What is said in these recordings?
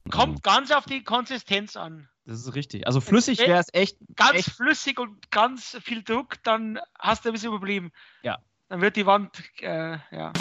Kommt ganz auf die Konsistenz an. Das ist richtig. Also flüssig wäre es echt. Ganz flüssig und ganz viel Druck, dann hast du ein bisschen Problem. Ja. Dann wird die Wand, ja.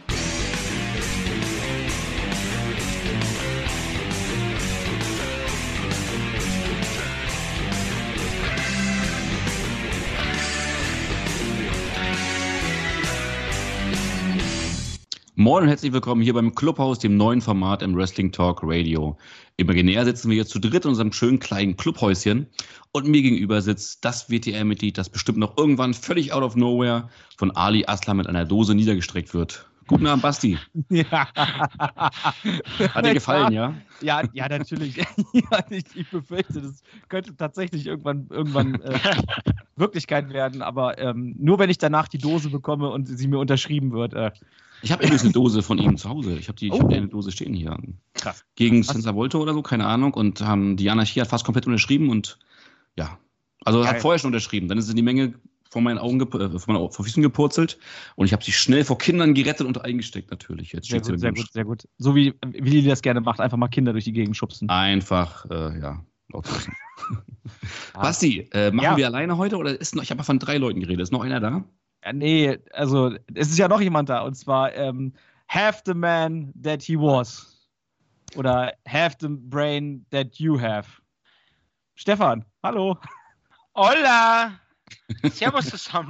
Moin und herzlich willkommen hier beim Clubhaus, dem neuen Format im Wrestling Talk Radio. Imaginär sitzen wir hier zu dritt in unserem schönen kleinen Clubhäuschen und mir gegenüber sitzt das WTR-Mitglied, das bestimmt noch irgendwann völlig out of nowhere von Ali Aslan mit einer Dose niedergestreckt wird. Guten Abend, Basti. Ja. Hat dir gefallen, ja? Ja, natürlich. Ja, ich befürchte, das könnte tatsächlich irgendwann Wirklichkeit werden, aber nur wenn ich danach die Dose bekomme und sie mir unterschrieben wird. Ich habe übrigens eine Dose von ihm zu Hause. Ich habe eine Dose stehen hier. Krass. Gegen Senza Volto oder so, keine Ahnung. Und die Anarchie hat fast komplett unterschrieben und ja. Also Geil. hat vorher schon unterschrieben. Dann ist es in die Menge vor meinen Augen, vor meinen Füßen gepurzelt. Und ich habe sie schnell vor Kindern gerettet und eingesteckt natürlich. Jetzt Sehr gut. So wie die das gerne macht, einfach mal Kinder durch die Gegend schubsen. Einfach, laut lassen. Basti, machen wir alleine heute oder ist noch? Ich habe von 3 Leuten geredet. Ist noch einer da? Ja, nee, also es ist ja noch jemand da und zwar half the man that he was oder half the brain that you have. Stefan, hallo. Hola! Servus zusammen.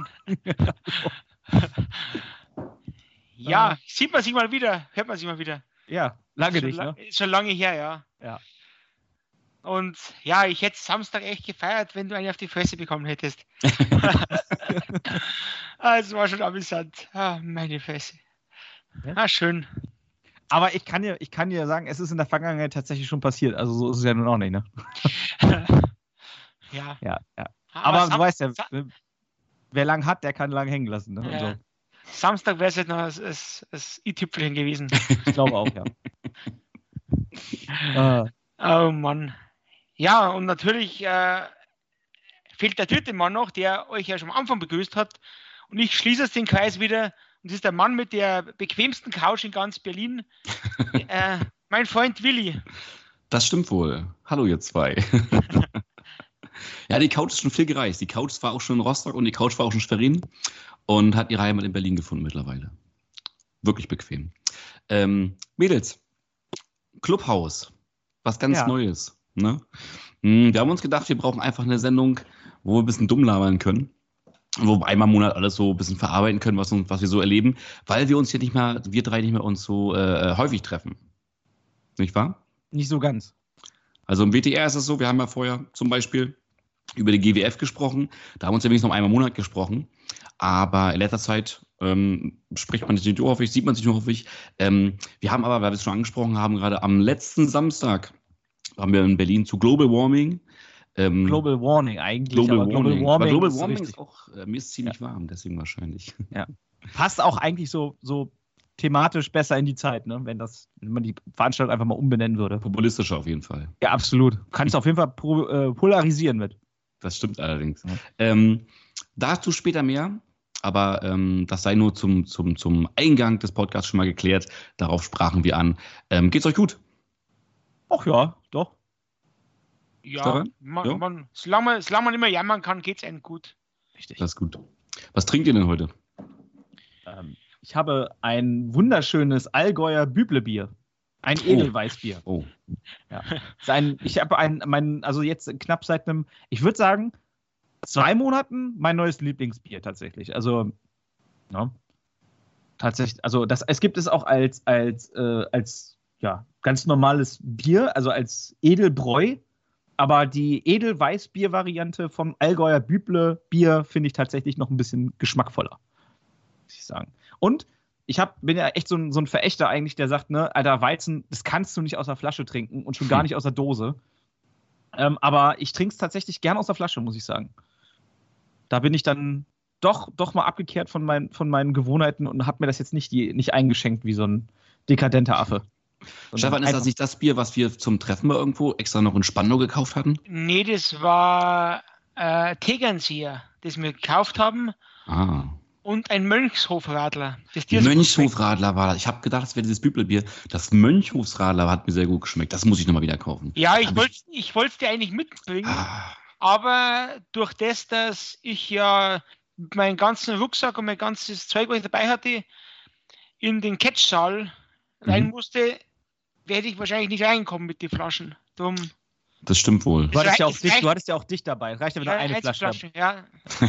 Ja, sieht man sich mal wieder, hört man sich mal wieder. Ja, lange nicht, ne? Ist schon lange her, ja. Ja. Und ja, ich hätte Samstag echt gefeiert, wenn du eine auf die Fresse bekommen hättest. Es war schon amüsant. Meine Fresse. Schön. Aber ich kann dir sagen, es ist in der Vergangenheit tatsächlich schon passiert. Also so ist es ja nun auch nicht, ne? Ja. Aber du weißt ja, wer lang hat, der kann lang hängen lassen. Ne? Ja. So. Samstag wäre es jetzt noch das i-Tüpfelchen gewesen. Ich glaube auch, ja. Oh Mann. Ja, und natürlich fehlt der dritte Mann noch, der euch ja schon am Anfang begrüßt hat. Und ich schließe jetzt den Kreis wieder. Und das ist der Mann mit der bequemsten Couch in ganz Berlin. Mein Freund Willi. Das stimmt wohl. Hallo ihr zwei. Ja, die Couch ist schon viel gereist. Die Couch war auch schon in Rostock und die Couch war auch schon in Schwerin und hat ihre Heimat in Berlin gefunden mittlerweile. Wirklich bequem. Mädels, Clubhaus, was ganz Neues. Ne? Wir haben uns gedacht, wir brauchen einfach eine Sendung, wo wir ein bisschen dumm labern können. Wo wir einmal im Monat alles so ein bisschen verarbeiten können, was wir so erleben, weil wir uns hier wir drei nicht mehr uns so häufig treffen. Nicht wahr? Nicht so ganz. Also im WTR ist es so, wir haben ja vorher zum Beispiel über die GWF gesprochen, da haben wir uns ja wenigstens noch einmal im Monat gesprochen, aber in letzter Zeit spricht man sich nicht häufig, sieht man sich nur häufig. Wir haben aber, weil wir es schon angesprochen haben, gerade am letzten Samstag waren wir in Berlin zu Global Warming. Global Warning eigentlich. Global Warming ist ist auch, mir ist ziemlich warm, deswegen wahrscheinlich. Ja. Passt auch eigentlich so thematisch besser in die Zeit, ne? Wenn man die Veranstaltung einfach mal umbenennen würde. Populistischer auf jeden Fall. Ja, absolut. Kannst auf jeden Fall polarisieren mit. Das stimmt allerdings. Ja. Dazu später mehr, aber das sei nur zum Eingang des Podcasts schon mal geklärt. Darauf sprachen wir an. Geht's euch gut? Ach ja, doch. Ja, solange man immer jammern kann, geht's einem gut. Richtig. Das ist gut. Was trinkt ihr denn heute? Ich habe ein wunderschönes Allgäuer Büblebier. Ein Edelweißbier. Oh. Ja. Ich habe also jetzt knapp seit ich würde sagen, 2 Monaten mein neues Lieblingsbier tatsächlich. Also, ja. Tatsächlich, also es gibt es auch als ganz normales Bier, also als Edelbräu. Aber die Edelweißbier-Variante vom Allgäuer Büble-Bier finde ich tatsächlich noch ein bisschen geschmackvoller, muss ich sagen. Und ich bin ja echt so ein Verächter eigentlich, der sagt, ne, Alter, Weizen, das kannst du nicht aus der Flasche trinken und schon gar nicht aus der Dose. Aber ich trinke es tatsächlich gern aus der Flasche, muss ich sagen. Da bin ich dann doch mal abgekehrt von meinen Gewohnheiten und habe mir das jetzt nicht eingeschenkt wie so ein dekadenter Affe. Stefan, ist das nicht das Bier, was wir zum Treffen mal irgendwo extra noch in Spandau gekauft hatten? Nee, das war Tegernseer, das wir gekauft haben. und ein Mönchshofradler. Das dir so Mönchshofradler war das. Ich habe gedacht, das wäre dieses Bübelbier. Das Mönchshofradler hat mir sehr gut geschmeckt. Das muss ich nochmal wieder kaufen. Ja, ich wollte es dir eigentlich mitbringen, aber durch das, dass ich ja meinen ganzen Rucksack und mein ganzes Zeug, was ich dabei hatte, in den Catch-Saal rein musste, werde ich wahrscheinlich nicht reinkommen mit den Flaschen. Drum. Das stimmt wohl. Du hattest ja auch dich dabei. Reicht ja wieder eine Flasche. Ja.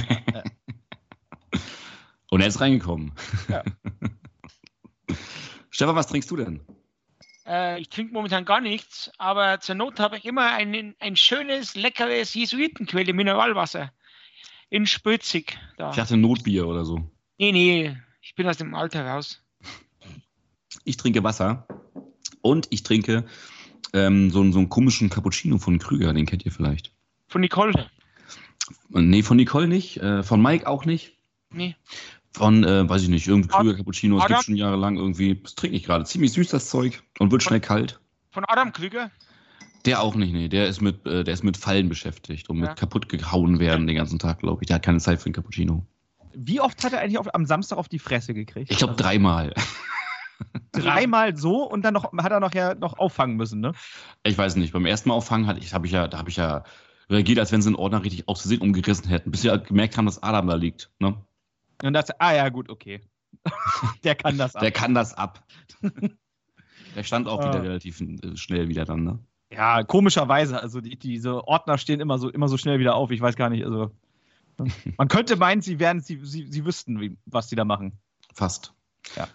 Und er ist reingekommen. Ja. Stefan, was trinkst du denn? Ich trinke momentan gar nichts, aber zur Not habe ich immer ein schönes, leckeres Jesuitenquelle Mineralwasser in Spritzig. Da. Ich dachte Notbier oder so. Nee, ich bin aus dem Alter raus. Ich trinke Wasser und ich trinke so einen komischen Cappuccino von Krüger, den kennt ihr vielleicht. Von Nicole? Nee, von Nicole nicht, von Mike auch nicht. Nee. Von, weiß ich nicht, irgendwie Krüger Cappuccino, das gibt schon jahrelang irgendwie. Das trinke ich gerade. Ziemlich süß, das Zeug. Und wird schnell kalt. Von Adam Krüger? Der auch nicht, nee. Der ist mit Fallen beschäftigt und mit kaputt gehauen werden den ganzen Tag, glaube ich. Der hat keine Zeit für einen Cappuccino. Wie oft hat er eigentlich am Samstag auf die Fresse gekriegt? Ich glaube 3-mal. 3-mal so und dann hat er noch auffangen müssen, ne? Ich weiß nicht. Beim ersten Mal auffangen habe ich ja reagiert, als wenn sie einen Ordner richtig aus Versehen umgerissen hätten, bis sie gemerkt haben, dass Adam da liegt, ne? Und dachte, ja, gut, okay. Der kann das ab. Der kann das ab. Der stand auch wieder relativ schnell wieder dann, ne? Ja, komischerweise. Also diese Ordner stehen immer so schnell wieder auf. Ich weiß gar nicht. Also man könnte meinen, sie wüssten, was sie da machen. Fast. Ja.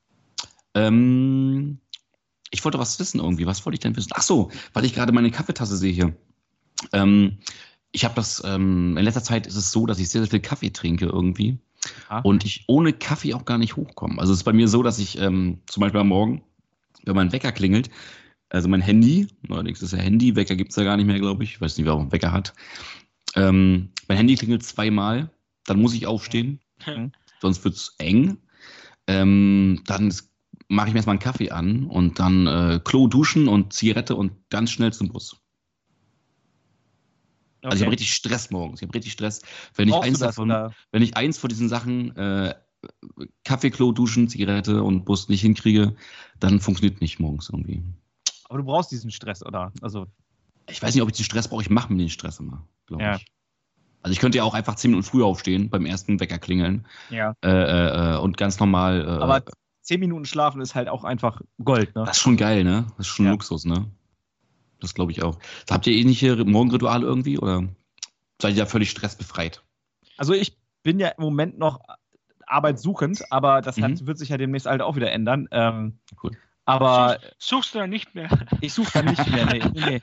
Ich wollte was wissen irgendwie. Was wollte ich denn wissen? Ach so, weil ich gerade meine Kaffeetasse sehe hier. Ich habe das, in letzter Zeit ist es so, dass ich sehr, sehr viel Kaffee trinke irgendwie. Und ich ohne Kaffee auch gar nicht hochkomme. Also es ist bei mir so, dass ich zum Beispiel am Morgen, wenn mein Wecker klingelt, also mein Handy, allerdings ist ja Handy, Wecker gibt es ja gar nicht mehr, glaube ich. Ich weiß nicht, wer auch einen Wecker hat. Mein Handy klingelt 2-mal, dann muss ich aufstehen, sonst wird es eng. Dann mache ich mir erstmal einen Kaffee an und dann Klo, Duschen und Zigarette und ganz schnell zum Bus. Okay. Also ich habe richtig Stress morgens. Ich habe richtig Stress. Wenn ich eins von diesen Sachen, Kaffee, Klo, Duschen, Zigarette und Bus nicht hinkriege, dann funktioniert nicht morgens irgendwie. Aber du brauchst diesen Stress, oder? Also ich weiß nicht, ob ich den Stress brauche. Ich mache mir den Stress immer, glaube ich. Also ich könnte ja auch einfach 10 Minuten früher aufstehen, beim ersten Wecker klingeln. Ja. Und ganz normal. Aber 10 Minuten schlafen ist halt auch einfach Gold, ne? Das ist schon geil, ne? Das ist schon Luxus, ne? Das glaube ich auch. Habt ihr ähnliche Morgenrituale irgendwie oder seid ihr ja völlig stressbefreit? Also ich bin ja im Moment noch arbeitssuchend, aber das wird sich ja demnächst halt auch wieder ändern. Cool. Aber suchst du dann nicht mehr? Ich suche dann nicht mehr, nee.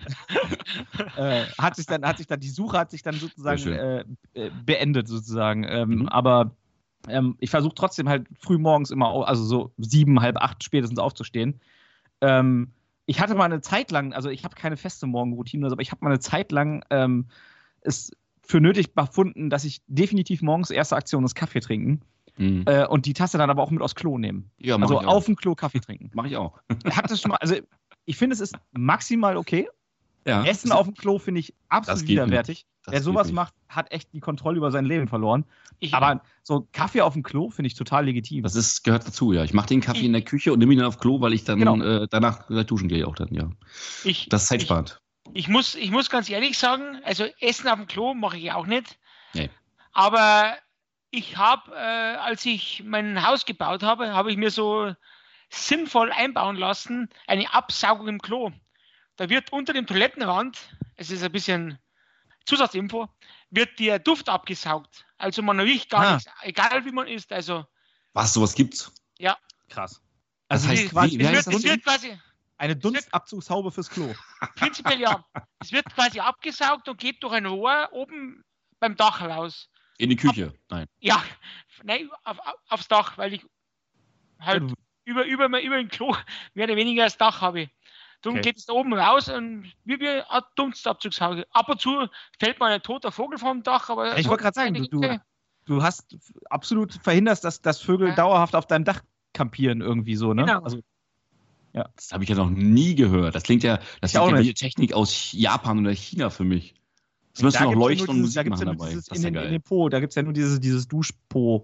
Die Suche hat sich dann sozusagen beendet sozusagen. Aber ich versuche trotzdem halt früh morgens immer, also so 7, halb 8 spätestens aufzustehen. Ich hatte mal eine Zeit lang, also ich habe keine feste Morgenroutine, aber ich habe mal eine Zeit lang es für nötig befunden, dass ich definitiv morgens erste Aktion ist Kaffee trinken. Und die Tasse dann aber auch mit aufs Klo nehmen. Ja, also auf dem Klo Kaffee trinken. Mache ich auch. Also ich finde, es ist maximal okay. Ja, Essen auf dem Klo finde ich absolut widerwärtig. Wer sowas macht, hat echt die Kontrolle über sein Leben verloren. Aber so Kaffee auf dem Klo finde ich total legitim. Das gehört dazu, ja. Ich mache den Kaffee in der Küche und nehme ihn dann auf Klo, weil ich dann danach duschen gehe auch dann, ja. Das ist zeitsparend. Ich muss ganz ehrlich sagen, also Essen auf dem Klo mache ich auch nicht. Nee. Aber ich habe, als ich mein Haus gebaut habe, habe ich mir so sinnvoll einbauen lassen, eine Absaugung im Klo. Da wird unter dem Toilettenrand, es ist ein bisschen Zusatzinfo, wird der Duft abgesaugt. Also man riecht gar nichts, egal wie man isst. Also, was, sowas gibt's? Ja. Krass. Also das heißt, es wird quasi eine Dunstabzugshaube fürs Klo. Prinzipiell ja. Es wird quasi abgesaugt und geht durch ein Rohr oben beim Dach raus. In die Küche? Nein. Ja, nein, aufs Dach, weil ich halt über den Klo mehr oder weniger das Dach habe. Darum geht es da oben raus und wie eine Dunstabzugshaube. Ab und zu fällt mal ein toter Vogel vom Dach, aber... Ich wollte gerade sagen, du hast absolut verhindert, dass Vögel dauerhaft auf deinem Dach kampieren irgendwie so, ne? Genau. Also, ja. Das habe ich ja noch nie gehört. Das klingt ja wie Technik aus Japan oder China für mich. Es müssen auch Leuchten und Musik machen dabei. In dem Po, da gibt es ja nur dieses Duschpo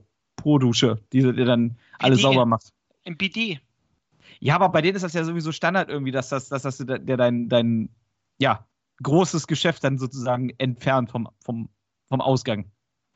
Pro-Dusche, die dir dann alles BD. sauber macht. Im BD. Ja, aber bei denen ist das ja sowieso Standard irgendwie, dass dein großes Geschäft dann sozusagen entfernt vom Ausgang.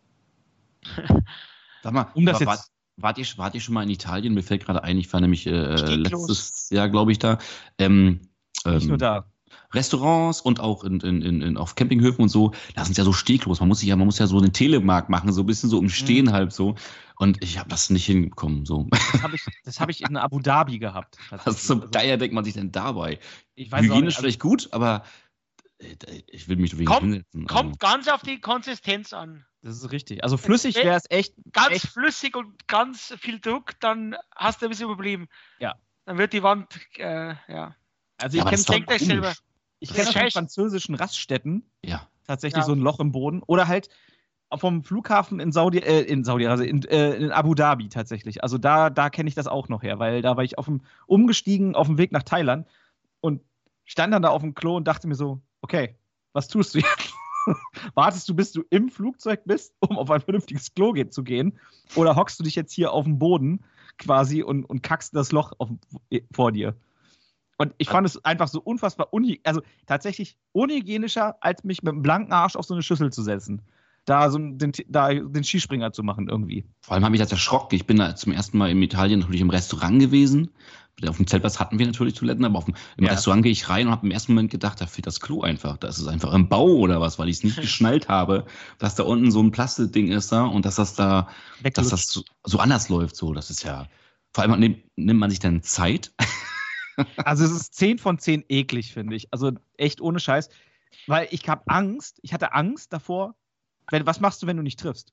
Sag mal, Um das jetzt. wart ihr schon mal in Italien? Mir fällt gerade ein, ich war nämlich Steglos. letztes Jahr, glaube ich, da. Nicht nur da. Restaurants und auch auf Campinghöfen und so, da sind ja so steglos. Man muss ja so einen Telemark machen, so ein bisschen so im Stehen halb so. Und ich habe das nicht hinbekommen. So. Das hab ich in Abu Dhabi gehabt. Was zum Geier denkt man sich denn dabei? Ich weiß Hygienisch auch nicht, vielleicht gut, aber ich will mich doch wenig hinsetzen. Kommt ganz auf die Konsistenz an. das ist richtig. Also flüssig wäre es echt. Ganz echt, flüssig und ganz viel Druck, dann hast du ein bisschen Problem. Ja. Dann wird die Wand, ja. Also Ja, ich aber das ist doch denkt euch komisch. selber. kenne das von Scheiß- französischen Raststätten. Ja. Tatsächlich Ja. so ein Loch im Boden. Oder halt vom Flughafen in in Abu Dhabi tatsächlich. Also da kenne ich das auch noch her, weil da war ich umgestiegen auf dem Weg nach Thailand und stand dann da auf dem Klo und dachte mir so, okay, was tust du jetzt? Wartest du, bis du im Flugzeug bist, um auf ein vernünftiges Klo zu gehen? Oder hockst du dich jetzt hier auf dem Boden quasi und kackst das Loch vor dir? Und ich fand es einfach so unfassbar tatsächlich unhygienischer, als mich mit einem blanken Arsch auf so eine Schüssel zu setzen. Da den Skispringer zu machen irgendwie. Vor allem habe ich das erschrocken. Ich bin da zum ersten Mal in Italien natürlich im Restaurant gewesen. Auf dem Zeltplatz hatten wir natürlich Toiletten, aber im Restaurant gehe ich rein und habe im ersten Moment gedacht, da fehlt das Klo einfach. Da ist es einfach im Bau oder was, weil ich es nicht geschnallt habe, dass da unten so ein Plastikding ist da und dass das so anders läuft. So, das ist ja. Vor allem nimmt man sich dann Zeit. Also es ist 10 von 10 eklig, finde ich. Also echt ohne Scheiß. Weil ich hatte Angst davor. Was machst du, wenn du nicht triffst?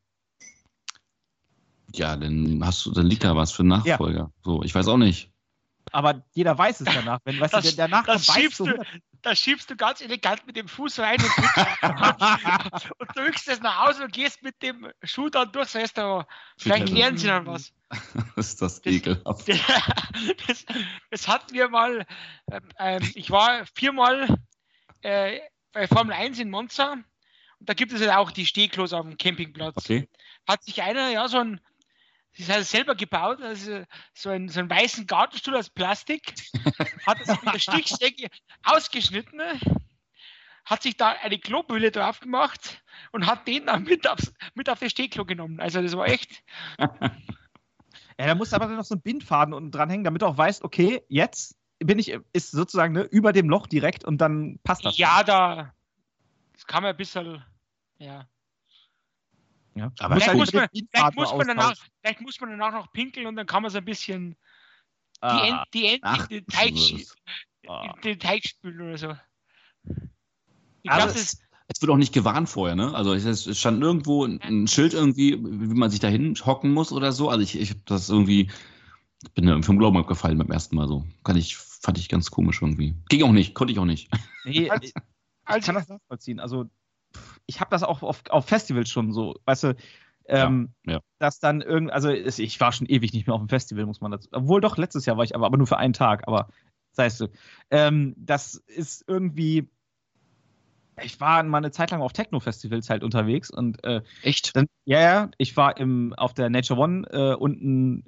Ja, dann liegt da was für einen Nachfolger. Ja. So, ich weiß auch nicht. Aber jeder weiß es danach. Wenn danach das schiebst du ganz elegant mit dem Fuß rein und drückst es nach Hause und gehst mit dem Schuh dann durchs Restaurant. Vielleicht lernen sie dann was. Ist das ekelhaft. Das hatten wir mal. Ich war 4-mal bei Formel 1 in Monza. Und da gibt es ja auch die Stehklos auf dem Campingplatz. Okay. Hat sich einer, das hat er selber gebaut, also so einen weißen Gartenstuhl aus Plastik, hat es mit der Stichsäge ausgeschnitten, hat sich da eine Klobülle drauf gemacht und hat den dann mit auf das Stehklo genommen. Also das war echt. Ja, da musst du aber dann noch so einen Bindfaden unten dranhängen, damit du auch weißt, okay, jetzt ist sozusagen über dem Loch direkt und dann passt das. Ja, das kann man ein bisschen, ja. Ja. Aber Vielleicht muss man danach noch pinkeln und dann kann man so ein bisschen die Ente in den Teig spülen oder so. Ich glaube, es wird auch nicht gewarnt vorher, ne? Also es stand irgendwo ein Schild irgendwie, wie man sich da hocken muss oder so. Also ich habe das irgendwie, bin da vom Glauben abgefallen beim ersten Mal so. Fand ich ganz komisch irgendwie. Konnte ich auch nicht. Nee, ich kann das nachvollziehen. Also ich habe das auch auf Festivals schon so, weißt du, dass dann ich war schon ewig nicht mehr auf dem Festival, muss man dazu. Obwohl doch, letztes Jahr war ich aber nur für einen Tag, aber das heißt, das ist irgendwie. Ich war mal eine Zeit lang auf Techno-Festivals halt unterwegs und echt? Ich war auf der Nature One unten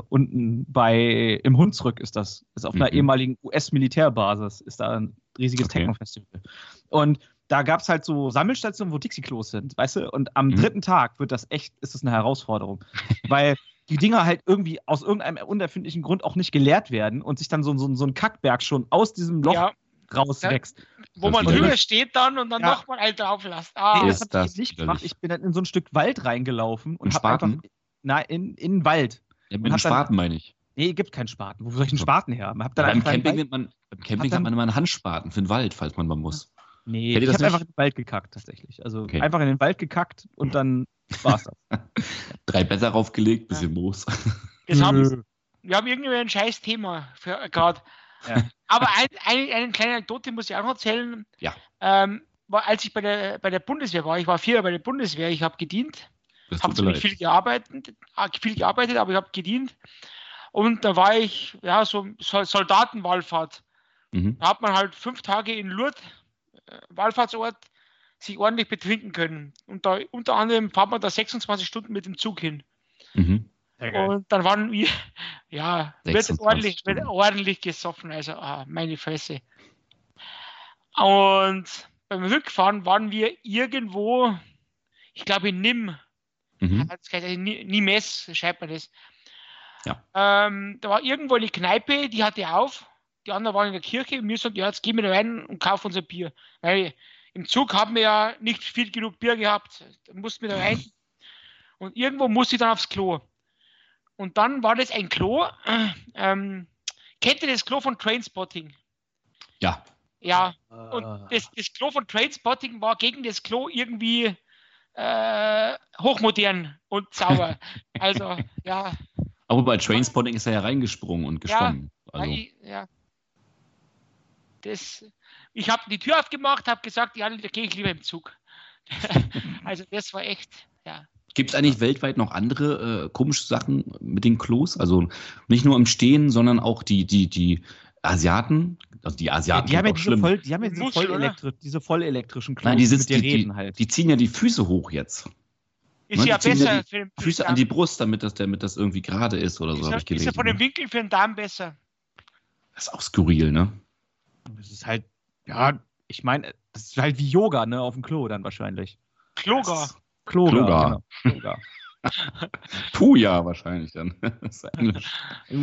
im Hunsrück ist das. Ist auf einer ehemaligen US-Militärbasis, ist da ein riesiges Techno-Festival. Und da gab es halt so Sammelstationen, wo Dixie-Klos sind, weißt du? Und am dritten Tag ist das eine Herausforderung. Weil die Dinger halt irgendwie aus irgendeinem unerfindlichen Grund auch nicht geleert werden und sich dann so ein Kackberg schon aus diesem Loch rauswächst. Wo man drüber steht dann und dann nochmal einen drauf lässt. Das habe ich nicht gemacht. Ich bin dann in so ein Stück Wald reingelaufen und habe einfach in den Wald. Ja, mit dem Spaten meine ich. Nee, gibt keinen Spaten. Wo soll ich einen Spaten her haben? Beim Camping hat man immer einen Handspaten für den Wald, falls man mal muss. Nee, ich habe einfach in den Wald gekackt, tatsächlich. Also einfach in den Wald gekackt und dann war's das. 3 Blätter raufgelegt, bisschen Moos. Wir haben irgendwie ein scheiß Thema gerade. Ja. Aber eine kleine Anekdote muss ich auch noch erzählen. Ja. Als ich bei der Bundeswehr war, ich war 4 Jahre bei der Bundeswehr, ich habe gedient. Habe ziemlich viel gearbeitet, aber ich habe gedient. Und da war ich, so Soldatenwallfahrt. Da hat man halt 5 Tage in Lourdes, Wallfahrtsort, sich ordentlich betrinken können. Und da unter anderem fahrt man da 26 Stunden mit dem Zug hin. Sehr geil. Und dann waren wir, wird 26 ordentlich gesoffen, also meine Fresse. Und beim Rückfahren waren wir irgendwo, ich glaube in Nimm, Nimes schreibt man das. Ja. Da war irgendwo eine Kneipe, die hatte auf, die anderen waren in der Kirche und wir sagten, ja, jetzt gehen wir da rein und kaufen unser Bier. Weil im Zug haben wir ja nicht viel genug Bier gehabt, da mussten wir da rein. Und irgendwo musste ich dann aufs Klo. Und dann war das ein Klo. Kennt ihr das Klo von Trainspotting? Ja. Ja. Und das Klo von Trainspotting war gegen das Klo irgendwie hochmodern und sauber. Also, ja. Aber bei Trainspotting ist er ja reingesprungen und geschwommen. Also. Ich habe die Tür aufgemacht, habe gesagt, ja, da gehe ich lieber im Zug. Also das war echt, ja. Gibt es eigentlich weltweit noch andere komische Sachen mit den Klos? Also nicht nur im Stehen, sondern auch die Asiaten. Also die Asiaten die haben ja auch schlimm. diese vollelektrischen Klos, Nein, halt. die ziehen ja die Füße hoch jetzt. Ist ja besser für den Füße an die Brust, damit das irgendwie gerade ist oder so, habe ich gelesen. Ist ja von dem Winkel für den Darm besser. Das ist auch skurril, ne? Das ist halt, ja, ich meine, das ist halt wie Yoga, ne, auf dem Klo dann wahrscheinlich. Kloga. Genau. Puja wahrscheinlich dann. Das ist Englisch.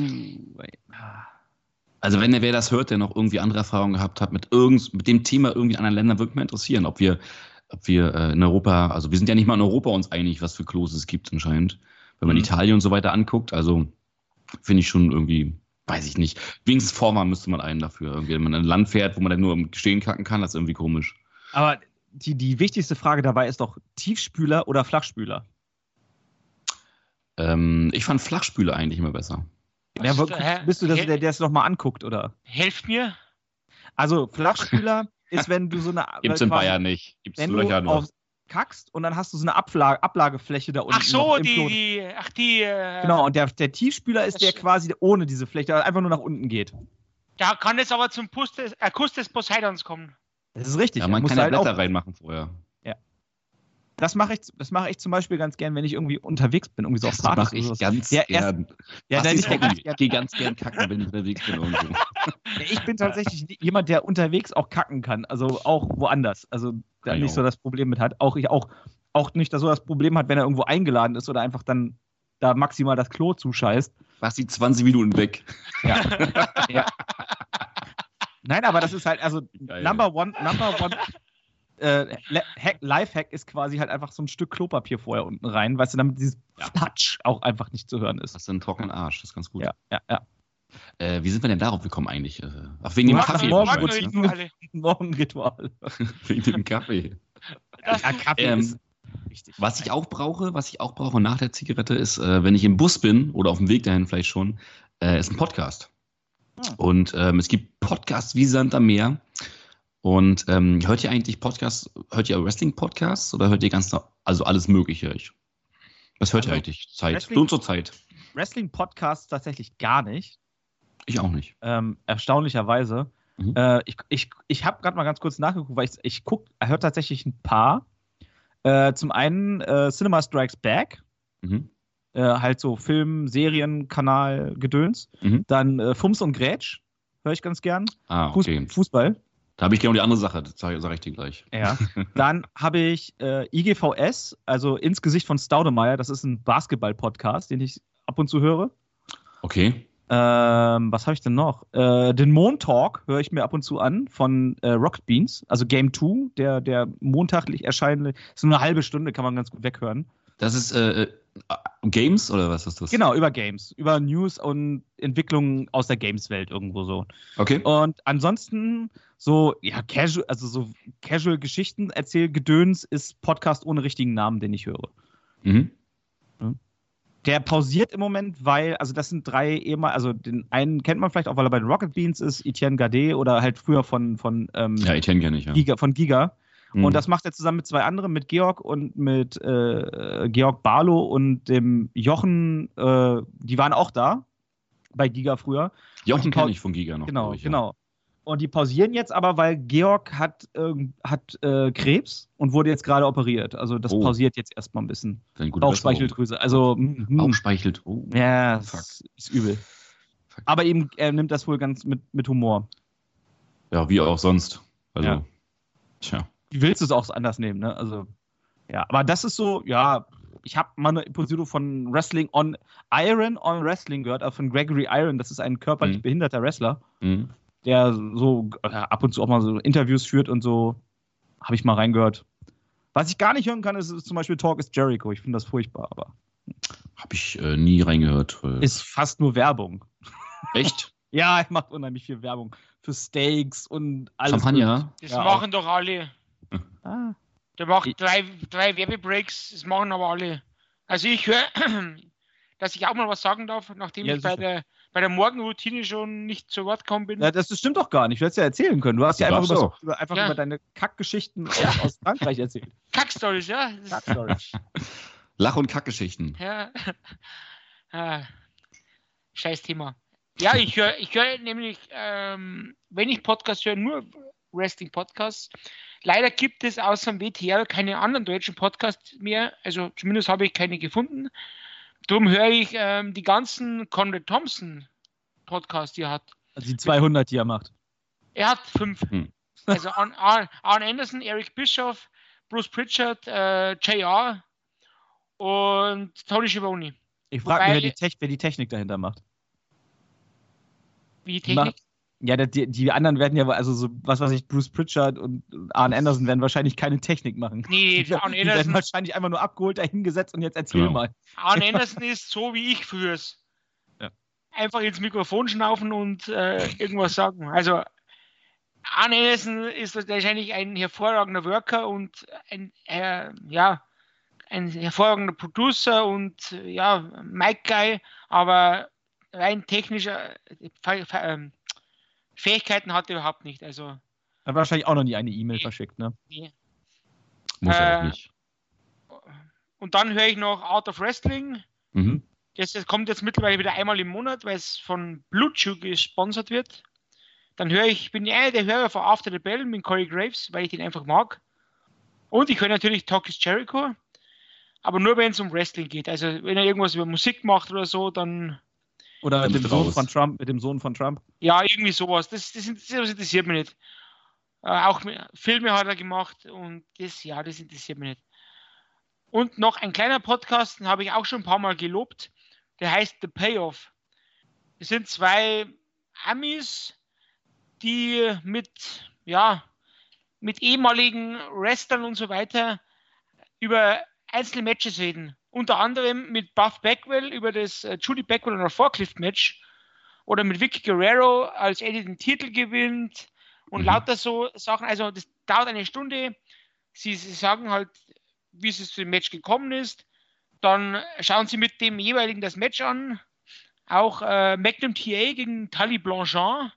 Also wenn wer das hört, der noch irgendwie andere Erfahrungen gehabt hat mit dem Thema irgendwie in anderen Ländern, würde mich mal interessieren, ob wir in Europa, also wir sind ja nicht mal in Europa uns einig, was für Klos es gibt anscheinend. Wenn man Italien und so weiter anguckt, also finde ich schon irgendwie, weiß ich nicht. Wenigstens Vormann müsste man einen dafür. Irgendwie, wenn man in ein Land fährt, wo man dann nur im Stehen kacken kann, das ist irgendwie komisch. Aber die wichtigste Frage dabei ist doch Tiefspüler oder Flachspüler? Ich fand Flachspüler eigentlich immer besser. Ja, bist du der es nochmal anguckt, oder? Helft mir. Also Flachspüler ist, wenn du so eine... Gibt's in Bayern nicht. Gibt's wenn Löcher du nur. Kackst und dann hast du so eine Ablagefläche da unten. Ach so, im Klo. Genau, und der Tiefspüler ist der quasi ohne diese Fläche, der einfach nur nach unten geht. Da kann es aber zum Kuss des Poseidons kommen. Das ist richtig. Ja, man kann ja Blätter reinmachen vorher. Ja. Das mache ich zum Beispiel ganz gern, wenn ich irgendwie unterwegs bin, irgendwie so auf Partys. Das mache ich ganz gern. Ich gehe ganz gern kacken, wenn ich unterwegs bin irgendwo. Ich bin tatsächlich jemand, der unterwegs auch kacken kann, also auch woanders. Also da nicht so das Problem mit hat. Auch nicht so das Problem hat, wenn er irgendwo eingeladen ist oder einfach dann da maximal das Klo zuscheißt. Basti 20 Minuten weg. Ja. Ja. Nein, aber das ist halt, also geil. Number one Lifehack ist quasi halt einfach so ein Stück Klopapier vorher unten rein, weißt du, damit dieses Patsch auch einfach nicht zu hören ist. Hast du einen trockenen Arsch, das ist ganz gut. Ja. Wie sind wir denn darauf gekommen eigentlich? Ach, wegen dem Kaffee. Morgenritual. Wegen dem Kaffee. Kaffee ist wichtig. Was ich auch brauche nach der Zigarette ist, wenn ich im Bus bin oder auf dem Weg dahin vielleicht schon, ist ein Podcast. Und es gibt Podcasts wie Sand am Meer. Und hört ihr eigentlich Wrestling-Podcasts oder hört ihr also alles Mögliche? Was hört ihr eigentlich? Zur Zeit. Wrestling-Podcasts tatsächlich gar nicht. Ich auch nicht. Erstaunlicherweise. Ich habe gerade mal ganz kurz nachgeguckt, weil ich höre tatsächlich ein paar. Zum einen Cinema Strikes Back. Halt so Film, Serien, Kanal, Gedöns. Dann Fums und Grätsch, höre ich ganz gern. Okay. Fußball. Da habe ich genau die andere Sache, das sage ich dir gleich. Ja. Dann habe ich IGVS, also Ins Gesicht von Staudemeyer. Das ist ein Basketball-Podcast, den ich ab und zu höre. Okay. Was habe ich denn noch? Den Montalk höre ich mir ab und zu an von Rocket Beans, also Game 2, der montaglich erscheinende. Ist nur eine halbe Stunde, kann man ganz gut weghören. Das ist Games oder was ist das? Genau, über Games. Über News und Entwicklungen aus der Games-Welt irgendwo so. Okay. Und ansonsten so Casual-Geschichten Gedöns ist Podcast ohne richtigen Namen, den ich höre. Der pausiert im Moment, weil, also das sind drei also den einen kennt man vielleicht auch, weil er bei den Rocket Beans ist, Etienne Gardet oder halt früher von Etienne kenne ich, ja. Von Giga. Und das macht er zusammen mit zwei anderen, mit Georg und mit Georg Barlow und dem Jochen, die waren auch da, bei Giga früher. Jochen kenne ich von Giga noch. Genau. Und die pausieren jetzt aber, weil Georg hat Krebs und wurde jetzt gerade operiert. Also das pausiert jetzt erstmal ein bisschen. Bauchspeicheldrüse. Also Bauchspeichelt. Oh. Ja, das ist übel. Fuck. Aber eben, er nimmt das wohl ganz mit Humor. Ja, wie auch sonst. Also, Ja. tja. Wie willst du es auch anders nehmen, ne? Also, ja, aber das ist so, ja, ich habe mal eine Episode von Wrestling on Wrestling gehört, also von Gregory Iron, das ist ein körperlich behinderter Wrestler, der so ab und zu auch mal so Interviews führt und so, habe ich mal reingehört. Was ich gar nicht hören kann, ist zum Beispiel Talk is Jericho, ich finde das furchtbar, aber Habe ich nie reingehört. ist fast nur Werbung. Echt? Ja, er macht unheimlich viel Werbung für Steaks und alles. Champagner? Das Ja, machen doch alle. Ah. Der macht drei Werbebreaks, das machen aber alle. Also ich höre, dass ich auch mal was sagen darf, nachdem Ja, ich bei der Morgenroutine schon nicht zu Wort gekommen bin. Ja, das stimmt doch gar nicht. Du hättest ja erzählen können. Du hast ja einfach, so. über deine Kackgeschichten aus Frankreich erzählt. Kackstories, ja. Kackstories. Lach- und Kackgeschichten. Ja. Scheiß Thema. Ja, ich höre nämlich, wenn ich Podcasts höre, nur Wrestling-Podcasts. Leider gibt es außer dem WTR keine anderen deutschen Podcasts mehr. Also zumindest habe ich keine gefunden. Darum höre ich die ganzen Conrad Thompson Podcasts, die er hat. Also die 200, die er macht. Er hat 5. Also Arn Anderson, Eric Bischoff, Bruce Pritchard, JR und Tony Schiavone. Ich frage mich, wer die Technik dahinter macht. Wie die Technik? Ja, die anderen werden ja, also so, was weiß ich, Bruce Pritchard und Arn Anderson werden wahrscheinlich keine Technik machen. Nee, die werden wahrscheinlich einfach nur abgeholt, dahingesetzt und jetzt erzähl mal. Arn Anderson ist so wie ich früher. Ja. Einfach ins Mikrofon schnaufen und irgendwas sagen. Also Arn Anderson ist wahrscheinlich ein hervorragender Worker und ein hervorragender Producer und Mic Guy, aber rein technischer Fähigkeiten hat er überhaupt nicht. Also Hat wahrscheinlich auch noch nie eine E-Mail verschickt, ne? Nee. Muss er auch nicht. Und dann höre ich noch Out of Wrestling. Das kommt jetzt mittlerweile wieder einmal im Monat, weil es von Blue Chew gesponsert wird. Dann bin ich der Hörer von After the Bell mit Corey Graves, weil ich den einfach mag. Und ich höre natürlich Talk is Jericho, aber nur wenn es um Wrestling geht. Also wenn er irgendwas über Musik macht oder so, dann... Oder mit dem Sohn von Trump. Ja, irgendwie sowas. Das interessiert mich nicht. Auch Filme hat er gemacht und das interessiert mich nicht. Und noch ein kleiner Podcast, den habe ich auch schon ein paar Mal gelobt. Der heißt The Payoff. Es sind 2 Amis, die mit ehemaligen Wrestlern und so weiter über einzelne Matches reden. Unter anderem mit Buff Bagwell über das Judy Bagwell und Forklift-Match oder mit Vicky Guerrero, als Eddie den Titel gewinnt und lauter so Sachen. Also das dauert eine Stunde. Sie sagen halt, wie es zu dem Match gekommen ist. Dann schauen sie mit dem jeweiligen das Match an. Auch Magnum TA gegen Tully Blanchard.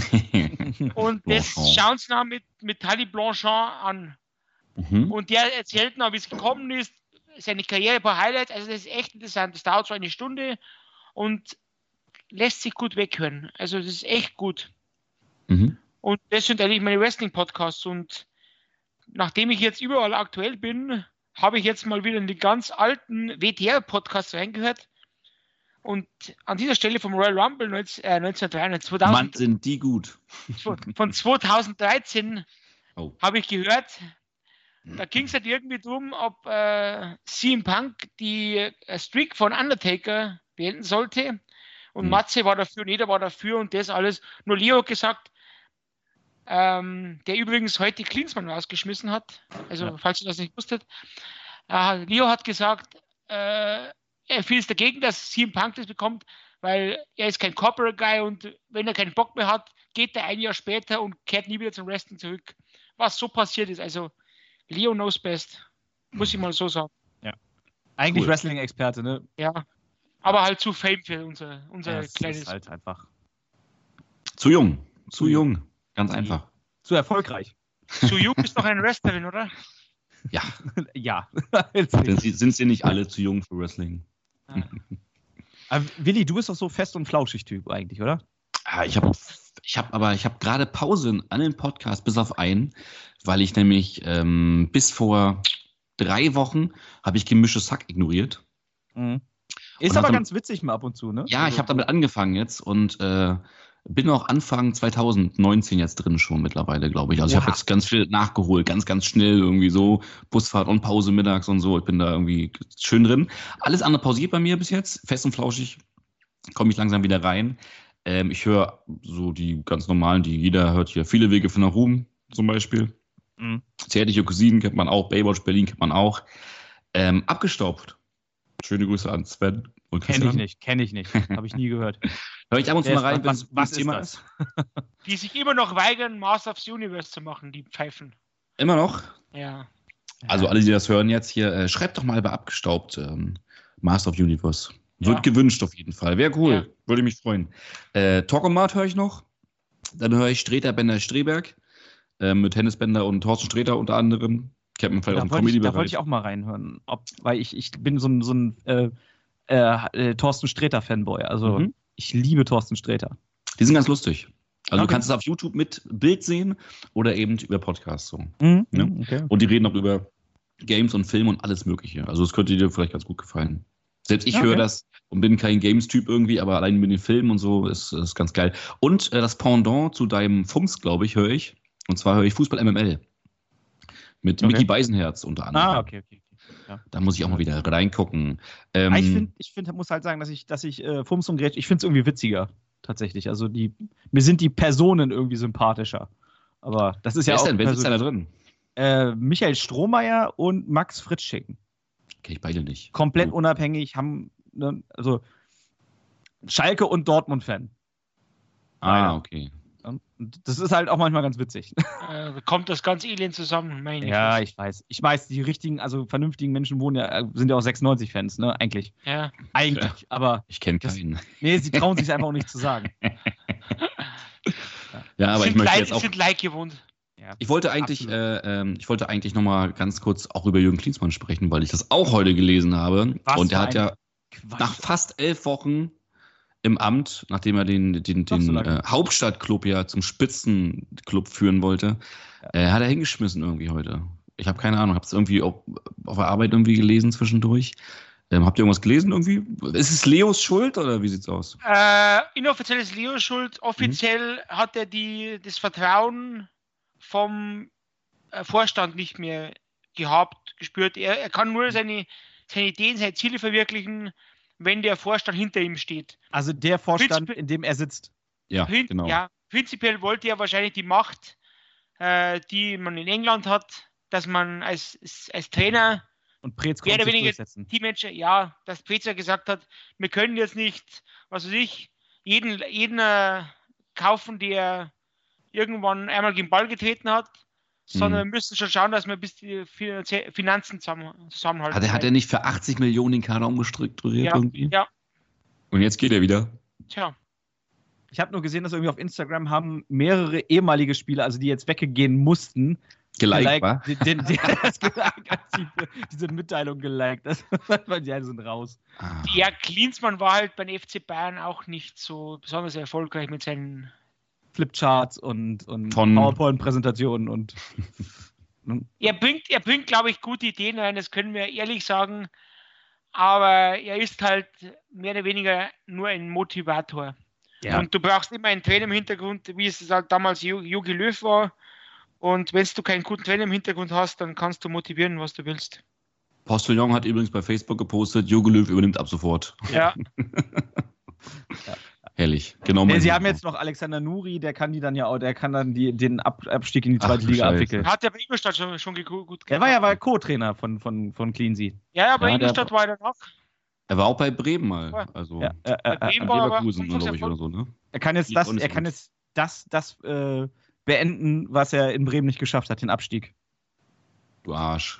Und das schauen sie dann mit Tully Blanchard an. Und der erzählt noch, wie es gekommen ist, seine Karriere, ein paar Highlights. Also das ist echt interessant. Das dauert so eine Stunde und lässt sich gut weghören. Also das ist echt gut. Und das sind eigentlich meine Wrestling-Podcasts. Und nachdem ich jetzt überall aktuell bin, habe ich jetzt mal wieder in die ganz alten WTR-Podcasts reingehört. Und an dieser Stelle vom Royal Rumble 1993, Mann, sind die gut. Von 2013 habe ich gehört, da ging es halt irgendwie darum, ob CM Punk die Streak von Undertaker beenden sollte. Und Matze war dafür, jeder war dafür und das alles. Nur Leo hat gesagt, der übrigens heute Klinsmann rausgeschmissen hat. Also, falls ihr das nicht wusstet. Leo hat gesagt, er fiel dagegen, dass CM Punk das bekommt, weil er ist kein Corporate Guy und wenn er keinen Bock mehr hat, geht er ein Jahr später und kehrt nie wieder zum Wrestling zurück. Was so passiert ist. Also, Leo knows best. Muss ich mal so sagen. Ja. Eigentlich Wrestling-Experte, ne? Ja. Aber halt zu fame für unser das kleines... ist halt einfach... Zu jung. Zu jung. Ganz einfach. Zu erfolgreich. Zu jung ist doch eine Wrestlerin, oder? Ja. Ja. Sind sie nicht alle zu jung für Wrestling? Aber Willi, du bist doch so fest und flauschig Typ eigentlich, oder? Ich habe gerade Pause an den Podcast, bis auf einen, weil ich nämlich bis vor 3 Wochen habe ich gemischtes Hack ignoriert. Mhm. Ist aber ganz witzig mal ab und zu, ne? Ja, ich habe damit angefangen jetzt und bin auch Anfang 2019 jetzt drin schon mittlerweile, glaube ich. Also ich habe jetzt ganz viel nachgeholt, ganz, ganz schnell irgendwie so Busfahrt und Pause mittags und so. Ich bin da irgendwie schön drin. Alles andere pausiert bei mir bis jetzt, fest und flauschig. Komme ich langsam wieder rein. Ich höre so die ganz normalen, die jeder hört hier. Viele Wege von nach Ruhm zum Beispiel. Zärtliche Cousinen kennt man auch. Baywatch Berlin kennt man auch. Abgestaubt. Schöne Grüße an Sven und Christian. Kenn ich nicht. Habe ich nie gehört. Hör ich ab und zu mal rein, was Thema ist. Die sich immer noch weigern, Master of the Universe zu machen, die Pfeifen. Immer noch? Ja. Also alle, die das hören jetzt hier, schreibt doch mal bei Abgestaubt Master of the Universe. Wird gewünscht auf jeden Fall. Wäre cool. Ja. Würde mich freuen. Talkomat höre ich noch. Dann höre ich Streter, Bender, Streberg. Mit Hennes Bender und Thorsten Streter unter anderem. Kennt man vielleicht auch im Comedy-Bereich. Da wollte ich auch mal reinhören. Weil ich bin so ein Thorsten Sträter-Fanboy. Also ich liebe Thorsten Sträter. Die sind ganz lustig. Also du kannst es auf YouTube mit Bild sehen oder eben über Podcasts. So. Okay. Und die reden auch über Games und Filme und alles Mögliche. Also das könnte dir vielleicht ganz gut gefallen. Selbst ich höre das und bin kein Games-Typ irgendwie, aber allein mit den Filmen und so ist ganz geil. Und das Pendant zu deinem Fums, glaube ich, höre ich. Und zwar höre ich Fußball MML. Mit Micky Beisenherz unter anderem. Okay. Ja. Da muss ich auch mal wieder reingucken. Ich muss halt sagen, dass ich Fums und Gretsch, ich finde es irgendwie witziger, tatsächlich. Also mir sind die Personen irgendwie sympathischer. Aber das ist ja auch. Wer ist denn da drin? Michael Strohmeier und Max Fritzschicken. Kenn ich beide nicht. Komplett unabhängig, haben, also Schalke und Dortmund-Fan. Okay. Das ist halt auch manchmal ganz witzig. Kommt das ganz elend zusammen, meine ich. Ja, ich weiß. Ich weiß, die richtigen, also vernünftigen Menschen sind ja auch 96-Fans, ne? Eigentlich. Ja. Eigentlich, aber. Ich kenne keinen. Nee, sie trauen sich einfach auch nicht zu sagen. Ja, aber ich möchte jetzt auch. Sind Like gewohnt. Ja, ich wollte eigentlich nochmal ganz kurz auch über Jürgen Klinsmann sprechen, weil ich das auch heute gelesen habe. Und der hat ja nach fast 11 Wochen im Amt, nachdem er den Hauptstadtclub ja zum Spitzenclub führen wollte, hat er hingeschmissen irgendwie heute. Ich habe keine Ahnung, habe es irgendwie auf der Arbeit irgendwie gelesen zwischendurch. Habt ihr irgendwas gelesen irgendwie? Ist es Leos Schuld oder wie sieht's aus? Inoffiziell ist Leos Schuld. Offiziell hat er das Vertrauen vom Vorstand nicht mehr gespürt. Er kann nur seine Ideen, seine Ziele verwirklichen, wenn der Vorstand hinter ihm steht. Also der Vorstand, in dem er sitzt. Ja, genau. Ja, prinzipiell wollte er wahrscheinlich die Macht, die man in England hat, dass man als Trainer und Preetz mehr oder weniger Teammanager, dass Preetz ja gesagt hat, wir können jetzt nicht, was weiß ich, jeden kaufen, der irgendwann einmal gegen den Ball getreten hat, sondern wir müssen schon schauen, dass wir bis die Finanzen zusammenhalten. Hat er nicht für 80 Millionen den Kader umgestrukturiert irgendwie? Ja. Und jetzt geht er wieder? Tja. Ich habe nur gesehen, dass irgendwie auf Instagram haben mehrere ehemalige Spieler, also die jetzt weggehen mussten, geliked, diese Mitteilung geliked. Die sind raus. Ja, Klinsmann war halt beim FC Bayern auch nicht so besonders erfolgreich mit seinen Flipcharts und PowerPoint-Präsentationen und er bringt, glaube ich, gute Ideen rein, das können wir ehrlich sagen, aber er ist halt mehr oder weniger nur ein Motivator. Ja. Und du brauchst immer einen Trainer im Hintergrund, wie es halt damals Jogi Löw war, und wenn du keinen guten Trainer im Hintergrund hast, dann kannst du motivieren, was du willst. Postillon hat übrigens bei Facebook gepostet, Jogi Löw übernimmt ab sofort. Ja. Herrlich, genau. Sie haben jetzt noch Alexander Nuri, der kann dann den Abstieg in die zweite Liga abwickeln. Hat der bei Ingolstadt schon gut gemacht. Er war Co-Trainer von Cleansea. Ja, bei Ingolstadt war er danach. Er war auch bei Bremen mal. Also bei Bremen war Leverkusen, glaube ich, oder so, ne? Er kann jetzt das beenden, was er in Bremen nicht geschafft hat, den Abstieg. Du Arsch.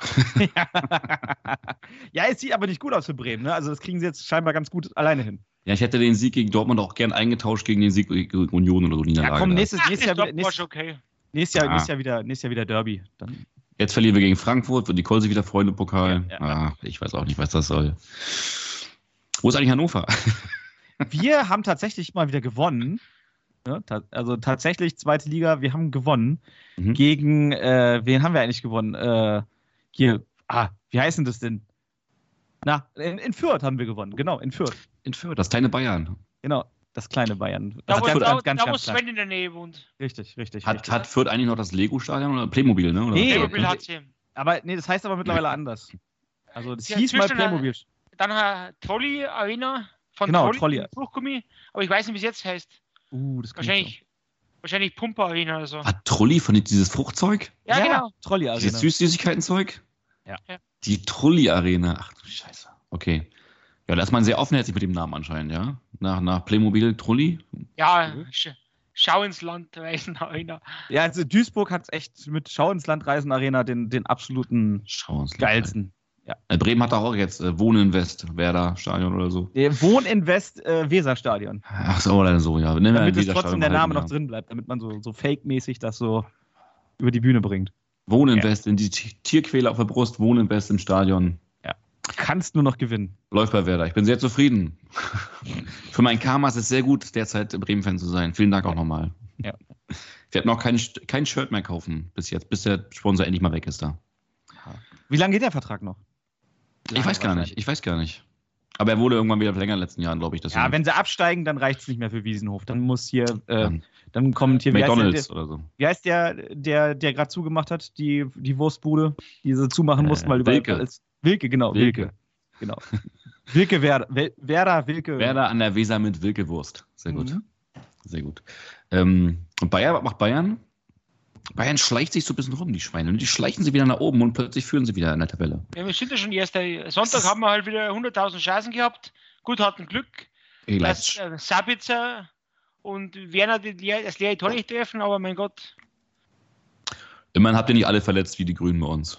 Ja, es sieht aber nicht gut aus für Bremen, ne? Also das kriegen sie jetzt scheinbar ganz gut alleine hin. Ja, ich hätte den Sieg gegen Dortmund auch gern eingetauscht gegen den Sieg gegen Union oder so. Ja, komm, nächstes Jahr wieder Derby. Dann. Jetzt verlieren wir gegen Frankfurt, wird Nicole sich wieder freuen im Pokal. Ja. Ich weiß auch nicht, was das soll. Wo ist eigentlich Hannover? Wir haben tatsächlich mal wieder gewonnen. Ja, also tatsächlich zweite Liga, wir haben gewonnen. Mhm. Gegen, wen haben wir eigentlich gewonnen? Wie heißt denn das denn? Na, in Fürth haben wir gewonnen, genau, in Fürth. In Fürth, das kleine Bayern. Genau, das kleine Bayern. Da, Das wo, ganz, da, ganz, ganz, da wo ganz klein. Sven in der Nähe wohnt. Richtig. Hat Fürth eigentlich noch das Lego-Stadion oder Playmobil, ne? Oder Nee, Playmobil hat sie. Aber nee, das heißt aber mittlerweile anders. Also das Ja, hieß mal zwischen- Playmobil. Dann eine Trolley Arena von Genau, Trolley, Trolley. Fruchtgummi, aber ich weiß nicht, wie es jetzt heißt. Das klingt Wahrscheinlich Pumper Arena oder so. Hat Trulli von dieses Fruchtzeug? Ja, genau. Trolley Dieses Arena. Süßigkeiten-Zeug? Ja. Die Trulli-Arena. Ach du Scheiße. Okay. Ja, da ist man sehr offenherzig mit dem Namen anscheinend, ja? Nach Playmobil Trulli? Ja, Schau ins Land Reisen Arena. Ja, also Duisburg hat echt mit Schau ins Land Reisen Arena den absoluten Schau uns geilsten. Ja. Bremen hat auch jetzt Wohnen in West, Werder Stadion oder so. Wohn in West Weserstadion. Ach so, oder so, ja. Nehmen wir Damit es Weserstadion trotzdem der behalten, Name noch drin bleibt, damit man so fake-mäßig das so über die Bühne bringt. Wohnen in Ja. West, in die Tierquäle auf der Brust, Wohnen in West im Stadion. Kannst nur noch gewinnen. Läuft bei Werder. Ich bin sehr zufrieden. Für mein Karma ist es sehr gut, derzeit Bremen-Fan zu sein. Vielen Dank auch nochmal. Ja. Wir hatten auch kein Shirt mehr kaufen bis jetzt, bis der Sponsor endlich mal weg ist da. Wie lange geht der Vertrag noch? Ich weiß gar nicht. Aber er wurde irgendwann wieder verlängert in den letzten Jahren, glaube ich. Ja, wenn sie absteigen, dann reicht es nicht mehr für Wiesenhof. Dann muss hier, Dann dann kommt hier, McDonalds oder so. wie heißt der gerade zugemacht hat, die Wurstbude, die sie zumachen mussten, weil überall Wilke. alles. Wilke, genau, Wilke. Genau. Wilke, Werder, Wilke. Werder an der Weser mit Wilkewurst. Sehr gut. Mhm. Sehr gut. Und Bayern, was macht Bayern? Bayern schleicht sich so ein bisschen rum, die Schweine. Und die schleichen sie wieder nach oben und plötzlich führen sie wieder in der Tabelle. Ja, wir sind ja schon erster. Sonntag haben wir halt wieder 100.000 Chancen gehabt. Gut, hatten Glück, dass Sabitzer und Werner das leere Tor nicht treffen, aber mein Gott. Immerhin habt ihr nicht alle verletzt wie die Grünen bei uns.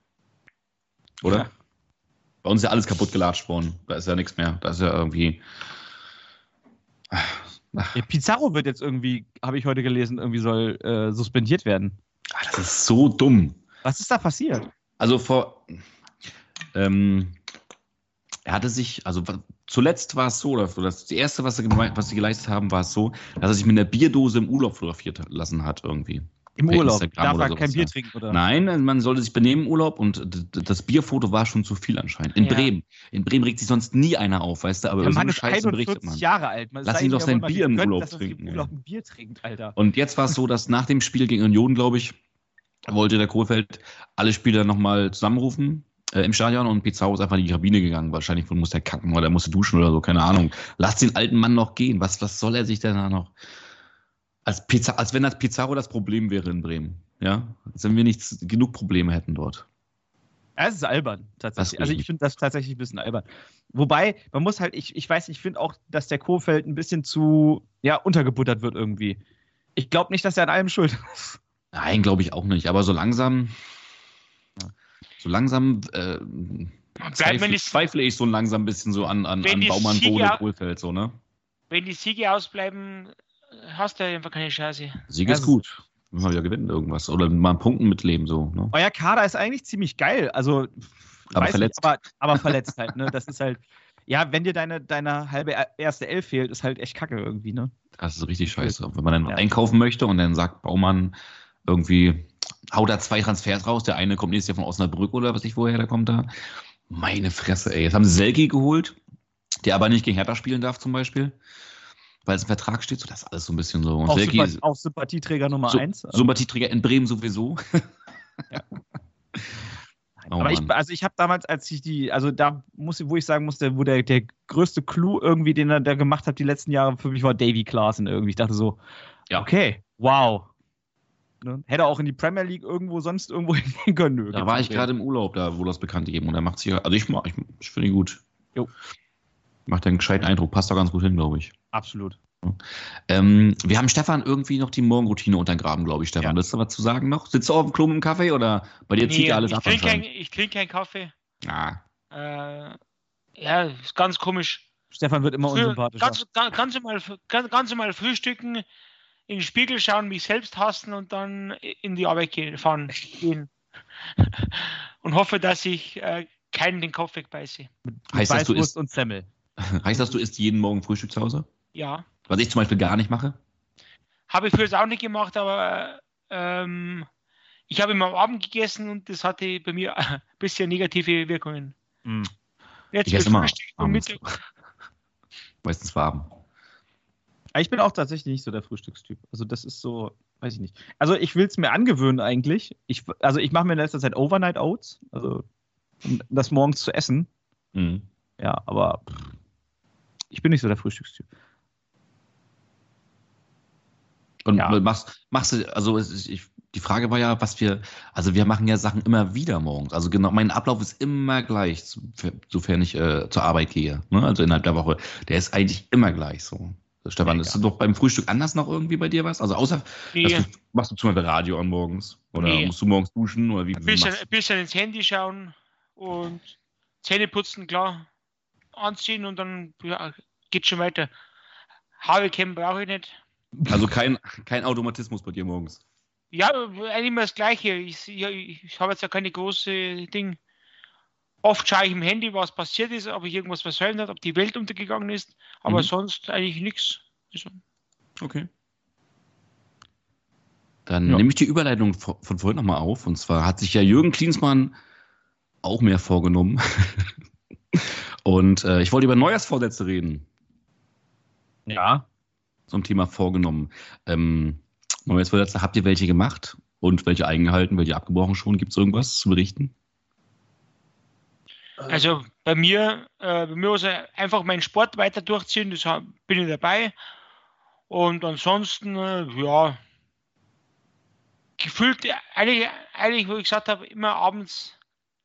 Oder? Ja. Bei uns ist ja alles kaputt gelatscht worden. Da ist ja nichts mehr. Da ist ja irgendwie. Ja, Pizarro wird jetzt irgendwie, habe ich heute gelesen, irgendwie soll suspendiert werden. Das ist so dumm. Was ist da passiert? Also er hatte sich, also zuletzt war es so, oder das erste, was sie geleistet haben, war es so, dass er sich mit einer Bierdose im Urlaub fotografiert lassen hat irgendwie. Im Per Urlaub. Instagram Darf oder er sowas, kein Bier ja. trinken, oder? Nein, man sollte sich benehmen im Urlaub und das Bierfoto war schon zu viel anscheinend. In Ja. Bremen. In Bremen regt sich sonst nie einer auf, weißt du, aber Der über so Mann eine ist Scheiße berichtet 41 man. Jahre alt. Man Lass sei ihn doch ja sein wohl mal Bier im gegönnt, Urlaub dass er trinken, im Urlaub ein Bier trinkt, Alter. Und jetzt war es so, dass nach dem Spiel gegen Union, glaube ich, wollte der Kohlfeld alle Spieler nochmal zusammenrufen im Stadion und Pizarro ist einfach in die Kabine gegangen. Wahrscheinlich musste er kacken oder er musste duschen oder so, keine Ahnung. Lass den alten Mann noch gehen. Was soll er sich denn da noch? Als wenn das Pizarro das Problem wäre in Bremen. Ja? Als wenn wir nicht genug Probleme hätten dort. Ja, es ist albern, tatsächlich. Das Also ist ich finde das tatsächlich ein bisschen albern. Wobei, man muss halt, ich weiß, ich finde auch, dass der Kohfeldt ein bisschen zu, untergebuttert wird irgendwie. Ich glaube nicht, dass er an allem schuld ist. Nein, glaube ich auch nicht. Aber so langsam zweifle ich so langsam ein bisschen so an Baumann, Bohle, Kohlfeld, so, ne? Wenn die Siege ausbleiben, hast du einfach keine Chance. Sieg ist gut. Mal wieder gewinnen irgendwas. Oder mal einen Punkten mitleben, so, ne? Euer Kader ist eigentlich ziemlich geil. Also, Aber verletzt. Aber verletzt halt, ne? Das ist halt, ja, wenn dir deine halbe erste Elf fehlt, ist halt echt kacke irgendwie, ne? Das ist richtig scheiße. Wenn man dann einkaufen möchte und dann sagt Baumann irgendwie, haut da 2 Transfers raus, der eine kommt nächstes Jahr von Osnabrück oder was ich woher, der kommt da. Meine Fresse, ey. Jetzt haben sie Selki geholt, der aber nicht gegen Hertha spielen darf zum Beispiel, weil es im Vertrag steht, so das ist alles so ein bisschen so. Und Selki, auch Sympathieträger Nummer 1. Sympathieträger in Bremen sowieso. Ja. Oh, aber ich habe damals, wo ich sagen musste, wo der größte Clou irgendwie, den er da gemacht hat die letzten Jahre, für mich war Davy Klaassen irgendwie. Ich dachte so, ja. Okay, wow. Ne? Hätte auch in die Premier League sonst irgendwo hingehen können. Nö, da war ich gerade im Urlaub, da wo das bekannt gegeben und er macht sich, also ich finde ihn gut. Jo. Macht einen gescheiten Eindruck, passt da ganz gut hin, glaube ich. Absolut. Wir haben Stefan irgendwie noch die Morgenroutine untergraben, glaube ich, Stefan. Ja. Willst du was zu sagen noch? Sitzt du auf dem Klo mit dem Kaffee oder bei dir zieht ja alles ab? Ich trinke keinen Kaffee. Ah. Ja, ist ganz komisch. Stefan wird immer unsympathischer. Ganz normal frühstücken, in den Spiegel schauen, mich selbst hassen und dann in die Arbeit gehen. Und hoffe, dass ich keinen den Kopf wegbeiße. Heißt das, du und Semmel. Heißt das, du isst jeden Morgen Frühstück zu Hause? Ja. Was ich zum Beispiel gar nicht mache? Habe ich früher auch nicht gemacht, aber ich habe immer am Abend gegessen und das hatte bei mir ein bisschen negative Wirkungen. Jetzt Ich esse immer Frühstück und abends. Mittag. Meistens vor Abend. Ich bin auch tatsächlich nicht so der Frühstückstyp. Also das ist so, weiß ich nicht. Also ich will es mir angewöhnen eigentlich. Ich mache mir in letzter Zeit Overnight Oats, also um das morgens zu essen. Mhm. Ja, aber ich bin nicht so der Frühstückstyp. Und Ja. machst du, also die Frage war ja, wir machen ja Sachen immer wieder morgens. Also genau, mein Ablauf ist immer gleich, sofern ich zur Arbeit gehe. Ne? Also innerhalb der Woche. Der ist eigentlich immer gleich so. Stefan, ist doch beim Frühstück anders noch irgendwie bei dir was? Also außer, machst du zum Beispiel Radio an morgens? Oder musst du morgens duschen? Oder wie ein bisschen ins Handy schauen und Zähne putzen, klar, anziehen und dann geht schon weiter. Haare kämmen brauche ich nicht. Also kein Automatismus bei dir morgens? Ja, eigentlich immer das Gleiche. Ich habe jetzt ja keine große Ding. Oft schaue ich im Handy, was passiert ist, ob ich irgendwas versäumt habe, ob die Welt untergegangen ist, aber sonst eigentlich nichts. Okay. Dann nehme ich die Überleitung von vorhin nochmal auf. Und zwar hat sich ja Jürgen Klinsmann auch mehr vorgenommen. Und ich wollte über Neujahrsvorsätze reden. Ja. Zum Thema vorgenommen. Neujahrsvorsätze, habt ihr welche gemacht? Und welche eingehalten, welche abgebrochen schon? Gibt es irgendwas zu berichten? Also bei mir muss einfach meinen Sport weiter durchziehen, das bin ich dabei. Und ansonsten, gefühlt eigentlich, wo ich gesagt habe, immer abends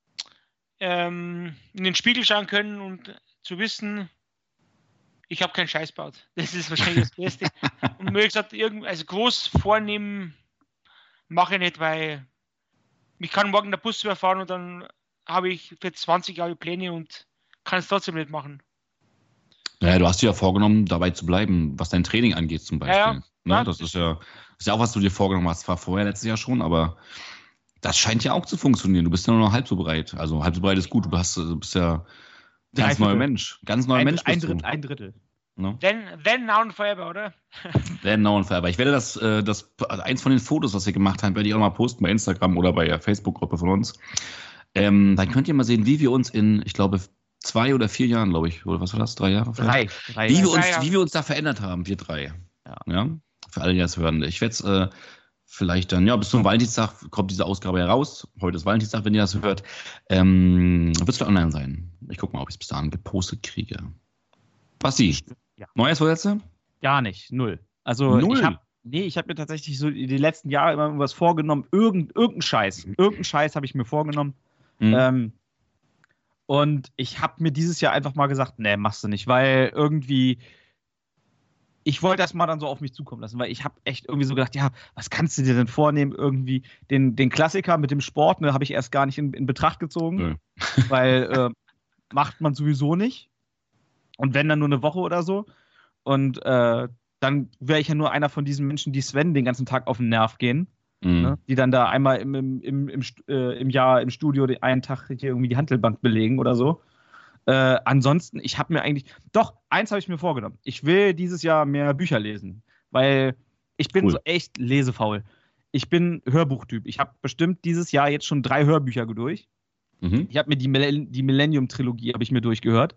in den Spiegel schauen können und zu wissen, ich habe keinen Scheiß gebaut. Das ist wahrscheinlich das Beste. Und mir gesagt, also groß vornehmen mache ich nicht, weil mich kann morgen der Bus überfahren und dann habe ich für 20 Jahre Pläne und kann es trotzdem nicht machen. Naja, du hast dir ja vorgenommen, dabei zu bleiben, was dein Training angeht zum Beispiel. Ja. Das ist ja auch, was du dir vorgenommen hast. Zwar vorher letztes Jahr schon, aber das scheint ja auch zu funktionieren. Du bist ja nur noch halb so breit. Also halb so breit ist gut. Du bist ja ganz neuer Mensch. Ganz neuer Mensch bist du. Ein Drittel. No? Then now and forever, oder? Then now and forever. Ich werde eins von den Fotos, was wir gemacht haben, werde ich auch mal posten bei Instagram oder bei der Facebook-Gruppe von uns. Dann könnt ihr mal sehen, wie wir uns in, ich glaube, 2 oder 4 Jahren, glaube ich, oder was war das? 3 Jahre? Drei. Wie wir uns da verändert haben, wir 3. Ja. Für alle, die das hören. Ich werde es vielleicht dann, bis zum Valentinstag kommt diese Ausgabe heraus. Heute ist Valentinstag, wenn ihr das hört. Wird es online sein. Ich gucke mal, ob ich es bis dahin gepostet kriege. Basti, Neujahrsvorsätze? Gar nicht, 0. Also 0? ich habe mir tatsächlich so die letzten Jahre immer was vorgenommen. Irgendein Scheiß habe ich mir vorgenommen. Und ich habe mir dieses Jahr einfach mal gesagt, nee, machst du nicht, weil irgendwie ich wollte das mal dann so auf mich zukommen lassen, weil ich habe echt irgendwie so gedacht, ja, was kannst du dir denn vornehmen? Irgendwie den Klassiker mit dem Sport, habe ich erst gar nicht in Betracht gezogen, weil macht man sowieso nicht. Und wenn, dann nur eine Woche oder so. Und dann wäre ich ja nur einer von diesen Menschen, die Sven den ganzen Tag auf den Nerv gehen. Ne? Die dann da einmal im Jahr im Studio den einen Tag hier irgendwie die Hantelbank belegen oder so. Ansonsten, ich habe mir eigentlich, doch, eins habe ich mir vorgenommen. Ich will dieses Jahr mehr Bücher lesen, weil ich bin so echt lesefaul. Ich bin Hörbuchtyp. Ich habe bestimmt dieses Jahr jetzt schon 3 Hörbücher durch. Ich habe mir die Millennium-Trilogie habe ich mir durchgehört.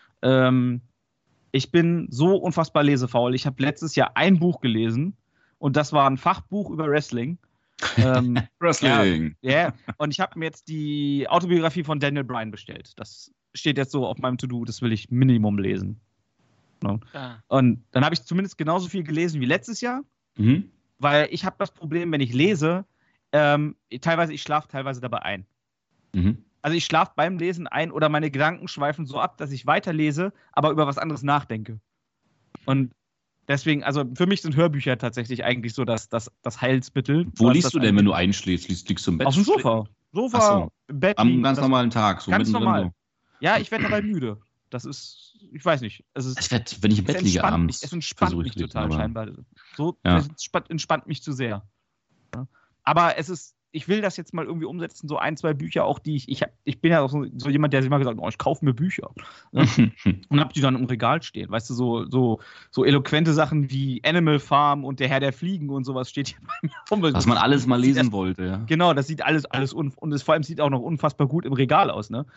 Ich bin so unfassbar lesefaul. Ich habe letztes Jahr ein Buch gelesen und das war ein Fachbuch über Wrestling. Wrestling. Ja, und ich habe mir jetzt die Autobiografie von Daniel Bryan bestellt. Das steht jetzt so auf meinem To-Do, das will ich Minimum lesen. No. Ja. Und dann habe ich zumindest genauso viel gelesen wie letztes Jahr, weil ich habe das Problem, wenn ich lese, ich schlafe teilweise dabei ein. Also ich schlafe beim Lesen ein oder meine Gedanken schweifen so ab, dass ich weiterlese, aber über was anderes nachdenke. Und deswegen, also für mich sind Hörbücher tatsächlich eigentlich so das Heilsmittel. Wo liest du denn, wenn du einschläfst? Liegst du im Bett? Auf dem Sofa. So. Im Bett. Am ganz normalen Tag. So ganz normal. Ja, ich werde dabei müde. Das ist, ich weiß nicht. Wenn ich im Bett liege abends. Es entspannt mich total scheinbar. So, es entspannt mich zu sehr. Aber es ist, ich will das jetzt mal irgendwie umsetzen, so 1, 2 Bücher auch, die ich bin ja auch so jemand, der sich immer gesagt hat, ich kaufe mir Bücher. Ne? Und hab die dann im Regal stehen. Weißt du, so eloquente Sachen wie Animal Farm und der Herr der Fliegen und sowas steht hier bei mir rum. Was man alles mal lesen wollte, ja. Genau, das sieht alles und es vor allem sieht auch noch unfassbar gut im Regal aus, ne?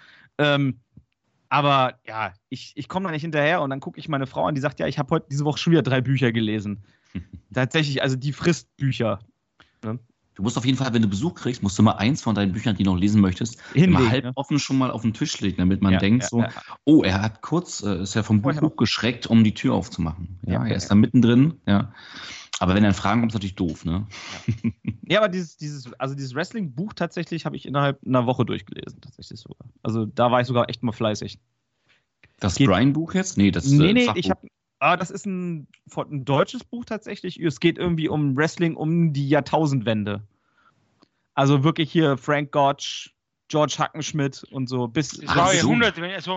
Aber ja, ich komme da nicht hinterher und dann gucke ich meine Frau an, die sagt, ja, ich habe heute diese Woche schon wieder 3 Bücher gelesen. Tatsächlich, also die frisst Bücher. Ne? Du musst auf jeden Fall, wenn du Besuch kriegst, musst du mal eins von deinen Büchern, die du noch lesen möchtest, Hinlegen, immer halb offen schon mal auf den Tisch legen, damit man denkt oh, er hat kurz, ist ja vom Buch hochgeschreckt, um die Tür aufzumachen. Ja, er ist da mittendrin, ja. Aber wenn dann Fragen kommt, ist natürlich doof, ne? Ja, aber dieses Wrestling-Buch tatsächlich habe ich innerhalb einer Woche durchgelesen, tatsächlich sogar. Also da war ich sogar echt mal fleißig. Das Brian-Buch jetzt? Nee, das ich habe das ist ein deutsches Buch tatsächlich. Es geht irgendwie um Wrestling um die Jahrtausendwende. Also wirklich hier Frank Gotch, George Hackenschmidt und so bis Jahrhundert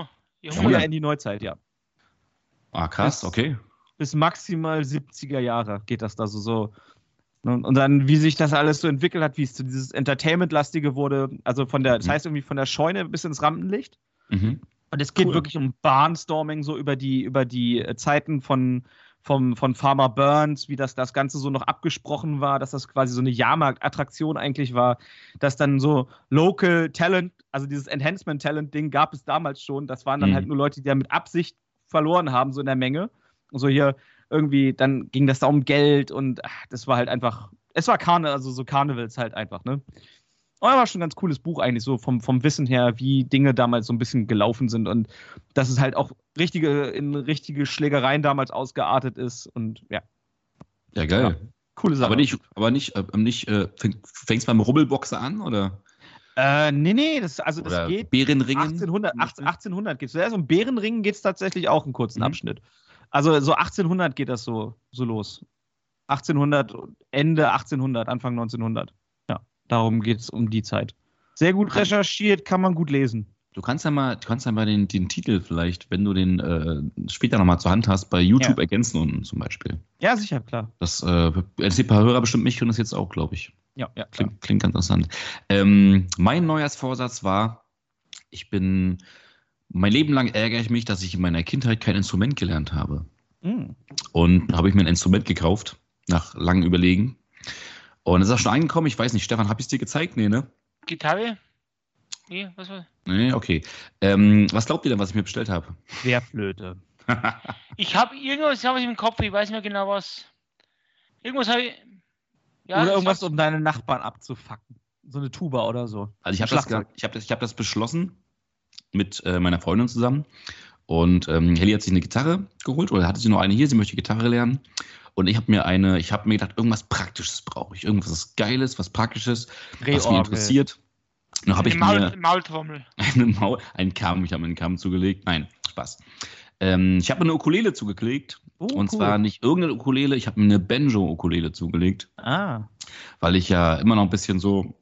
in die Neuzeit, ja. Ah, krass, okay. Bis maximal 70er Jahre geht das da so. Und dann, wie sich das alles so entwickelt hat, wie es zu dieses Entertainment-lastige wurde, also das heißt irgendwie von der Scheune bis ins Rampenlicht. Mhm. Und es geht wirklich um Barnstorming, so über die Zeiten von Farmer Burns, wie das Ganze so noch abgesprochen war, dass das quasi so eine Jahrmarktattraktion eigentlich war, dass dann so Local Talent, also dieses Enhancement-Talent-Ding gab es damals schon, das waren dann halt nur Leute, die da mit Absicht verloren haben, so in der Menge. Und so hier irgendwie, dann ging das da um Geld und das war halt einfach, es war so Karnevals halt einfach, ne? Und das war schon ein ganz cooles Buch eigentlich, so vom Wissen her, wie Dinge damals so ein bisschen gelaufen sind und dass es halt auch in richtige Schlägereien damals ausgeartet ist und ja. Ja, geil. Ja, coole Sache. Aber nicht fängst beim Rubbelboxer an, oder? Nee, das geht. Bärenringen? 1800 geht es. Ja, so um Bärenringen geht es tatsächlich auch einen kurzen Abschnitt. Also so 1800 geht das so los. 1800, Ende 1800, Anfang 1900. Darum geht es um die Zeit. Sehr gut recherchiert, kann man gut lesen. Du kannst ja mal den Titel vielleicht, wenn du den später nochmal zur Hand hast, bei YouTube ergänzen und zum Beispiel. Ja, sicher, klar. Das interessiert ein paar Hörer bestimmt mich und das jetzt auch, glaube ich. Ja, klingt ganz interessant. Mein Neujahrsvorsatz war, mein Leben lang ärgere ich mich, dass ich in meiner Kindheit kein Instrument gelernt habe. Und habe ich mir ein Instrument gekauft, nach langem Überlegen. Und es ist auch schon angekommen, ich weiß nicht, Stefan, habe ich es dir gezeigt? Nee, ne? Gitarre? Nee, was war? Nee, okay. Was glaubt ihr denn, was ich mir bestellt habe? Querflöte. Ich habe irgendwas im Kopf, ich weiß nicht mehr genau was. Irgendwas habe ich. Ja, oder irgendwas, um deine Nachbarn abzufacken. So eine Tuba oder so. Also ich hab das beschlossen mit meiner Freundin zusammen. Und Helly hat sich eine Gitarre geholt, oder hatte sie noch eine hier, sie möchte Gitarre lernen. Und ich habe mir gedacht, irgendwas Praktisches brauche ich. Irgendwas Geiles, was Praktisches, was mich interessiert. Dann habe ich mir Maultrommel. einen Kamm, ich habe mir einen Kamm zugelegt. Nein, Spaß. Ich habe mir eine Ukulele zugelegt. Und zwar nicht irgendeine Ukulele, ich habe mir eine Banjo-Ukulele zugelegt. Weil ich ja immer noch ein bisschen so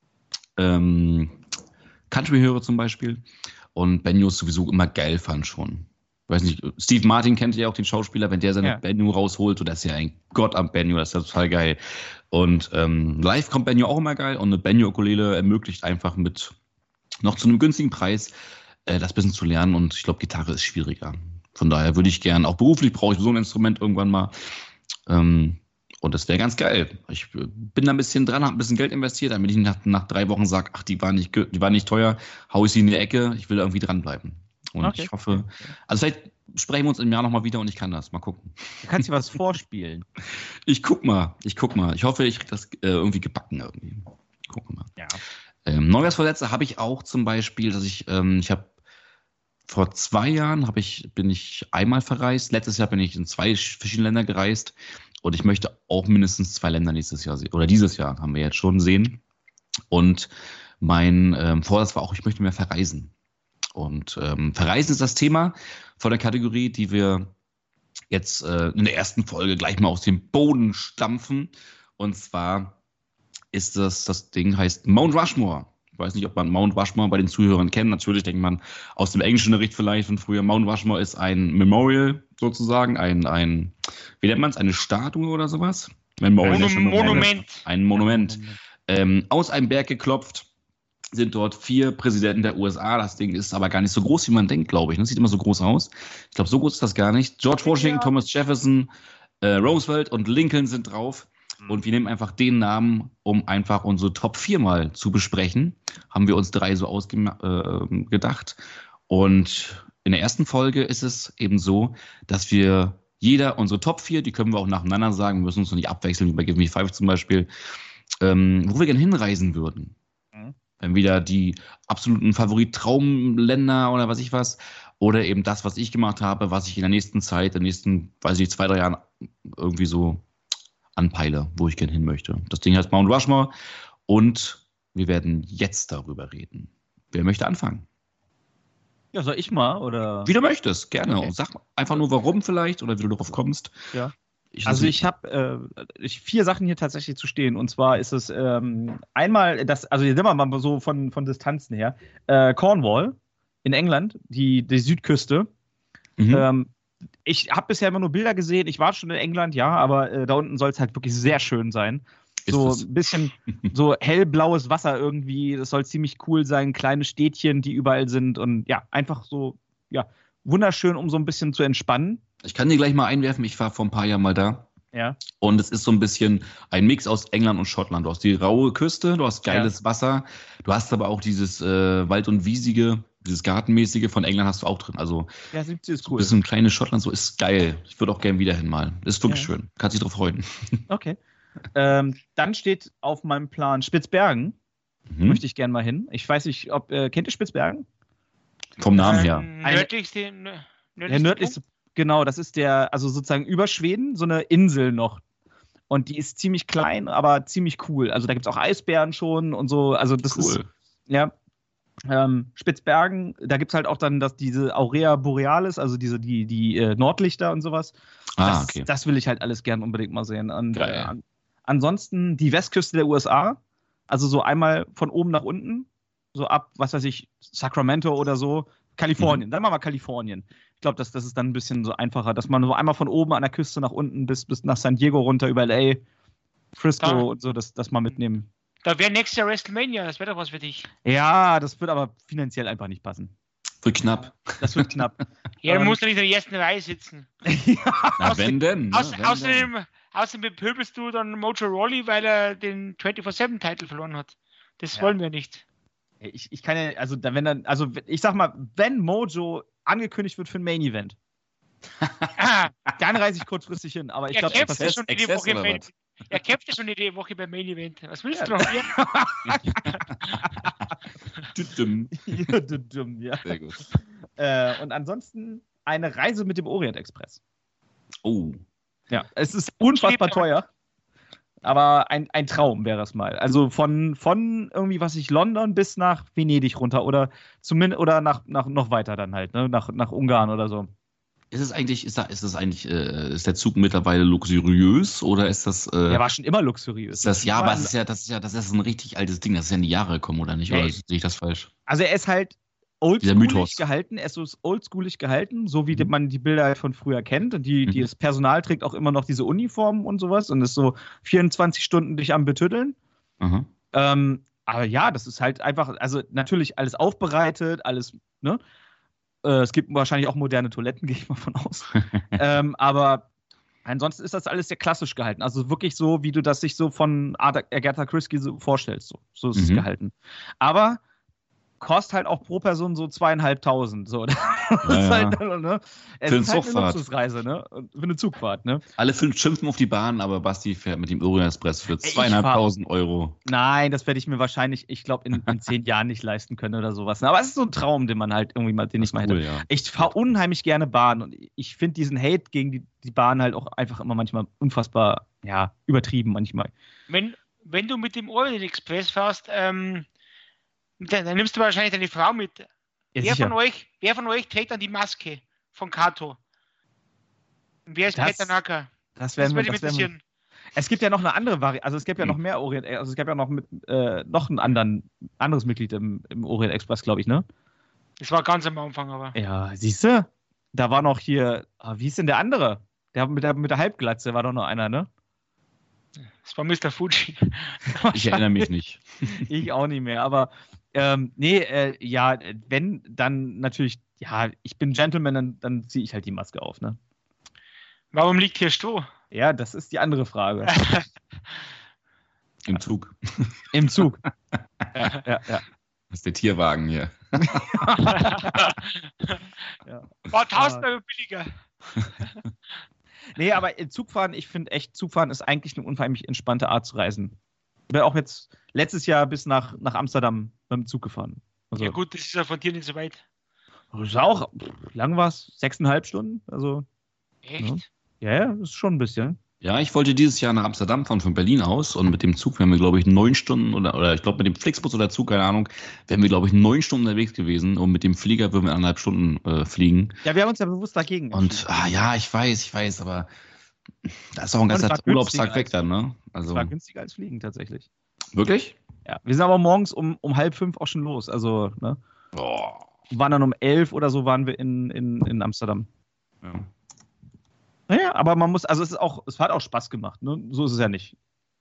Country höre zum Beispiel. Und Banjos sowieso immer geil fand schon. Weiß nicht, Steve Martin kennt ja auch den Schauspieler, wenn der seine Banjo rausholt, so, das ist ja ein Gott am Banjo, das ist ja total geil. Und live kommt Banjo auch immer geil und eine Banjo-Ukulele ermöglicht einfach mit noch zu einem günstigen Preis das bisschen zu lernen und ich glaube, Gitarre ist schwieriger. Von daher würde ich gern, auch beruflich brauche ich so ein Instrument irgendwann mal und das wäre ganz geil. Ich bin da ein bisschen dran, habe ein bisschen Geld investiert, damit ich nach 3 Wochen sage, ach, die war nicht teuer, hau ich sie in die Ecke, ich will da irgendwie dranbleiben. Und ich hoffe, also vielleicht sprechen wir uns im Jahr nochmal wieder und ich kann das. Mal gucken. Du kannst dir was vorspielen. Ich guck mal. Ich hoffe, ich kriege das irgendwie gebacken irgendwie. Gucken wir mal. Ja. Neujahrsvorsätze habe ich auch zum Beispiel, dass ich habe vor 2 Jahren bin ich einmal verreist. Letztes Jahr bin ich in 2 verschiedene Länder gereist und ich möchte auch mindestens 2 Länder nächstes Jahr sehen. Oder dieses Jahr haben wir jetzt schon sehen. Und mein Vorsatz war auch, ich möchte mehr verreisen. Und Verreisen ist das Thema von der Kategorie, die wir jetzt in der ersten Folge gleich mal aus dem Boden stampfen. Und zwar ist das Ding heißt Mount Rushmore. Ich weiß nicht, ob man Mount Rushmore bei den Zuhörern kennt. Natürlich denkt man aus dem Englischunterricht vielleicht von früher. Mount Rushmore ist ein Memorial sozusagen, wie nennt man es, eine Statue oder sowas? Monument. Ein Monument. Aus einem Berg geklopft sind dort 4 Präsidenten der USA. Das Ding ist aber gar nicht so groß, wie man denkt, glaube ich. Das sieht immer so groß aus. Ich glaube, so groß ist das gar nicht. George Washington, Thomas Jefferson, Roosevelt und Lincoln sind drauf. Und wir nehmen einfach den Namen, um einfach unsere Top 4 mal zu besprechen. Haben wir uns 3 so ausgedacht. Und in der ersten Folge ist es eben so, dass wir jeder unsere Top 4, die können wir auch nacheinander sagen, wir müssen uns noch nicht abwechseln, wie bei Give Me 5 zum Beispiel, wo wir gerne hinreisen würden. Wenn wieder die absoluten Favorit-Traumländer oder was ich was, oder eben das, was ich gemacht habe, was ich in der nächsten Zeit, in den nächsten, weiß ich nicht, 2, 3 Jahren irgendwie so anpeile, wo ich gerne hin möchte. Das Ding heißt Mount Rushmore und wir werden jetzt darüber reden. Wer möchte anfangen? Ja, soll ich mal, oder? Wie du möchtest, gerne. Okay. Und sag einfach nur, warum vielleicht oder wie du darauf kommst. Ja. Ich habe 4 Sachen hier tatsächlich zu stehen. Und zwar ist es einmal, also jetzt sind wir mal so von Distanzen her, Cornwall in England, die Südküste. Ich habe bisher immer nur Bilder gesehen. Ich war schon in England, ja, aber da unten soll es halt wirklich sehr schön sein. So ein bisschen so hellblaues Wasser irgendwie. Das soll ziemlich cool sein. Kleine Städtchen, die überall sind. Und ja, einfach so, ja, wunderschön, um so ein bisschen zu entspannen. Ich kann dir gleich mal einwerfen, ich war vor ein paar Jahren mal da. Ja. Und es ist so ein bisschen ein Mix aus England und Schottland. Du hast die raue Küste, du hast geiles Wasser, du hast aber auch dieses Wald- und Wiesige, dieses Gartenmäßige von England hast du auch drin. Also ja, ist so cool. ein bisschen kleines Schottland, so ist geil. Ich würde auch gerne wieder hin mal. Ist wirklich schön. Kannst dich drauf freuen. Okay. Dann steht auf meinem Plan Spitzbergen. Möchte ich gerne mal hin. Ich weiß nicht, kennt ihr Spitzbergen? Vom Namen her. Nördlichste nördlichste, genau, das ist also sozusagen über Schweden, so eine Insel noch. Und die ist ziemlich klein, aber ziemlich cool. Also da gibt es auch Eisbären schon und so. Also das ist, ja. Spitzbergen, da gibt es halt auch dann diese Aurea Borealis, also die Nordlichter und sowas. Das will ich halt alles gern unbedingt mal sehen. Und ansonsten die Westküste der USA, also so einmal von oben nach unten, so ab, was weiß ich, Sacramento oder so, Kalifornien, sagen wir mal Kalifornien. Ich glaube, das ist dann ein bisschen so einfacher, dass man so einmal von oben an der Küste nach unten bis nach San Diego runter über LA, Frisco und so, das mal mitnehmen. Da wäre nächstes Jahr WrestleMania, das wäre doch was für dich. Ja, das wird aber finanziell einfach nicht passen. Wird knapp. Das wird knapp. Ja, du musst doch nicht in der ersten Reihe sitzen. Na, wenn denn. Außerdem bepöbelst du dann Mojo Rawley, weil er den 24/7-Titel verloren hat. Das wollen wir nicht. Ich kann ja, also ich sag mal, wenn Mojo angekündigt wird für ein Main Event, dann reise ich kurzfristig hin. Aber ich glaube, er kämpft schon jede Woche beim Main Event. Was willst du noch hier? Ja. Sehr gut. Und ansonsten eine Reise mit dem Orient Express. Oh. Ja, es ist unfassbar teuer. Aber ein Traum wäre es mal. Also von irgendwie, was ich, London bis nach Venedig runter oder zumindest oder nach noch weiter dann halt, ne? Nach Ungarn oder so. Ist der Zug mittlerweile luxuriös oder ist das? Der war schon immer luxuriös. Das ist ein richtig altes Ding. Das ist ja in die Jahre gekommen, oder nicht? Oder sehe ich das falsch? Also er ist halt oldschoolig gehalten. Er ist so oldschoolig gehalten, so wie man die Bilder halt von früher kennt. Und das Personal trägt auch immer noch diese Uniformen und sowas und ist so 24 Stunden dich am Betüddeln. Aber ja, das ist halt einfach, also natürlich alles aufbereitet, alles, ne? Es gibt wahrscheinlich auch moderne Toiletten, gehe ich mal von aus. Aber ansonsten ist das alles sehr klassisch gehalten. Also wirklich so, wie du das sich so von Agatha Christie so vorstellst. So ist es gehalten. Aber kostet halt auch pro Person so 2.500. So. Das ist halt, ne? Es ist halt eine Luxusreise, ne? Für eine Zugfahrt, ne? Alle schimpfen auf die Bahn, aber Basti fährt mit dem Orient Express für 2.500 Euro. Nein, das werde ich mir wahrscheinlich, ich glaube, in 10 Jahren nicht leisten können oder sowas. Aber es ist so ein Traum, den man halt irgendwie mal, den ich mal hätte. Ja. Ich fahre unheimlich gerne Bahn und ich finde diesen Hate gegen die Bahn halt auch einfach immer manchmal unfassbar, übertrieben manchmal. Wenn du mit dem Orient Express fährst, dann nimmst du wahrscheinlich deine Frau mit. Ja, wer von euch trägt dann die Maske von Kato? Und wer ist Peter Nacker? Das würde mich interessieren. Es gibt ja noch eine andere Variante, also es gibt ja noch mehr Orient, also es gab ja noch noch ein anderes Mitglied im Orient Express, glaube ich, ne? Das war ganz am Anfang, aber. Ja, siehst du? Da war noch hier, wie ist denn der andere? Der mit der Halbglatze war doch noch einer, ne? Das war Mr. Fuji. Ich erinnere mich nicht. Ich auch nicht mehr, aber ja, wenn, dann natürlich, ja, ich bin Gentleman, dann ziehe ich halt die Maske auf, ne? Warum liegt hier Stroh? Ja, das ist die andere Frage. Im Zug. Im Zug. Ja. Das ist der Tierwagen hier. Ja. War 1000 Euro billiger. Nee, aber Zugfahren, ich finde echt, Zugfahren ist eigentlich eine unheimlich entspannte Art zu reisen. Ich bin auch jetzt letztes Jahr bis nach Amsterdam mit dem Zug gefahren. Also, Ja gut, das ist ja von dir nicht so weit. das ist auch, lang war es? 6,5 Stunden? Also, Echt? ja, das ist schon ein bisschen. Ja, ich wollte dieses Jahr nach Amsterdam fahren, von Berlin aus. Und mit dem Zug wären wir, glaube ich, 9 Stunden oder ich glaube, mit dem Flixbus oder Zug, keine Ahnung, wären wir, glaube ich, 9 Stunden unterwegs gewesen. Und mit dem Flieger würden wir 1,5 Stunden fliegen. Ja, wir haben uns ja bewusst dagegen Und, ja, ich weiß, aber da ist auch ein Und es ganzer war Urlaubstag günstiger weg dann, ne? Also, Das war günstiger als Fliegen tatsächlich. wirklich? Ja, wir sind aber morgens um 4:30 auch schon los. Also, ne? Boah. Waren dann um 11 oder so waren wir in Amsterdam. Ja. Naja, aber man muss, also es hat auch Spaß gemacht, ne? So ist es ja nicht.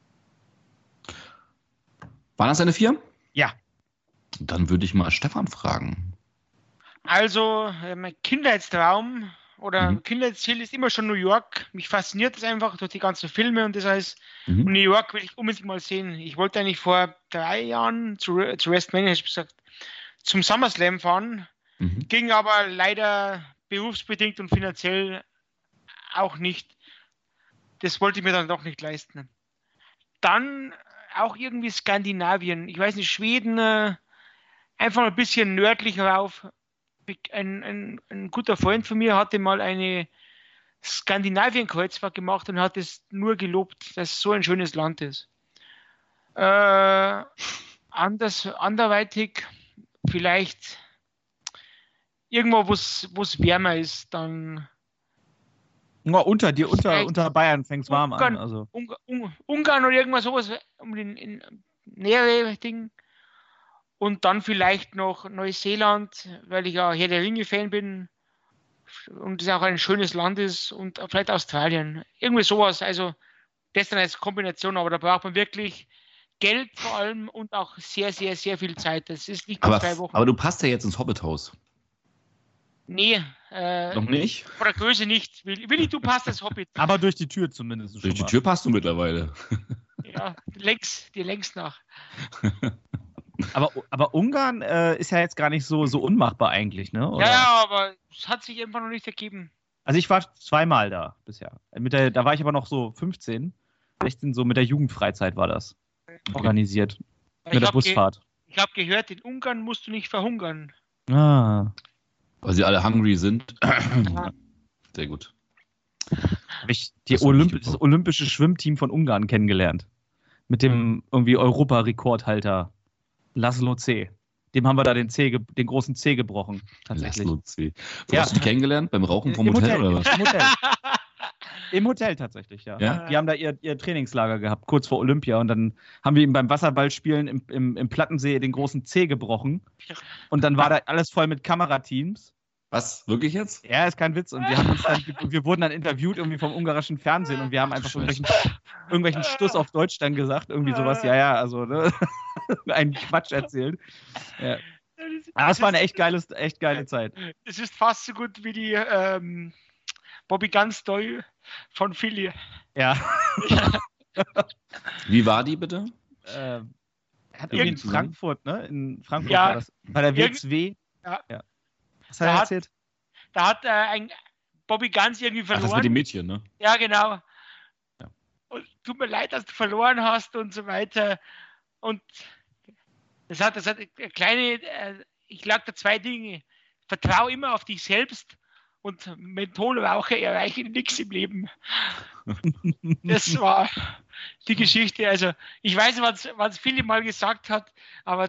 Waren das deine 4? Ja. Dann würde ich mal Stefan fragen. Also, mein Kindheitstraum oder Mhm. Kindheitsziel ist immer schon New York. Mich fasziniert das einfach durch die ganzen Filme und das heißt, Mhm. New York will ich unbedingt mal sehen. Ich wollte eigentlich vor 3 Jahren zu WrestleMania, ich gesagt, zum SummerSlam fahren, Mhm. ging aber leider berufsbedingt und finanziell auch nicht. Das wollte ich mir dann doch nicht leisten. Dann auch irgendwie Skandinavien. Ich weiß nicht, Schweden, einfach ein bisschen nördlich rauf. Ein guter Freund von mir hatte mal eine Skandinavien-Kreuzfahrt gemacht und hat es nur gelobt, dass es so ein schönes Land ist. Anderweitig vielleicht irgendwo, wo es wärmer ist, dann Nur unter Bayern fängt es warm Ungarn, an. Also. Ungarn oder irgendwas sowas in nähere Dinge. Und dann vielleicht noch Neuseeland, weil ich ja Herr der Ringe-Fan bin und es auch ein schönes Land ist, und vielleicht Australien. Irgendwie sowas. Also das dann als Kombination, aber da braucht man wirklich Geld vor allem und auch sehr, sehr, sehr viel Zeit. Das ist nicht nur 2 Wochen. Aber du passt ja jetzt ins Hobbithaus. Nee, Noch nicht? von der Größe nicht. Willi, du passt als Hobbit. Aber durch die Tür zumindest. Durch die Tür passt du mittlerweile. Ja, dir längst nach. Aber Ungarn ist ja jetzt gar nicht so unmachbar eigentlich, ne? Oder? Ja, aber es hat sich einfach noch nicht ergeben. Also ich war 2-mal da bisher. Da war ich aber noch so 15, 16, so mit der Jugendfreizeit war das organisiert. Mit der Busfahrt. Ich habe gehört, in Ungarn musst du nicht verhungern. Ah. Weil sie alle hungry sind. Sehr gut. Habe ich das Das hab ich gebraucht. olympische Schwimmteam von Ungarn kennengelernt. Mit dem irgendwie Europarekordhalter Laszlo C. Dem haben wir da den großen C gebrochen. Tatsächlich. Laszlo C. Wo Ja. hast du die kennengelernt? Beim Rauchen vom Im Hotel oder was? Im Hotel. Im Hotel tatsächlich, ja. Ja? Die haben da ihr Trainingslager gehabt, kurz vor Olympia. Und dann haben wir ihm beim Wasserballspielen im Plattensee den großen C gebrochen. Und dann war da alles voll mit Kamerateams. Was? Wirklich jetzt? Ja, ist kein Witz. Und wir wurden dann interviewt irgendwie vom ungarischen Fernsehen und wir haben einfach irgendwelchen Stuss auf Deutsch dann gesagt. Irgendwie sowas, ja, also, ne? Einen Quatsch erzählt. Ja. Aber es war eine echt geile Zeit. Es ist fast so gut wie die Bobby Guns-Doll von Philly. Ja. Wie war die bitte? Er hat irgendwie in Frankfurt, ne? In Frankfurt Ja. war das. Bei der WXW. Ja. Was hat er erzählt? Da hat ein Bobby Guns irgendwie Ach, verloren. das mit dem Mädchen, ne? Ja, genau. Ja. Und tut mir leid, dass du verloren hast und so weiter. Und das hat eine kleine, ich lag da 2 Dinge. Vertrau immer auf dich selbst und Mentholraucher erreichen nichts im Leben. Das war die Geschichte. Also ich weiß, was Philipp mal gesagt hat, aber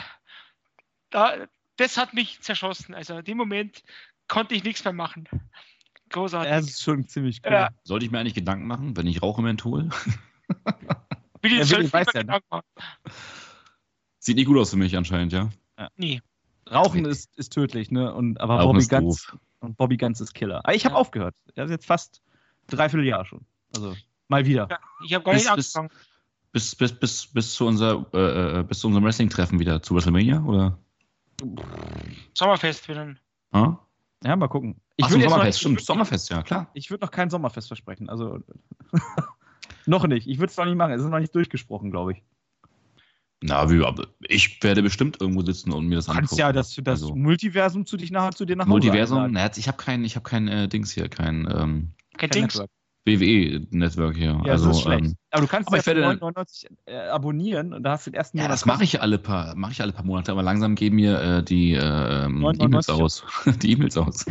das hat mich zerschossen. Also in dem Moment konnte ich nichts mehr machen. Großartig. Das ist schon ziemlich cool. Ja. Sollte ich mir eigentlich Gedanken machen, wenn ich rauche Menthol? Willi, Ja, soll Willi ich weiß mir ja, ne? Gedanken machen? Sieht nicht gut aus für mich anscheinend, ja? Nee. Rauchen ist tödlich, ne? Aber Rauchen Bobby ist Guns und Bobby Guns ist Killer. Aber ich habe aufgehört. Das ist jetzt fast 3/4 Jahr schon. Also Mal wieder. Ja, ich habe gar nicht Bis- angefangen. Bis zu unserem Wrestling-Treffen wieder zu WrestleMania, oder? Sommerfest wieder. Ha? Ja, mal gucken. Ach, würd zum jetzt Sommerfest, noch, stimmt. Sommerfest, ja, klar. Ich würde noch kein Sommerfest versprechen. Also noch nicht. Ich würde es noch nicht machen. Es ist noch nicht durchgesprochen, glaube ich. Na, aber ich werde bestimmt irgendwo sitzen und mir das Du kannst angucken. ja das Also, Multiversum zu dir nach Hause Multiversum, einladen. na, ich habe kein Dings hier, kein Kein Kein Dings. Network. WWE-Network hier. Ja, Also, das ist schlecht. Aber du kannst aber ja ich werde für dann- 9,99 abonnieren und da hast du den ersten ja, Monat. das mache ich alle paar Monate, aber langsam geben mir die E-Mails 9,99 aus. Die E-Mails aus.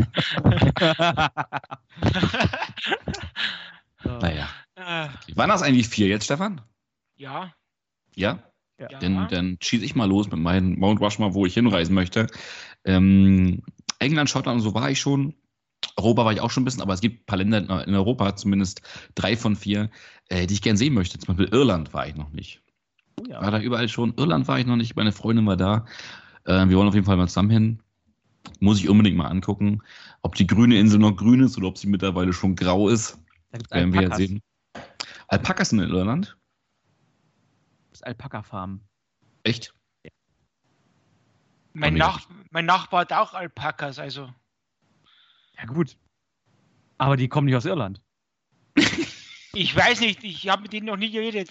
Naja. Waren das eigentlich 4 jetzt, Stefan? Ja. Ja? Ja. Dann schieße ich mal los mit meinem Mount Rushmore, wo ich hinreisen möchte. England, Schottland und so war ich schon. Europa war ich auch schon ein bisschen, aber es gibt ein paar Länder in Europa, zumindest 3 von 4, die ich gern sehen möchte. Zum Beispiel Irland war ich noch nicht. Oh ja. War da überall schon. Irland war ich noch nicht, meine Freundin war da. Wir wollen auf jeden Fall mal zusammen hin. Muss ich unbedingt mal angucken, ob die grüne Insel noch grün ist oder ob sie mittlerweile schon grau ist. Da gibt's Werden wir jetzt Alpakas. sehen. Alpakas sind in Irland? Das ist Alpaka-Farm. Echt? Mein, Oh, mein Nachbar hat auch Alpakas, also. Ja, gut. Aber die kommen nicht aus Irland. Ich weiß nicht, ich habe mit denen noch nie geredet.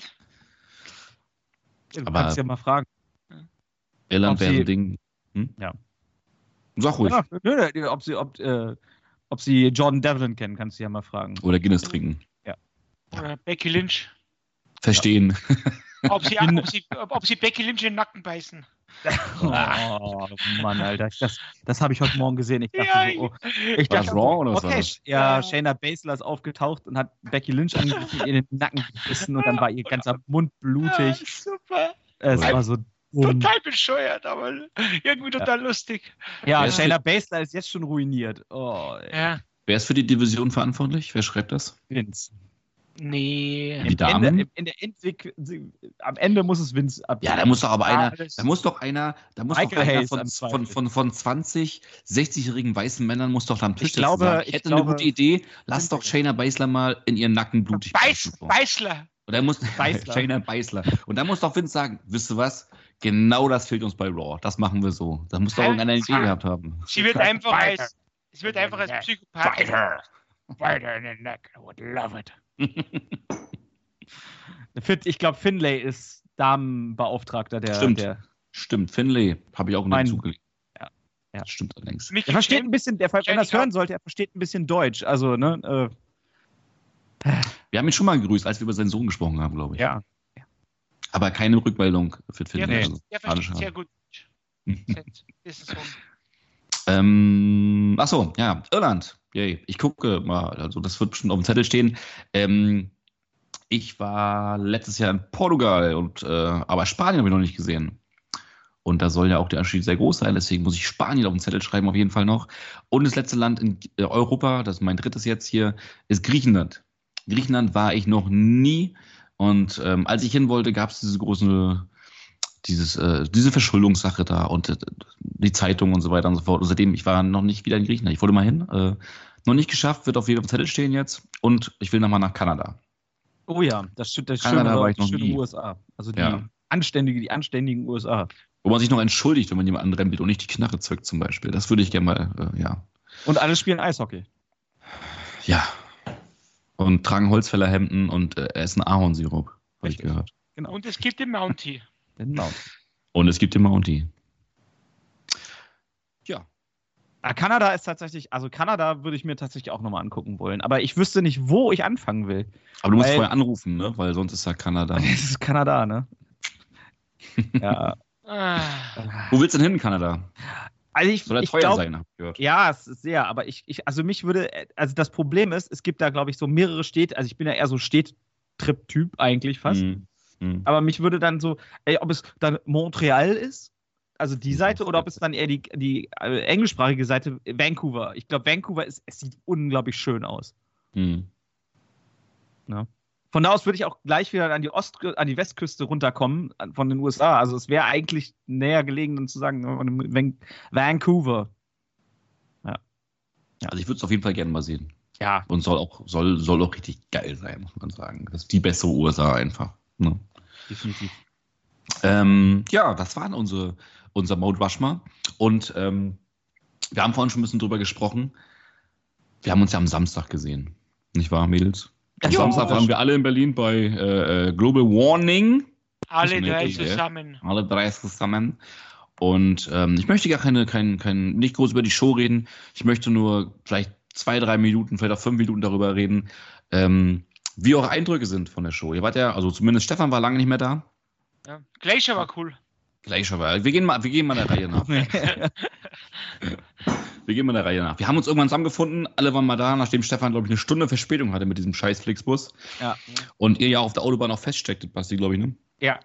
Du Aber- kannst ja mal fragen. Irland Ob wäre sie- ein Ding. Ja. Sag ruhig. Ja, nö, ob sie Jordan Devlin kennen, kannst du ja mal fragen. Oder Guinness trinken. Oder Becky Lynch. Verstehen. Ob sie Becky Lynch in den Nacken beißen. Oh, Mann, Alter. Das habe ich heute Morgen gesehen. Ich dachte, Ja, so, ich War dachte das Raw oder was war okay, das? ja, Ja. Shayna Baszler ist aufgetaucht und hat Becky Lynch angegriffen, ihr in den Nacken gebissen und dann war ihr ganzer Mund blutig. Super. Es war so dumm. Total bescheuert, aber irgendwie total lustig. Ja, Wer ist Shayna Baszler ist jetzt schon ruiniert. Oh, Ja. Wer ist für die Division verantwortlich? Wer schreibt das? Vince. Nee. Die Damen? Am Ende muss es Vince ab. Ja, da muss doch aber Ja, einer, das- da muss doch einer Michael Hayes am Zweifel. von 20, 60-jährigen weißen Männern muss doch da am Tisch Ich glaube- sitzen und sagen, ich hätte glaube- eine gute Idee, lass doch Shayna Baszler mal in ihren Nacken blutig beißen. Beißler. Und dann muss Baszler. Shayna Baszler. Und dann muss doch Vince sagen, wisst ihr was? Genau das fehlt uns bei Raw. Das machen wir so. Da muss doch irgendeiner eine Idee gehabt haben. Sie wird einfach als Psychopath. Weiter in den Neck. I would love it. Ich glaube, Finlay ist Damenbeauftragter der. Stimmt, Finlay habe ich auch Mein- dazu gelegt. Ja, ja. Das stimmt allerdings. Mich Er versteht ein bisschen, wenn er das hören sollte, er versteht ein bisschen Deutsch. Also, ne? Wir haben ihn schon mal gegrüßt, als wir über seinen Sohn gesprochen haben, glaube ich. Ja. Aber keine Rückmeldung für Der, Finlay. Nee. Also, der schade, versteht sehr schade. gut. Das ist so. Achso, ja, Irland. Yay. Ich gucke mal, also das wird bestimmt auf dem Zettel stehen. Ich war letztes Jahr in Portugal aber Spanien habe ich noch nicht gesehen. Und da soll ja auch der Unterschied sehr groß sein, deswegen muss ich Spanien auf den Zettel schreiben, auf jeden Fall noch. Und das letzte Land in Europa, das ist mein drittes jetzt hier, ist Griechenland. Griechenland war ich noch nie. Und als ich hin wollte, gab es diese Verschuldungssache da und die Zeitung und so weiter und so fort. Und seitdem, ich war noch nicht wieder in Griechenland. Ich wollte mal hin. Noch nicht geschafft, wird auf jedem Zettel stehen jetzt. Und ich will nochmal nach Kanada. Oh ja, das schöne Kanada war ich noch nie. USA. Also die Ja. anständigen USA. Wo man sich noch entschuldigt, wenn man jemanden anrempelt und nicht die Knarre zückt zum Beispiel. Das würde ich gerne mal, ja. Und alle spielen Eishockey. Ja. Und tragen Holzfällerhemden und essen Ahornsirup, habe ich Richtig. gehört. Genau. Und es gibt den Mountie. Genau. Und es gibt den Mountie. Ja. Kanada ist tatsächlich, also Kanada würde ich mir tatsächlich auch nochmal angucken wollen. Aber ich wüsste nicht, wo ich anfangen will. Aber du musst Weil- vorher anrufen, ne? Weil sonst ist ja Kanada. Es ist Kanada, ne? Ja. Ah. Wo willst du denn hin in Kanada? Also ich Soll er teuer glaub, sein, hab ich gehört. Ja, es ist sehr, aber also mich würde, also das Problem ist, es gibt da, glaube ich, so mehrere Städte, also ich bin ja eher so Städttrip-Typ eigentlich fast, Mhm. aber mich würde dann so, ob es dann Montreal ist, also die Seite, oder ob es dann eher die englischsprachige Seite, Vancouver. Ich glaube, Vancouver es sieht unglaublich schön aus. Mhm. Von da aus würde ich auch gleich wieder an die Westküste runterkommen von den USA. Also es wäre eigentlich näher gelegen, dann zu sagen, Vancouver. Also ich würde es auf jeden Fall gerne mal sehen. Ja. Und soll auch richtig geil sein, muss man sagen. Das ist die bessere Ursache einfach. Ne? Definitiv. Ja, das war unser Mount Rushmore. Und wir haben vorhin schon ein bisschen drüber gesprochen. Wir haben uns ja am Samstag gesehen. Nicht wahr, Mädels? Am Samstag waren wir alle in Berlin bei Global Warning. Alle drei zusammen. Alle drei zusammen. Und ich möchte gar nicht groß über die Show reden. Ich möchte nur vielleicht 2-3 Minuten, vielleicht auch 5 Minuten darüber reden, wie eure Eindrücke sind von der Show. Ihr wart ja, also zumindest Stefan war lange nicht mehr da. Ja. Glacier war cool. Glacier war. Wir gehen mal der Reihe nach. Wir haben uns irgendwann zusammengefunden, alle waren mal da, nachdem Stefan, glaube ich, eine Stunde Verspätung hatte mit diesem scheiß Flixbus. Ja. Und ihr ja auf der Autobahn auch feststecktet, Basti, glaube ich, ne? Ja.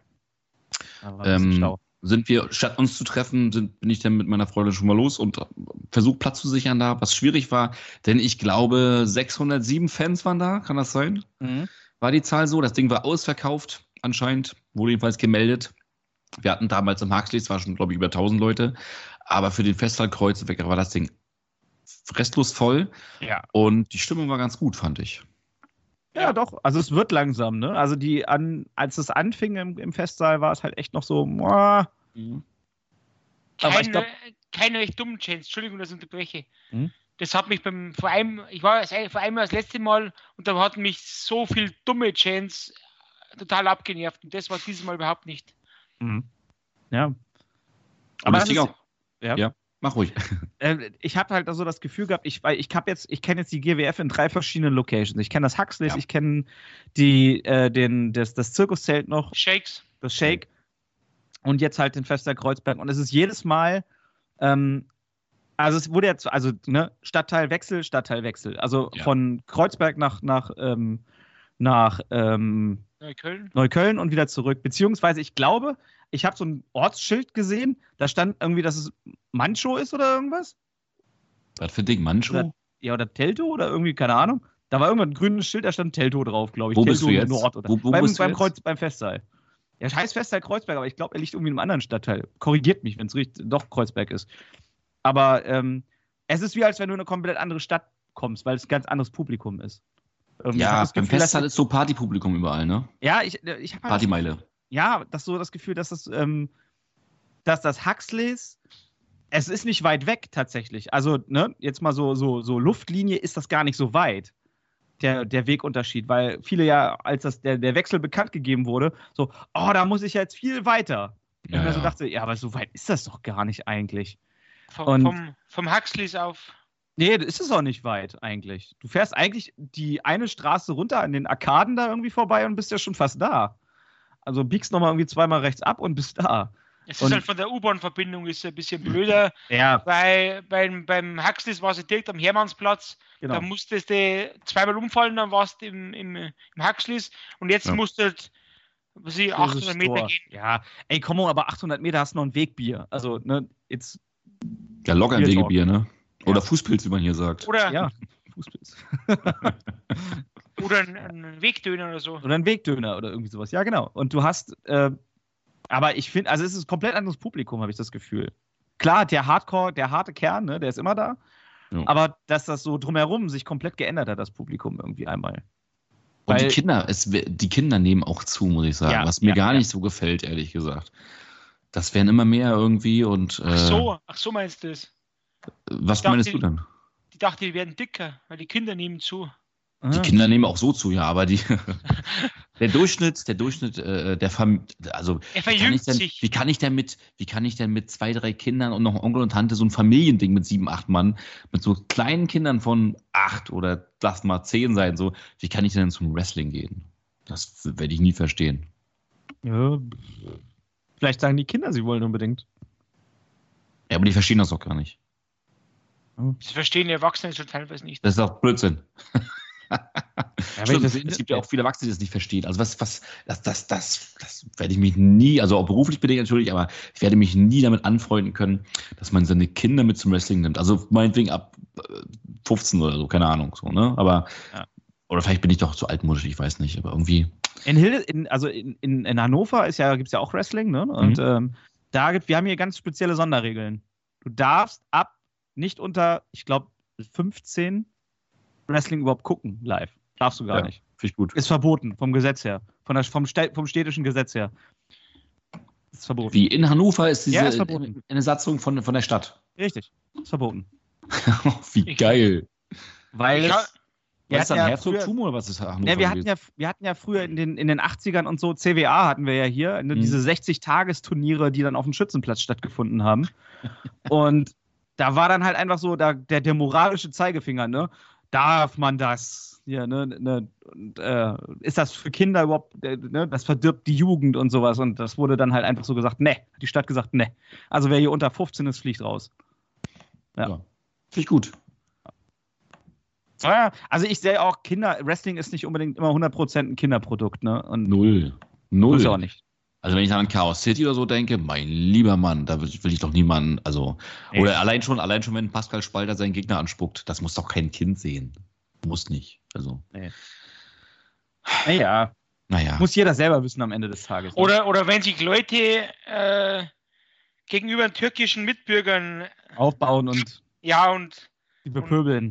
Statt uns zu treffen, bin ich dann mit meiner Freundin schon mal los und versucht Platz zu sichern da, was schwierig war, denn ich glaube 607 Fans waren da, kann das sein? Mhm. War die Zahl so? Das Ding war ausverkauft anscheinend, wurde jedenfalls gemeldet. Wir hatten damals im Huxley, es war schon, glaube ich, über 1000 Leute, aber für den Festival Kreuzberg war das Ding restlos voll. Ja. Und die Stimmung war ganz gut, fand ich. Ja, doch. Also es wird langsam, ne? Also als es anfing im Festsaal, war es halt echt noch so. Aber ich glaub, keine echt dummen Chants. Entschuldigung, dass ich unterbreche. Das hat mich ich war vor einem Jahr das letzte Mal und da hatten mich so viel dumme Chants total abgenervt und das war dieses Mal überhaupt nicht. Ja. Aber das ist auch. Ja. Mach ruhig. Ich habe halt also das Gefühl gehabt, ich kenne jetzt die GWF in 3 verschiedenen Locations. Ich kenne das Huxleys, ich kenne das Zirkuszelt noch. Das Shake. Und jetzt halt den Festival Kreuzberg. Und es ist jedes Mal, also es wurde jetzt, Stadtteilwechsel. Also von Kreuzberg nach Neukölln und wieder zurück. Beziehungsweise ich glaube, ich habe so ein Ortsschild gesehen, da stand irgendwie, dass es Mancho ist oder irgendwas. Was für ein Ding, Mancho? Oder Teltow oder irgendwie, keine Ahnung. Da war irgendwann ein grünes Schild, da stand Teltow drauf, glaube ich. Wo bist du jetzt? Nord oder wo bist du jetzt? Beim Festsaal. Ja, heißt Festsaal Kreuzberg, aber ich glaube, er liegt irgendwie in einem anderen Stadtteil. Korrigiert mich, wenn es doch Kreuzberg ist. Aber es ist wie, als wenn du in eine komplett andere Stadt kommst, weil es ein ganz anderes Publikum ist. Beim Festsaal ist so Partypublikum überall, ne? Ja, ich habe Partymeile. Ja, das Gefühl, dass das Huxleys, es ist nicht weit weg tatsächlich. Also, ne, jetzt mal so Luftlinie ist das gar nicht so weit, der Wegunterschied, weil viele ja, als der Wechsel bekannt gegeben wurde, so, da muss ich jetzt viel weiter. Und ich mir so dachte, ja, aber so weit ist das doch gar nicht eigentlich. Vom Huxleys auf. Nee, ist es auch nicht weit eigentlich. Du fährst eigentlich die eine Straße runter an den Arkaden da irgendwie vorbei und bist ja schon fast da. Also biegst nochmal irgendwie 2-mal rechts ab und bist da. Es ist halt von der U-Bahn-Verbindung ist ein bisschen blöder. Ja. Weil beim Huxleys war es direkt am Hermannsplatz. Genau. Da musstest du 2-mal umfallen, dann warst du im Huxleys. Und jetzt musst du halt 800 Meter gehen. Ja, ey, komm, aber 800 Meter hast du noch ein Wegbier. Also, ne, jetzt. Ja, locker ein Wegebier, ne? Oder Fußpilz, wie man hier sagt. Oder Fußpilz. Oder ein Wegdöner oder so. Oder ein Wegdöner oder irgendwie sowas. Ja, genau. Und du hast, aber ich finde, also es ist ein komplett anderes Publikum, habe ich das Gefühl. Klar, der harte Kern, ne, der ist immer da. Ja. Aber dass das so drumherum sich komplett geändert hat, das Publikum irgendwie einmal. Und die Kinder nehmen auch zu, muss ich sagen. Was mir gar nicht so gefällt, ehrlich gesagt. Das werden immer mehr irgendwie und. Ach so meinst du es? Was meinst du denn? Ich dachte, die werden dicker, weil die Kinder nehmen zu. Die Kinder nehmen auch so zu, ja, aber der Durchschnitt, der Familie, also wie kann ich denn mit 2-3 Kindern und noch Onkel und Tante so ein Familiending mit 7-8 Mann, mit so kleinen Kindern von 8 oder lass mal 10 sein, so, wie kann ich denn zum Wrestling gehen? Das werde ich nie verstehen. Ja, vielleicht sagen die Kinder, sie wollen unbedingt. Ja, aber die verstehen das doch gar nicht. Sie verstehen die Erwachsenen schon teilweise nicht. Das ist doch Blödsinn. Stimmt, es gibt ja auch viele Erwachsene, die das nicht verstehen. Also das werde ich mich nie, also auch beruflich bedingt natürlich, aber ich werde mich nie damit anfreunden können, dass man seine Kinder mit zum Wrestling nimmt. Also meinetwegen ab 15 oder so, keine Ahnung, so, ne? Aber oder vielleicht bin ich doch zu altmodisch, ich weiß nicht, aber irgendwie. In Hannover gibt es ja auch Wrestling, ne? Und wir haben hier ganz spezielle Sonderregeln. Du darfst nicht unter, ich glaube, 15 Wrestling überhaupt gucken, live. Darfst du gar nicht. Finde ich gut. Ist verboten, vom Gesetz her. Vom städtischen Gesetz her. Ist verboten. Wie in Hannover ist diese ist verboten. eine Satzung von der Stadt. Richtig, ist verboten. Wie geil. Weil Was ist das, Herzogtum oder was ist Hannover? Ja, wir hatten ja früher in den 80ern und so, CWA hatten wir ja hier, diese 60-Tagesturniere, die dann auf dem Schützenplatz stattgefunden haben. Und da war dann halt einfach so der moralische Zeigefinger, ne? Darf man das? Ja, und, ist das für Kinder überhaupt, das verdirbt die Jugend und sowas. Und das wurde dann halt einfach so gesagt, ne. Die Stadt gesagt, ne. Also wer hier unter 15 ist, fliegt raus. Ja. Finde ich gut. Ja, also ich sehe auch, Wrestling ist nicht unbedingt immer 100% ein Kinderprodukt, ne? Und Null. Muss ja auch nicht. Also wenn ich an Chaos City oder so denke, mein lieber Mann, da will ich doch niemanden, oder allein schon, wenn Pascal Spalter seinen Gegner anspuckt, das muss doch kein Kind sehen. Muss nicht. Also. Nee. Naja. Muss jeder selber wissen am Ende des Tages. Ne? Oder wenn sich Leute gegenüber türkischen Mitbürgern aufbauen und die bepöbeln.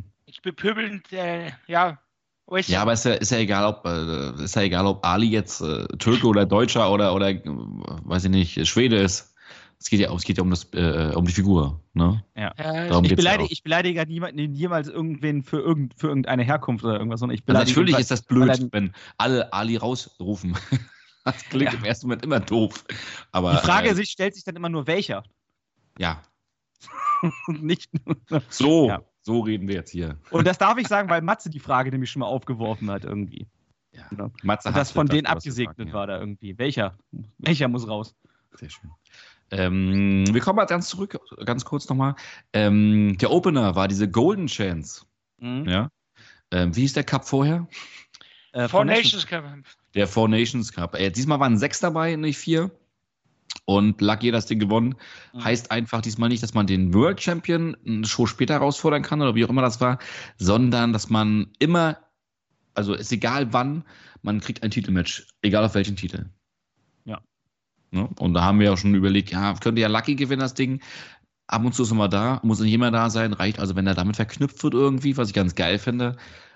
Alles. Ja, aber ist ja egal, ob Ali jetzt Türke oder Deutscher oder weiß ich nicht, Schwede ist. Es geht ja um die Figur, ne? Ja. Ich beleidige niemanden jemals irgendwen für irgendeine Herkunft oder irgendwas, sondern natürlich ist das blöd, wenn alle Ali rausrufen. Das klingt im ersten Moment immer doof. Aber, die Frage stellt sich dann immer nur, welcher? Ja. Nicht nur. So reden wir jetzt hier. Und das darf ich sagen, weil Matze die Frage nämlich schon mal aufgeworfen hat irgendwie. Ja. Genau. Matze und das von denen abgesegnet war da irgendwie. Welcher muss raus? Sehr schön. Wir kommen mal ganz kurz nochmal. Der Opener war diese Golden Chance. Mhm. Ja. Wie hieß der Cup vorher? Four Nations Cup. Der Four Nations Cup. Diesmal waren 6 dabei, nicht 4. Und Lucky hat das Ding gewonnen. Heißt einfach diesmal nicht, dass man den World Champion eine Show später herausfordern kann oder wie auch immer das war, sondern dass man immer, also ist egal wann, man kriegt ein Titelmatch, egal auf welchen Titel. Ja. Und da haben wir auch schon überlegt, könnte ja Lucky gewinnen, das Ding. Ab und zu ist er mal da, muss nicht immer da sein, reicht also, wenn er damit verknüpft wird irgendwie, was ich ganz geil finde.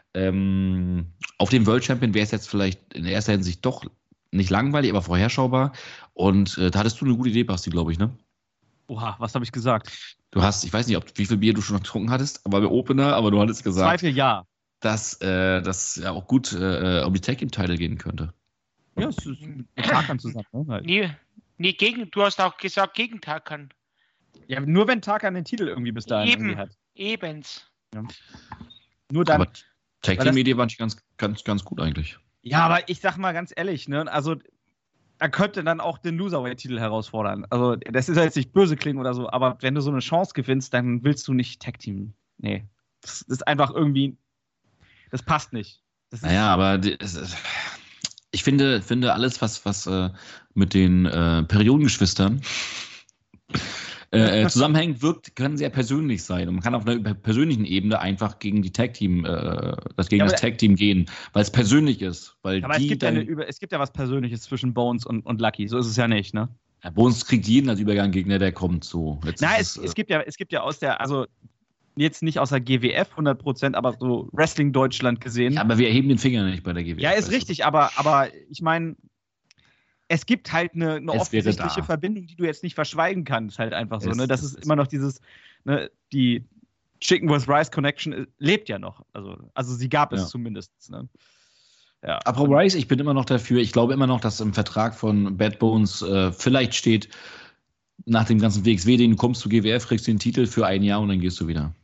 Auf dem World Champion wäre es jetzt vielleicht in erster Hinsicht doch nicht langweilig, aber vorherschaubar. Und da hattest du eine gute Idee, Basti, glaube ich, ne? Oha, was habe ich gesagt? Ich weiß nicht, wie viel Bier du schon getrunken hattest, aber bei Opener, aber du hattest gesagt, dass das ja auch gut um die Tag-Team-Title gehen könnte. Ja, es ist mit Tarkan zusammen. Ne? Halt. Nee, du hast auch gesagt gegen Tarkan. Ja, nur wenn Tarkan den Titel irgendwie bis dahin irgendwie hat. Ebens. Ja. Nur dann. Aber Tag-Team-Idee fand ich ganz gut eigentlich. Ja, aber ich sag mal ganz ehrlich, ne, also er könnte dann auch den Loserweight-Titel herausfordern. Also das ist ja jetzt nicht böse klingen oder so, aber wenn du so eine Chance gewinnst, dann willst du nicht Tag-Team. Nee, das ist einfach irgendwie, das passt nicht. Aber ich finde alles, was mit den Periodengeschwistern zusammenhängt, kann sehr persönlich sein. Und man kann auf einer persönlichen Ebene einfach gegen die Tag-Team, das Tag-Team gehen, weil es persönlich ist. Aber es gibt ja was Persönliches zwischen Bones und Lucky, so ist es ja nicht, ne? Ja, Bones kriegt jeden als Übergang-Gegner, der kommt so. Es gibt ja aus der, also jetzt nicht aus der GWF 100%, aber so Wrestling Deutschland gesehen. Ja, aber wir erheben den Finger nicht bei der GWF. Ja, ist richtig, aber ich meine, es gibt halt eine offensichtliche Verbindung, die du jetzt nicht verschweigen kannst, halt einfach so. Ne? Das ist immer noch dieses, ne, die Chicken with Rice Connection lebt ja noch. Also sie gab es zumindest. Ne? Ja. Apropos Rice, ich bin immer noch dafür, ich glaube immer noch, dass im Vertrag von Bad Bones vielleicht steht, nach dem ganzen WXW, du kommst zu GWF, kriegst den Titel für 1 Jahr und dann gehst du wieder.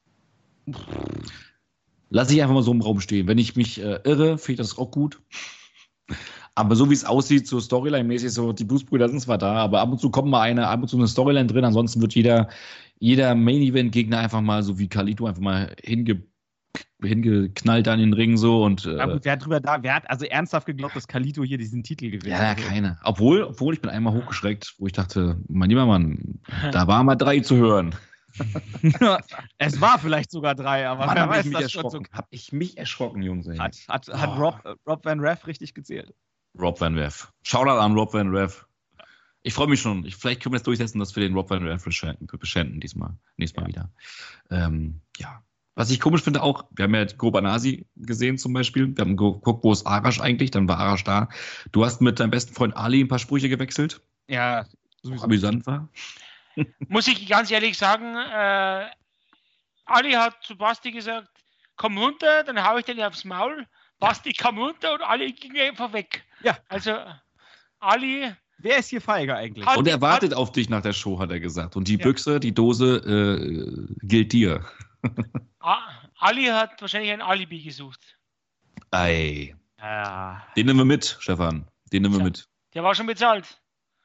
Lass ich einfach mal so im Raum stehen. Wenn ich mich irre, finde ich das auch gut. Aber so wie es aussieht, so Storyline-mäßig, so die Bluesbrüder sind zwar da, aber ab und zu kommt mal ab und zu eine Storyline drin, ansonsten wird jeder Main-Event-Gegner einfach mal, so wie Carlito, einfach mal hingeknallt an den Ring so und. Wer hat also ernsthaft geglaubt, dass Carlito hier diesen Titel gewinnt? Ja, keiner. Obwohl ich bin einmal hochgeschreckt, wo ich dachte, mein lieber Mann, da waren mal 3 zu hören. Es war vielleicht sogar 3, aber wer weiß, das schon so. Hab ich mich erschrocken, Jungs. Hat Rob Van Reff richtig gezählt? Rob Van Reff. Shoutout an Rob Van Reff. Ich freue mich schon. Vielleicht können wir es durchsetzen, dass wir den Rob Van Reff beschenken nächstes Mal wieder. Ja. Was ich komisch finde auch, wir haben ja Kobanasi gesehen zum Beispiel. Wir haben geguckt, wo ist Arash eigentlich? Dann war Arash da. Du hast mit deinem besten Freund Ali ein paar Sprüche gewechselt. Ja, Was amüsant war. Muss ich ganz ehrlich sagen, Ali hat zu Basti gesagt, komm runter, dann hau ich den aufs Maul. Basti kam runter und Ali ging einfach weg. Ja. Also Ali... Wer ist hier feige eigentlich? Und er wartet auf dich nach der Show, hat er gesagt. Und die Büchse, die Dose gilt dir. Ali hat wahrscheinlich ein Alibi gesucht. Ei. Ja. Den nehmen wir mit, Stefan. Den nehmen wir mit. Der war schon bezahlt.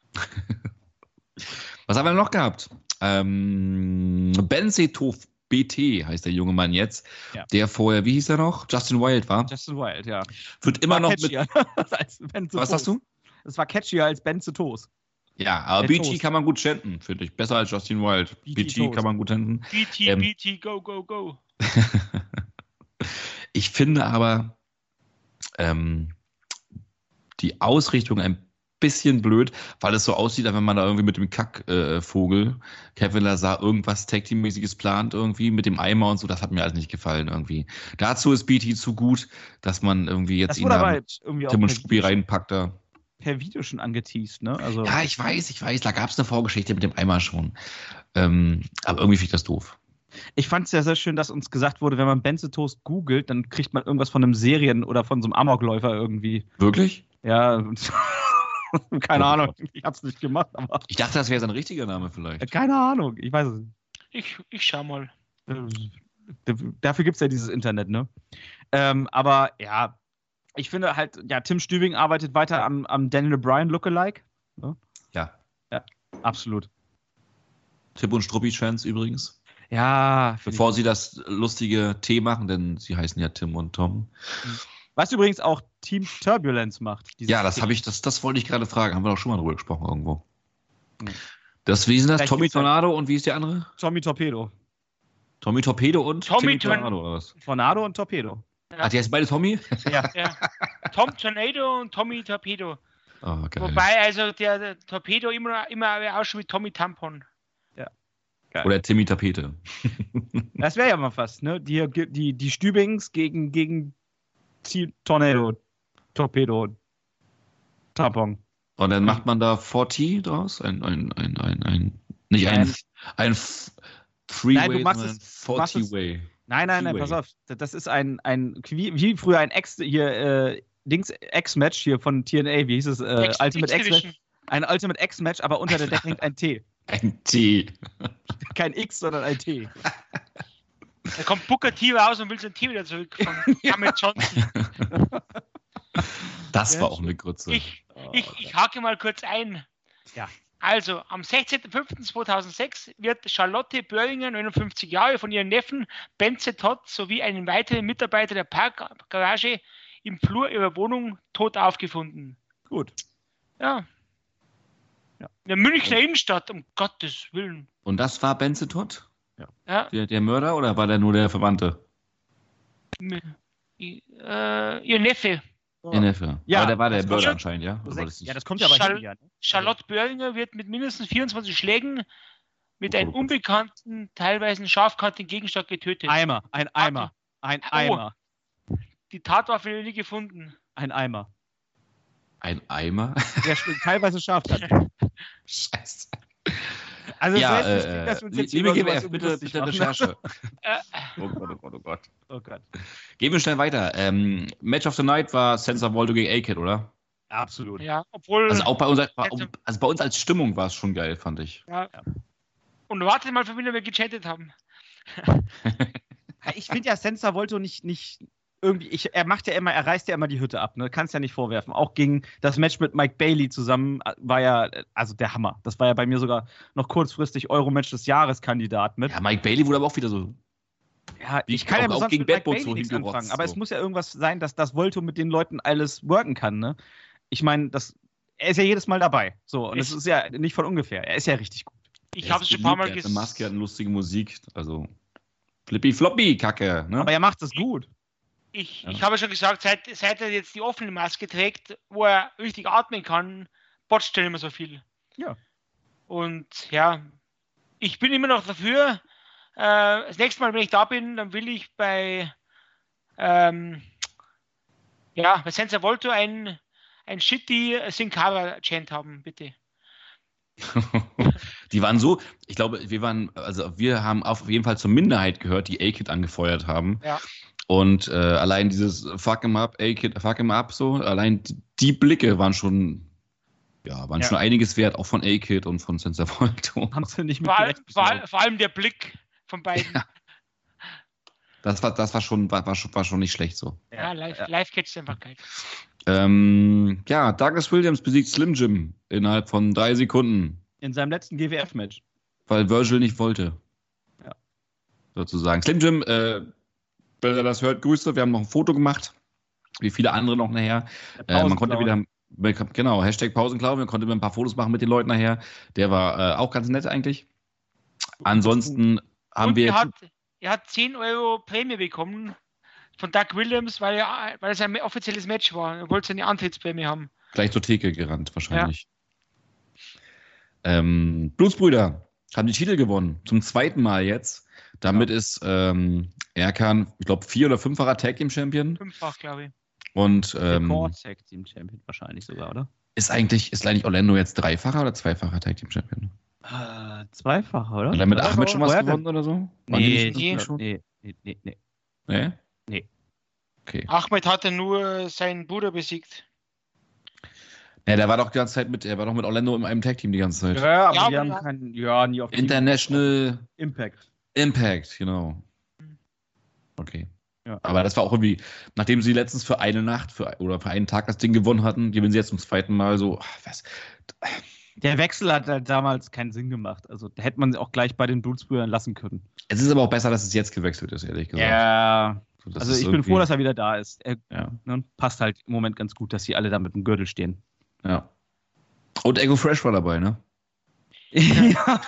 Was haben wir noch gehabt? Benzetov BT heißt der junge Mann jetzt. Ja. Der vorher, wie hieß er noch? Justin Wild war. Justin Wild, ja. Wird immer noch mit. Catchier als Was hast du? Es war catchier als Benze Toast. Ja, aber Der BT Toast. kann man gut chanten, finde ich. Besser als Justin Wild. BT Toast. kann man gut chanten. BT, BT, go, go, go. Ich finde aber die Ausrichtung ein bisschen blöd, weil es so aussieht, als wenn man da irgendwie mit dem Kackvogel Kevin Lazar irgendwas Tag-Team-mäßiges plant irgendwie mit dem Eimer und so. Das hat mir alles nicht gefallen irgendwie. Dazu ist BT zu gut, dass man irgendwie jetzt Das ihn wurde da aber mit irgendwie auch Tim und per Struppi Video, reinpackt da. per Video schon angeteased, ne? Also, Ja, ich weiß, da gab es eine Vorgeschichte mit dem Eimer schon. Aber irgendwie finde ich das doof. ich fand es ja sehr schön, dass uns gesagt wurde, wenn man Benze Toast googelt, dann kriegt man irgendwas von einem Serien- oder von so einem Amokläufer irgendwie. Wirklich? Ja, keine Oh Ahnung, Gott. ich hab's nicht gemacht, aber Ich dachte, das wäre sein richtiger Name vielleicht. keine Ahnung, ich weiß es nicht. Ich schau mal. Dafür gibt es ja dieses Internet, ne? Aber ja, ich finde halt, ja, Tim Stübing arbeitet weiter am Daniel Bryan Lookalike. Ne? Ja. Absolut. Tim und Struppi-Chance übrigens. Ja, Bevor sie das lustige T machen, denn sie heißen ja Tim und Tom. was übrigens auch Team Turbulence macht. Ja, das wollte ich gerade fragen. Haben wir doch schon mal drüber gesprochen irgendwo. Hm. Wie sind das? Vielleicht Tommy gibt's ja- Tornado und wie ist der andere? Tommy Torpedo. Tommy Torpedo und Tommy Tornado oder was? Tornado und Torpedo. Ach, die heißen beide Tommy? Ja. Tom Tornado und Tommy Torpedo. Oh, geil. Wobei also der Torpedo immer ausschaut wie Tommy Tampon. Geil. Oder Timmy Tapete. Das wäre ja mal fast, ne? Die Stübings gegen Tornado, Torpedo, Tampon. Und dann macht man da 4T draus? Nicht Nein. ein Freeway, Nein, du machst sondern es- du machst es- 40-Way. Nein, Freeway. pass auf. Das ist wie früher ein X-Match hier von TNA, wie hieß es? Ultimate X-Match. Ein Ultimate X-Match, aber unter der Decke hängt ein T. Ein T. Kein X, sondern ein T. Da kommt Booker T raus und will sein T wieder zurück von Ahmed Johnson. Das Ja, war auch eine Grütze. Ich hake mal kurz ein. Ja. Also, am 16.05.2006 wird Charlotte Böhringer, 59 Jahre, von ihrem Neffen Benze Todd sowie einem weiteren Mitarbeiter der Parkgarage im Flur ihrer Wohnung tot aufgefunden. Gut. Ja. Ja. In der Münchner Innenstadt, um Gottes Willen. Und das war Benze Todd? Ja. Der Mörder oder war der nur der Verwandte? Ihr Neffe. Der Neffe. Ja, Aber der war der das Mörder kommt- anscheinend, ja? Oder war das Ja, nicht? das kommt ja aber Schall- hin, ja. Ne? Charlotte Böhringer wird mit mindestens 24 Schlägen mit einem Oh Gott. unbekannten, teilweise scharfkantigen Gegenstand getötet. Ein Eimer. Ein Eimer. Die Tatwaffe wird nie gefunden. Ein Eimer. Ein Eimer? Der schlägt teilweise scharf. Scheiße. Also Ja, es wäre jetzt nicht, dass wir uns jetzt liebe über sowas GWF, irgendwie bitte lustig machen. Recherche. Äh, Oh Gott, oh Gott, oh Gott. Oh Gott. Gehen wir schnell weiter. Match of the Night war Sensor Voldo gegen A-Kid, oder? Absolut. ja, obwohl. Also auch bei uns als Stimmung war es schon geil, fand ich. Ja. Und wartet mal, für wen wir gechattet haben. Ich finde ja, Sensor Volto nicht irgendwie, er reißt ja immer die Hütte ab, ne? Kannst ja nicht vorwerfen. Auch gegen das Match mit Mike Bailey zusammen war ja, also der Hammer. Das war ja bei mir sogar noch kurzfristig Euro-Match des Jahres-Kandidat mit. Ja, Mike Bailey wurde aber auch wieder so. Ja, Wie ich kann ja auch sonst gegen mit Mike Bad Bones Bailey so nichts hingerotzt, anfangen. Aber so. es muss ja irgendwas sein, dass das Volto mit den Leuten alles worken kann, ne? Ich meine, er ist ja jedes Mal dabei. So, und es ist ja nicht von ungefähr. Er ist ja richtig gut. Ich habe es schon ein paar Mal gesehen. gesehen. Eine Maske hat eine lustige Musik, also Flippy Floppy Kacke, ne? Aber er macht es gut. Ich habe schon gesagt, seit er jetzt die offene Maske trägt, wo er richtig atmen kann, botcht er immer so viel. Ja. Und ja, ich bin immer noch dafür, das nächste Mal, wenn ich da bin, dann will ich bei Senza Volto ein shitty Sin Cara Chant haben, bitte. Die waren so, ich glaube, wir haben auf jeden Fall zur Minderheit gehört, die A-Kid angefeuert haben. Ja. Und allein dieses Fuck him up, A-Kid, fuck him up, so, allein die Blicke waren schon einiges wert, auch von A-Kid und von Senza Volto. Haben sie nicht mit vor allem der Blick von beiden. Ja. Das war schon nicht schlecht so. Ja, Live-Catch ist einfach geil. Douglas Williams besiegt Slim Jim innerhalb von 3 Sekunden. In seinem letzten GWF-Match. Weil Virgil nicht wollte. Ja. Sozusagen. Slim Jim, wenn ihr das hört, Grüße. Wir haben noch ein Foto gemacht. Wie viele andere noch nachher. Man konnte wieder, genau, Hashtag Pausenklau. Man konnte ein paar Fotos machen mit den Leuten nachher. Der war auch ganz nett eigentlich. Ansonsten haben wir Er hat 10 Euro Prämie bekommen von Doug Williams, weil es ein offizielles Match war. Er wollte seine Antrittsprämie haben. Gleich zur Theke gerannt, wahrscheinlich. Ja. Blutsbrüder haben die Titel gewonnen. Zum 2. Mal jetzt. Damit ist Erkan, ich glaube, 4- oder 5-facher Tag Team Champion. 5-fach, glaube ich. Und Tag Team Champion wahrscheinlich sogar, oder? Ist eigentlich Orlando jetzt 3-facher oder 2-facher Tag Team Champion? 2-facher, oder? Hat er mit Ahmed schon was gewonnen oder so? Nee. Nee? Nee. Okay. Ahmed hatte nur seinen Bruder besiegt. Ja, der war doch die ganze Zeit mit Orlando in einem Tag-Team die ganze Zeit. Ja, aber die haben nie auf International Impact, genau. Okay. Ja. Aber das war auch irgendwie, nachdem sie letztens für eine Nacht oder für einen Tag das Ding gewonnen hatten, gewinnen sie jetzt zum 2. Mal so, was? Der Wechsel hat halt damals keinen Sinn gemacht. Also da hätte man auch gleich bei den Blutsbrüdern lassen können. Es ist aber auch besser, dass es jetzt gewechselt ist, ehrlich gesagt. Ja. So, also ich bin froh, dass er wieder da ist. Passt halt im Moment ganz gut, dass sie alle da mit dem Gürtel stehen. Ja. Und Ego Fresh war dabei, ne? Ja.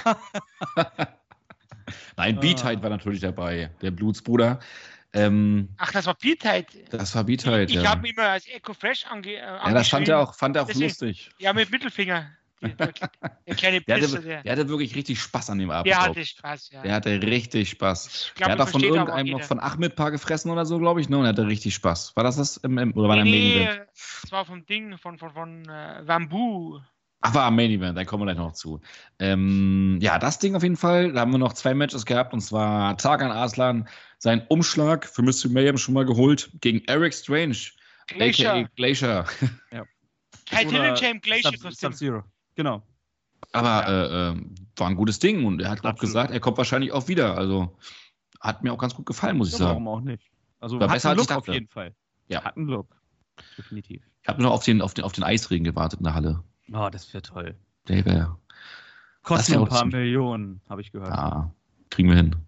Nein, B-Tide war natürlich dabei, der Blutsbruder. Ach, das war B-Tide. Das war B-Tide, Ich habe ihn immer als Echo Fresh ja, das fand er auch Deswegen, lustig. Ja, mit Mittelfinger. Der kleine Pisser, der hatte wirklich richtig Spaß an dem Abend. Der hatte Spaß, ja. Der hatte richtig Spaß. Glaub, der hat auch von irgendeinem noch von Ahmed Paar gefressen oder so, glaube ich, ne? Und er hatte richtig Spaß. War das oder war der Main Event? Das war vom Ding, von Wambu. Ach, war am Main Event, da kommen wir gleich noch zu. Das Ding auf jeden Fall. Da haben wir noch 2 Matches gehabt, und zwar Tarkan Arslan, seinen Umschlag für Mystery Mayhem schon mal geholt gegen Eric Strange, a.k.a. Glacier. Ja. Kein Hidden Champ, Glacier Sub-Zero. Genau. Aber war ein gutes Ding, und er hat auch gesagt, er kommt wahrscheinlich auch wieder. Also hat mir auch ganz gut gefallen, muss ich sagen. Warum auch nicht? Also war hat besser, einen als ich Look auf dachte. jeden Fall. Ja. Hat einen Look. Definitiv. Ich habe nur noch auf den Eisregen gewartet in der Halle. Oh, das wäre toll. Der wäre. Kostet ein paar Millionen, habe ich gehört. Ja, kriegen wir hin.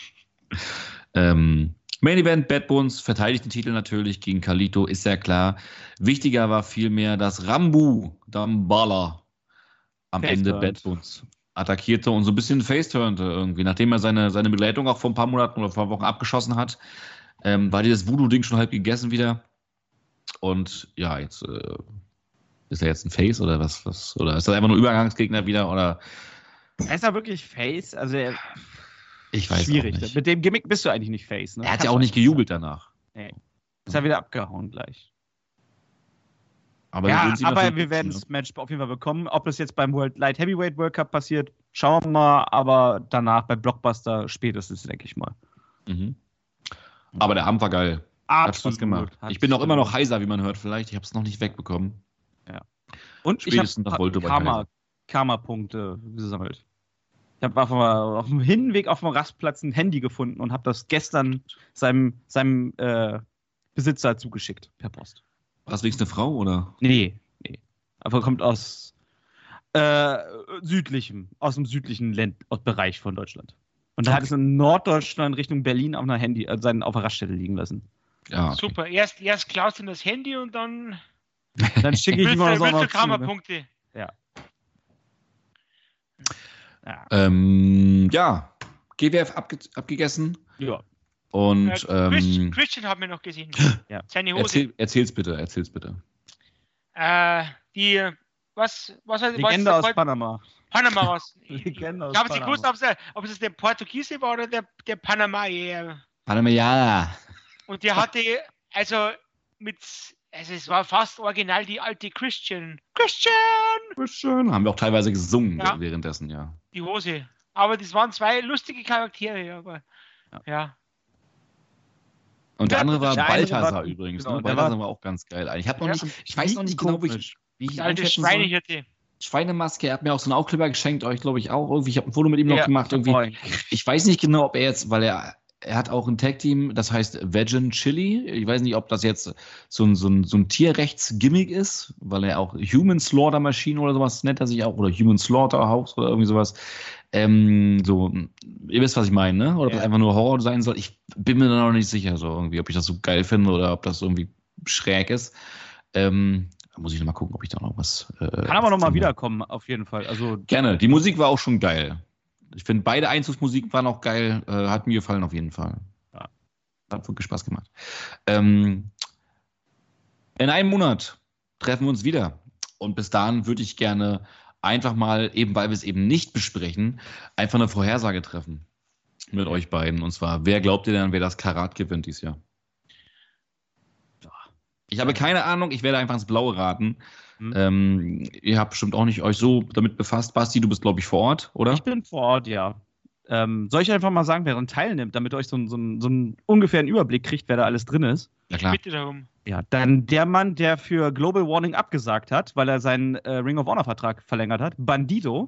Main Event, Bad Bones verteidigt den Titel natürlich gegen Carlito, ist ja klar. Wichtiger war vielmehr, dass Rambu Dambala am Ende Bad Bones attackierte und so ein bisschen face-turnte irgendwie. Nachdem er seine Begleitung auch vor ein paar Monaten oder vor Wochen abgeschossen hat, war dieses Voodoo-Ding schon halb gegessen wieder. Und ja, jetzt ist er jetzt ein Face oder was? Oder ist das einfach nur Übergangsgegner wieder? Oder? Er ist ja wirklich Face, also ich weiß schwierig. Auch nicht. Mit dem Gimmick bist du eigentlich nicht Face. Ne? Er hat ja auch nicht gejubelt danach. Nee. Ist ja wieder abgehauen gleich. Aber wir werden das Match auf jeden Fall bekommen. Ob das jetzt beim Light Heavyweight World Cup passiert, schauen wir mal. Aber danach bei Blockbuster spätestens, denke ich mal. Mhm. Aber der Abend war geil. Hat Spaß gemacht. Ich bin auch immer noch heiser, wie man hört vielleicht. Ich habe es noch nicht wegbekommen. Ja. Und spätestens nach Volto Karma-Punkte gesammelt. Ich habe auf dem Hinweg auf dem Rastplatz ein Handy gefunden und habe das gestern seinem Besitzer zugeschickt per Post. War es wenigstens eine Frau, oder? Nee. Aber kommt aus dem südlichen Bereich von Deutschland. Und da hat es in Norddeutschland Richtung Berlin auf einer auf der Raststätte liegen lassen. Ja, okay. Super, erst klaust du das Handy und dann schicke ich immer so noch Karma-Punkte. Ja. GWF abgegessen. Ja. Und Christian haben wir noch gesehen. Ja. Seine Hose. Erzähl's bitte. Was Legende aus Panama. Panama war es. Legende aus Ich habe nicht Panama. gewusst, ob es der Portugiese war oder der Panamaer. Panama. Und der hatte, also es war fast original die alte Christian, Schön. Haben wir auch teilweise gesungen Ja. währenddessen, ja. die Hose. Aber das waren zwei lustige Charaktere, aber ja. Und der Ja, andere war der andere Balthasar war- übrigens. genau, Ne? der Balthasar war auch ganz geil. Ich habe noch Ja. nicht, ich weiß noch nicht genau, wie ich ihn Der alte einschätzen soll. Schweinehirte. Schweinemaske, er hat mir auch so einen Aufkleber geschenkt, euch glaube ich auch irgendwie. Ich habe ein Foto mit ihm noch Ja, gemacht. Irgendwie. moin. Ich weiß nicht genau, ob er jetzt, weil er hat auch ein Tag-Team, das heißt Vegan Chili. Ich weiß nicht, ob das jetzt so ein Tierrechts-Gimmick ist, weil er auch Human Slaughter Machine oder sowas nennt er sich auch, oder Human Slaughter House oder irgendwie sowas. So, ihr wisst, was ich meine, ne? Oder ob das einfach nur Horror sein soll. Ich bin mir da noch nicht sicher, so irgendwie, ob ich das so geil finde oder ob das irgendwie schräg ist. Da muss ich noch mal gucken, ob ich da noch was. Kann aber noch mal wiederkommen, auf jeden Fall. Also Gerne. Die Musik war auch schon geil. Ich finde, beide Einzugsmusiken waren auch geil. Hat mir gefallen auf jeden Fall. Ja. Hat wirklich Spaß gemacht. In einem Monat treffen wir uns wieder. Und bis dahin würde ich gerne einfach mal, eben weil wir es eben nicht besprechen, einfach eine Vorhersage treffen mit euch beiden. Und zwar, wer glaubt ihr denn, wer das Karat gewinnt dieses Jahr? Ich habe keine Ahnung, ich werde einfach ins Blaue raten. Ihr habt bestimmt auch nicht euch so damit befasst. Basti, du bist, glaube ich, vor Ort, oder? ich bin vor Ort, ja. Soll ich einfach mal sagen, wer daran teilnimmt, damit ihr euch so einen ungefähren Überblick kriegt, wer da alles drin ist? Ja, klar. Bitte darum. Ja, dann der Mann, der für Global Warning abgesagt hat, weil er seinen Ring of Honor-Vertrag verlängert hat, Bandido.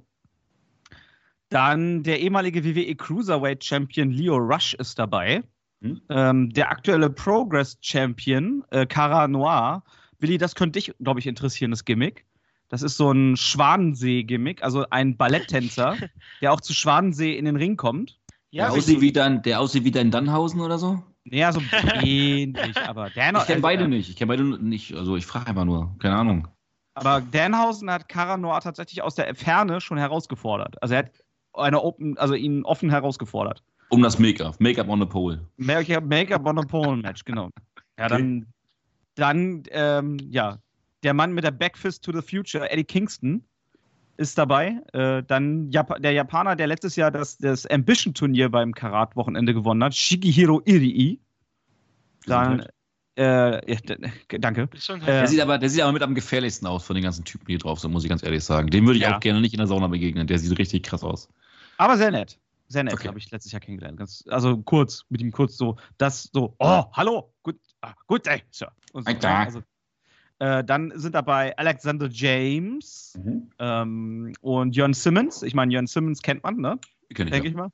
Dann der ehemalige WWE Cruiserweight Champion Lio Rush ist dabei. Der aktuelle Progress Champion Cara Noir. Willi, das könnte dich, glaube ich, interessieren, das Gimmick. Das ist so ein Schwanensee-Gimmick, also ein Balletttänzer, der auch zu Schwanensee in den Ring kommt. Ja, der aussieht wie dein Dannhausen oder so? Ja, so ähnlich, aber Danhausen. Ich kenne beide nicht. Also ich frage einfach nur. Keine Ahnung. Aber Danhausen hat Cara Noir tatsächlich aus der Ferne schon herausgefordert. Also er hat ihn offen herausgefordert. Um das Make-up. Make-up on the pole. Make-up on the Pole Match, genau. Ja, Okay. dann der Mann mit der Backfist to the Future, Eddie Kingston, ist dabei. Dann der Japaner, der letztes Jahr das Ambition-Turnier beim Karat-Wochenende gewonnen hat, Shigehiro Irii. Dann, danke. Gesundheit. Der sieht aber mit am gefährlichsten aus von den ganzen Typen hier drauf, so muss ich ganz ehrlich sagen. Dem würde ich Ja. auch gerne nicht in der Sauna begegnen. Der sieht richtig krass aus. Aber sehr nett. Sehr nett, Okay. habe ich letztes Jahr kennengelernt. Mit ihm kurz so, hallo, gut day, Sir. Und so, Alter. also, dann sind dabei Alexander James und Jörn Simmons. Ich meine, Jörn Simmons kennt man, ne? Kenn ich Denke ja. ich mal.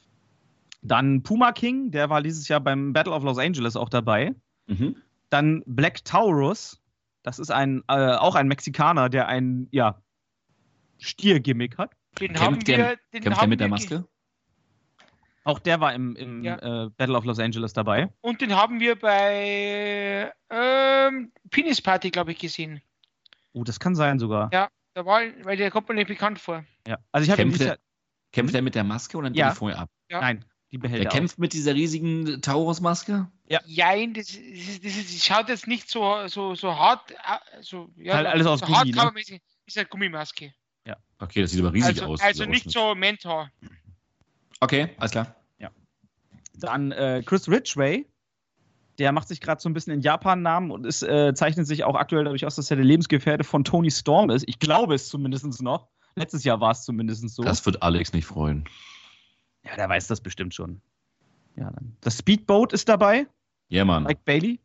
Dann Puma King, der war dieses Jahr beim Battle of Los Angeles auch dabei. Mhm. Dann Black Taurus, das ist auch ein Mexikaner, der ein Stiergimmick hat. Den Kämpft haben wir, der mit der Maske? Auch der war im Battle of Los Angeles dabei. Und den haben wir bei Penis Party, glaube ich, gesehen. Oh, das kann sein sogar. Ja, weil der kommt mir nicht bekannt vor. Ja. Also ich habe Kämpft er mit der Maske oder nimmt Ja. er die vorher ab? Ja. Nein, die behält Der er kämpft mit dieser riesigen Taurus-Maske? Jein, das schaut jetzt nicht so hart, Halt alles aus Gummi, ne? hardcover-mäßig. Ist eine Gummimaske. Okay, das sieht aber riesig aus. Also dieser nicht Ausschnitt. so Mentor. Okay, alles klar. Dann Chris Ridgway, der macht sich gerade so ein bisschen in Japan Namen und zeichnet sich auch aktuell dadurch aus, dass er der Lebensgefährte von Tony Storm ist. Ich glaube es zumindest noch. Letztes Jahr war es zumindest so. Das wird Alex nicht freuen. Ja, der weiß das bestimmt schon. Ja, dann. Das Speedboat ist dabei. Ja, Mann. Mike Bailey.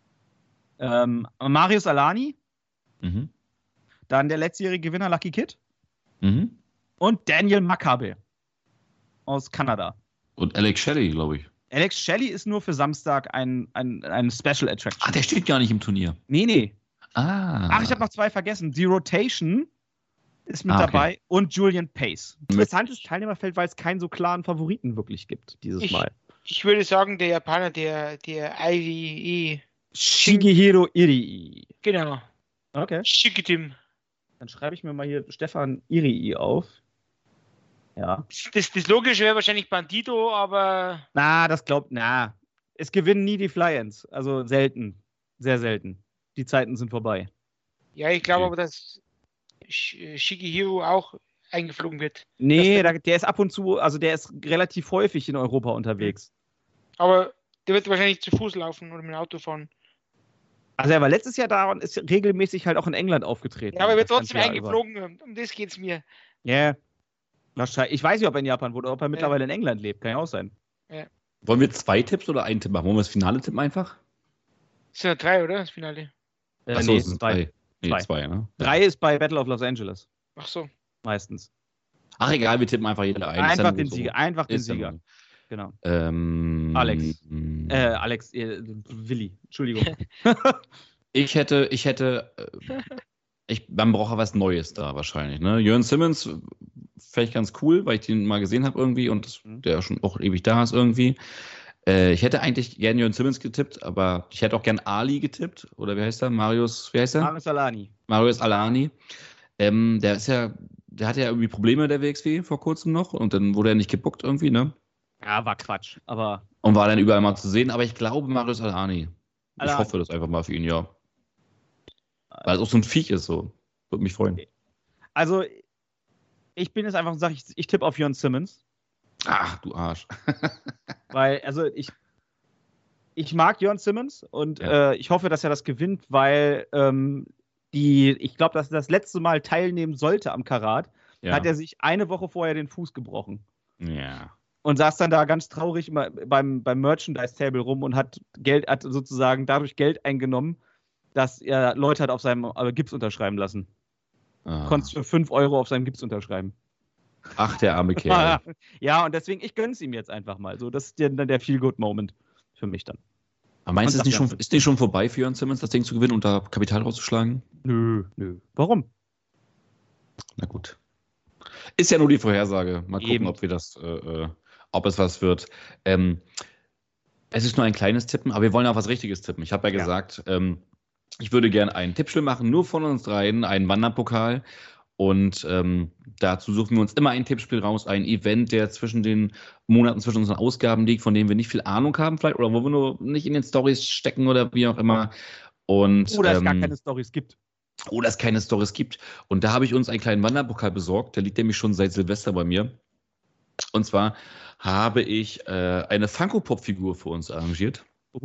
Marius Alani. Mhm. Dann der letztjährige Gewinner Lucky Kid. Mhm. Und Daniel Makabe aus Kanada. Und Alex Shelley, glaube ich. Alex Shelley ist nur für Samstag ein Special Attraction. Ah, der steht gar nicht im Turnier. Nee. Ah. Ach, ich habe noch zwei vergessen. Die Rotation ist mit Okay. dabei und Julian Pace. Interessantes Teilnehmerfeld, weil es keinen so klaren Favoriten wirklich gibt dieses Mal. Ich würde sagen, der Japaner, der IWE. Shigehiro Irii. Genau. Okay. Shigetim. Dann schreibe ich mir mal hier Stefan Irii auf. Ja. Das Logische wäre wahrscheinlich Bandido, aber Es gewinnen nie die Fly-Ins. Also selten. Sehr selten. Die Zeiten sind vorbei. ja, ich glaube Okay. aber, dass Shigehiro auch eingeflogen wird. Nee, der ist ab und zu, also der ist relativ häufig in Europa unterwegs. Aber der wird wahrscheinlich zu Fuß laufen oder mit dem Auto fahren. Also er war letztes Jahr da und ist regelmäßig halt auch in England aufgetreten. Ja, aber er wird das ganze trotzdem Jahr eingeflogen. Um das geht es mir. Ja, yeah. Wahrscheinlich. Ich weiß nicht, ob er in Japan wohnt oder ob er mittlerweile in England lebt. Kann ja auch sein. Ja. Wollen wir 2 Tipps oder einen Tipp machen? Wollen wir das Finale tippen einfach? Das sind ja 3, oder? Das Finale. Achso, Nee, es sind 3. Nee, 2, ne? 3 ist bei Battle of Los Angeles. Ach so. Meistens. Ach egal, wir tippen einfach jeder ein. Einfach den Sieger. Einfach den Sieger. Genau. Alex. Willi. Entschuldigung. Man braucht ja was Neues da wahrscheinlich. Ne? Jörn Simmons vielleicht ganz cool, weil ich den mal gesehen habe irgendwie und der schon auch ewig da ist irgendwie. Ich hätte eigentlich gern Jörn Simmons getippt, aber ich hätte auch gern Ali getippt. Oder wie heißt er? Marius Alani. Marius Alani. Der hatte ja irgendwie Probleme der WXW vor kurzem noch und dann wurde er nicht gebuckt irgendwie, ne? Ja, war Quatsch, aber. Und war dann überall mal zu sehen, aber ich glaube Marius Alani. Ich hoffe das einfach mal für ihn, ja. Weil es auch so ein Viech ist, so. Würde mich freuen. Also, ich bin jetzt einfach und sage, ich tippe auf Jörn Simmons. Ach, du Arsch. Weil, also, ich mag Jörn Simmons und ich hoffe, dass er das gewinnt, weil ich glaube, dass er das letzte Mal teilnehmen sollte am Karat, hat er sich eine Woche vorher den Fuß gebrochen. Ja. Und saß dann da ganz traurig beim Merchandise-Table rum und hat sozusagen dadurch Geld eingenommen, dass er Leute hat auf seinem Gips unterschreiben lassen. Konntest für 5 Euro auf seinem Gips unterschreiben. Ach, der arme Kerl. Ja, und deswegen, ich gönn's ihm jetzt einfach mal. So, das ist dann der Feel-Good-Moment für mich dann. Aber meinst du, ist nicht schon vorbei für Jörn Simmons, das Ding zu gewinnen und da Kapital rauszuschlagen? Nö. Warum? Na gut. Ist ja nur die Vorhersage. Mal gucken, Eben. ob es was wird. Es ist nur ein kleines Tippen, aber wir wollen auch was Richtiges tippen. Ich habe ja gesagt, ich würde gerne ein Tippspiel machen, nur von uns dreien, einen Wanderpokal. Und dazu suchen wir uns immer ein Tippspiel raus, ein Event, der zwischen den Monaten, zwischen unseren Ausgaben liegt, von dem wir nicht viel Ahnung haben vielleicht oder wo wir nur nicht in den Storys stecken oder wie auch immer. Oder es gar keine Storys gibt. Oder es keine Storys gibt. Und da habe ich uns einen kleinen Wanderpokal besorgt, der liegt nämlich schon seit Silvester bei mir. Und zwar habe ich eine Funko-Pop-Figur für uns arrangiert.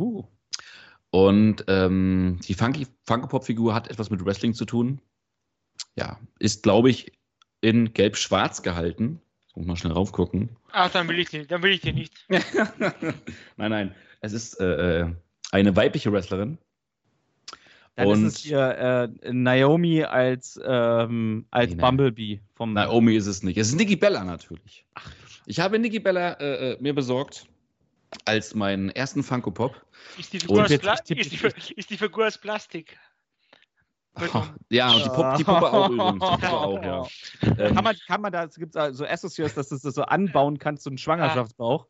Und die Funko-Pop-Figur hat etwas mit Wrestling zu tun. Ja, ist, glaube ich, in gelb-schwarz gehalten. Jetzt muss ich mal schnell raufgucken. Ach, dann will ich den nicht. Nein. Es ist eine weibliche Wrestlerin. Dann ist es hier Naomi als Bumblebee. Naomi ist es nicht. Es ist Nikki Bella natürlich. Ach, ich habe Nikki Bella mir besorgt als meinen ersten Funko Pop. Ist die Figur aus Plastik? Ja, und die Puppe auch übrigens. Die Puppe auch, ja. Kann man da, es gibt so Accessoires, dass du das so anbauen kannst, so einen Schwangerschaftsbauch?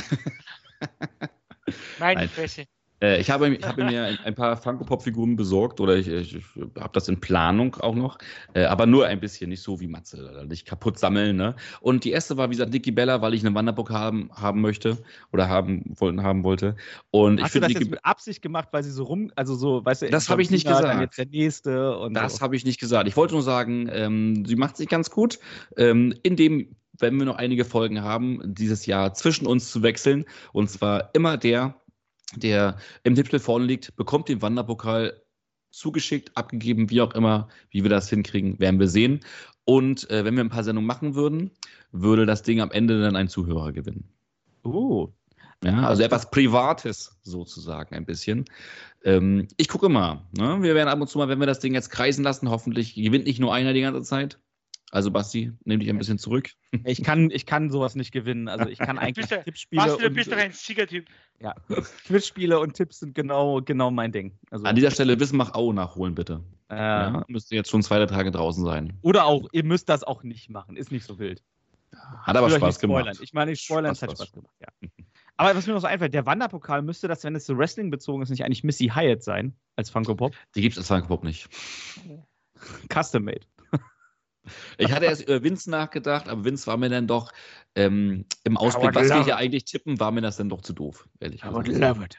Meine Fresse. Ich habe mir ein paar Funko-Pop-Figuren besorgt oder ich habe das in Planung auch noch, aber nur ein bisschen, nicht so wie Matze, nicht kaputt sammeln. Ne? Und die erste war, wie gesagt, Nikki Bella, weil ich einen Wanderbock haben möchte oder haben wollte. Und Hast du das jetzt mit Absicht gemacht, weil sie so weißt du, das habe ich nicht gesagt. Dann jetzt der nächste und das habe ich nicht gesagt. Ich wollte nur sagen, sie macht sich ganz gut, indem, wenn wir noch einige Folgen haben, dieses Jahr zwischen uns zu wechseln. Und zwar immer der im Tippspiel vorne liegt, bekommt den Wanderpokal zugeschickt, abgegeben, wie auch immer, wie wir das hinkriegen, werden wir sehen. Und wenn wir ein paar Sendungen machen würden, würde das Ding am Ende dann ein Zuhörer gewinnen. Ja, also etwas Privates sozusagen ein bisschen. Ich gucke mal. Ne? Wir werden ab und zu mal, wenn wir das Ding jetzt kreisen lassen, hoffentlich gewinnt nicht nur einer die ganze Zeit. Also Basti, nimm dich ein bisschen zurück. Ich kann sowas nicht gewinnen. Also ich kann eigentlich Tippspiele. Basti, du bist doch ein Siegertyp. Ja, Quizspiele und Tipps sind genau mein Ding. Also, an dieser Stelle Wismach-Au nachholen, bitte. Ja, müsste jetzt schon 2 Tage draußen sein. Oder auch, ihr müsst das auch nicht machen. Ist nicht so wild. Hat aber Spaß gemacht. Ich meine, Spoilern hat Spaß gemacht, ja. Aber was mir noch so einfällt, der Wanderpokal müsste das, wenn es so Wrestling bezogen ist, nicht eigentlich Missy Hyatt sein, als Funko Pop? Die gibt es als Funko Pop nicht. Custom made. Ich hatte erst über Vince nachgedacht, aber Vince war mir dann doch im Ausblick, was wir hier eigentlich tippen, war mir das dann doch zu doof, ehrlich gesagt. Love it.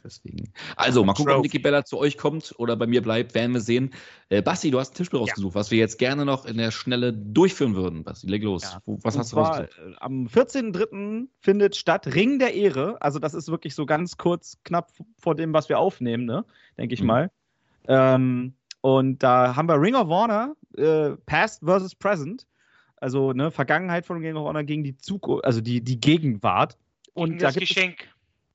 Deswegen. Also, mal gucken, ob Nikki Bella zu euch kommt oder bei mir bleibt, werden wir sehen. Basti, du hast ein Tischspiel rausgesucht, was wir jetzt gerne noch in der Schnelle durchführen würden. Basti, leg los. Ja. Was hast du rausgesucht? Am 14.03. findet statt Ring der Ehre. Also das ist wirklich so ganz kurz, knapp vor dem, was wir aufnehmen, ne? Denke ich mal. Und da haben wir Ring of Honor, Past versus Present. Also ne, Vergangenheit von Ring of Honor gegen die Zukunft, also die Gegenwart. Und Gegen da das gibt Geschenk.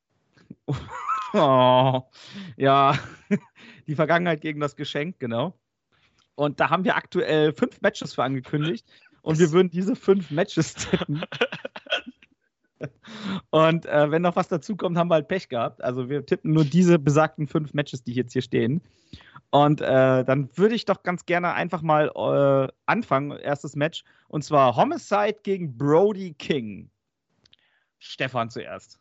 Oh, ja, die Vergangenheit gegen das Geschenk, genau. Und da haben wir aktuell 5 Matches für angekündigt und wir würden diese 5 Matches tippen. Und wenn noch was dazukommt, haben wir halt Pech gehabt. Also wir tippen nur diese besagten 5 Matches, die jetzt hier stehen. Und dann würde ich doch ganz gerne einfach mal anfangen, erstes Match. Und zwar Homicide gegen Brody King. Stefan zuerst.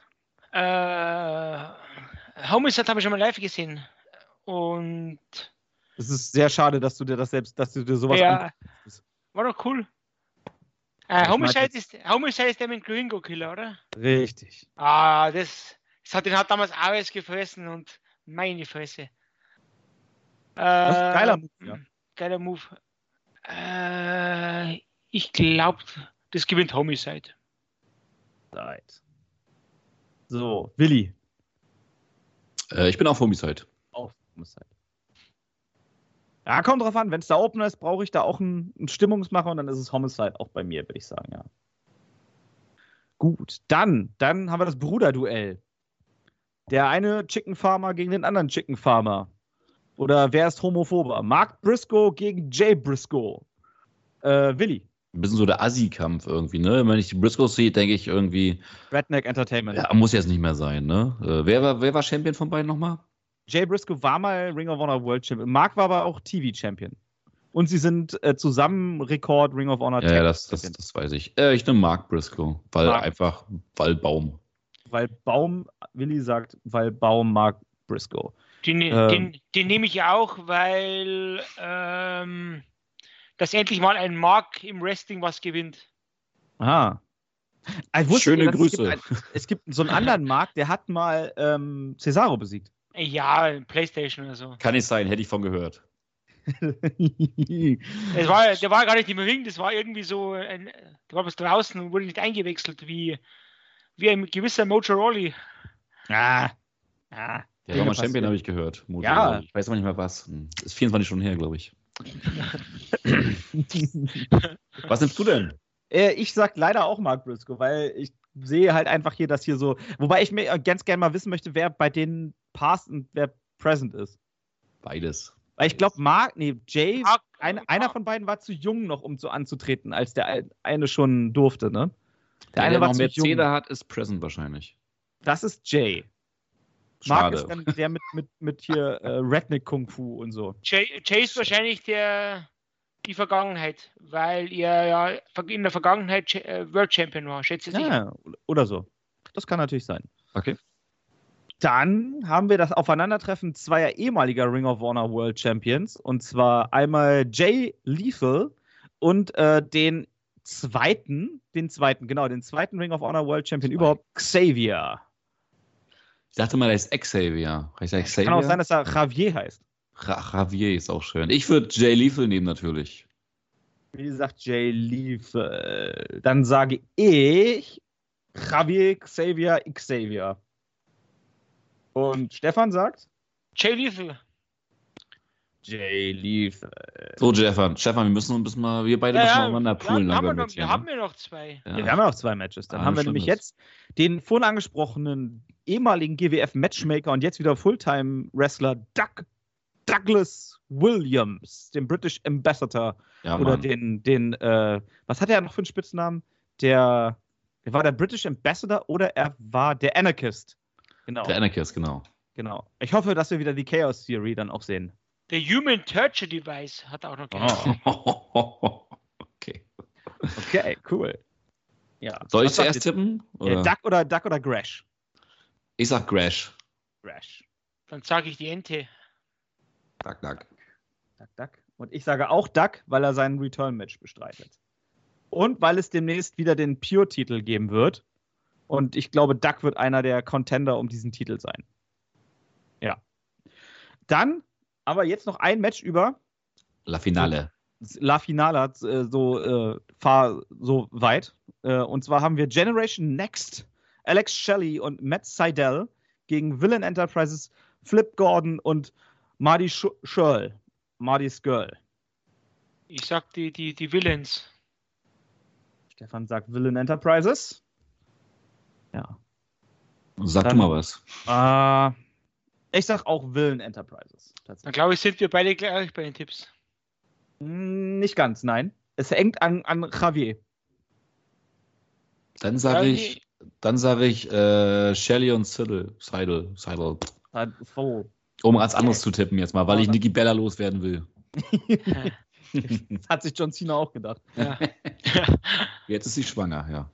Homicide habe ich schon mal live gesehen. Und es ist sehr schade, dass du dir sowas anguckst. War doch cool. Homicide ist der mit Gringo Killer, oder? Richtig. Den hat damals alles gefressen und meine Fresse. Das ist ein geiler Move, ja. Geiler Move. Ich glaube, das gewinnt Homicide. So, Willi. Ich bin auf Homicide. Auf Homicide. Ja, kommt drauf an. Wenn es der Opener ist, brauche ich da auch einen Stimmungsmacher und dann ist es Homicide auch bei mir, würde ich sagen, ja. Gut, dann haben wir das Bruderduell. Der eine Chicken Farmer gegen den anderen Chicken Farmer. Oder wer ist homophober? Mark Briscoe gegen Jay Briscoe. Willi. Ein bisschen so der Assi-Kampf irgendwie, ne? Wenn ich die Briscoes sehe, denke ich irgendwie. Redneck Entertainment. Ja, muss jetzt nicht mehr sein, ne? Wer war Champion von beiden nochmal? Jay Briscoe war mal Ring of Honor World Champion. Mark war aber auch TV-Champion. Und sie sind zusammen Rekord Ring of Honor Ja, das weiß ich. Ich nehme Mark Briscoe, weil Baum. Weil Baum, Willi sagt, weil Baum Mark Briscoe. Den nehme ich ja auch, weil dass endlich mal ein Mark im Wrestling was gewinnt. Aha. Schöne Grüße. Es gibt so einen anderen Mark, der hat mal Cesaro besiegt. Ja, PlayStation oder so. Kann nicht sein, hätte ich von gehört. Der war gar nicht im Ring, das war irgendwie so, der war was draußen und wurde nicht eingewechselt, wie ein gewisser Mojo Rawley. Der war mal Champion, habe ich gehört. Mojo Rawley. Ich weiß aber nicht mehr was. Ist 24 Stunden her, glaube ich. Was nimmst du denn? Ich sag leider auch Mark Briscoe, weil ich sehe halt einfach hier, dass hier so, wobei ich mir ganz gerne mal wissen möchte, wer bei denen past und wer present ist. Beides. Weil ich glaube, Jay, einer von beiden war zu jung noch, um so anzutreten, als der eine schon durfte, ne? Der eine war noch mehr Zähne hat, ist present wahrscheinlich. Das ist Jay. Schade. Mark ist dann der mit hier Redneck Kung Fu und so. Jay ist wahrscheinlich die Vergangenheit, weil er ja in der Vergangenheit World Champion war, schätze ich. Ja, oder so. Das kann natürlich sein. Okay. Dann haben wir das Aufeinandertreffen zweier ehemaliger Ring of Honor World Champions. Und zwar einmal Jay Lethal und den zweiten Ring of Honor World Champion überhaupt, Xavier. Ich dachte mal, der ist Xavier. Kann auch sein, dass er Javier heißt. Javier ist auch schön. Ich würde Jay Lethal nehmen, natürlich. Wie gesagt, Jay Lethal. Dann sage ich Javier, Xavier. Und Stefan sagt? Jay Lethal. So, Stefan, wir müssen wir beide müssen aufeinander poolen. Wir haben ja noch 2. Ja. Wir haben ja noch 2 Matches. Dann haben wir nämlich jetzt den vorhin angesprochenen ehemaligen GWF-Matchmaker und jetzt wieder Fulltime-Wrestler Douglas Williams, den British Ambassador. Ja, oder den was hat er noch für einen Spitznamen? Der war der British Ambassador oder er war der Anarchist. Genau. Der Anarchist, genau. Ich hoffe, dass wir wieder die Chaos Theory dann auch sehen. Der Human Torture Device hat auch noch gehört. Okay, cool. Ja. Soll ich zuerst tippen? Oder? Duck oder Gresh? Ich sag Gresh. Dann sage ich die Ente. Duck. Und ich sage auch Duck, weil er seinen Return-Match bestreitet. Und weil es demnächst wieder den Pure-Titel geben wird. Und ich glaube, Duck wird einer der Contender um diesen Titel sein. Dann, aber jetzt noch ein Match über. La Finale. La Finale so weit. Und zwar haben wir Generation Next, Alex Shelley und Matt Sydal gegen Villain Enterprises, Flip Gordon und Marty Scurll. Marty Scurll. Ich sag die Villains. Stefan sagt Villain Enterprises. Ja. Sag du mal was. Ich sag auch Villain Enterprises. Dann glaube ich, sind wir beide gleich bei den Tipps. Nicht ganz, nein. Es hängt an Javier. Dann sage ich Shelley und Seidel. Um was anderes zu tippen jetzt mal, weil ich Nikki Bella loswerden will. Das hat sich John Cena auch gedacht. Ja. Jetzt ist sie schwanger,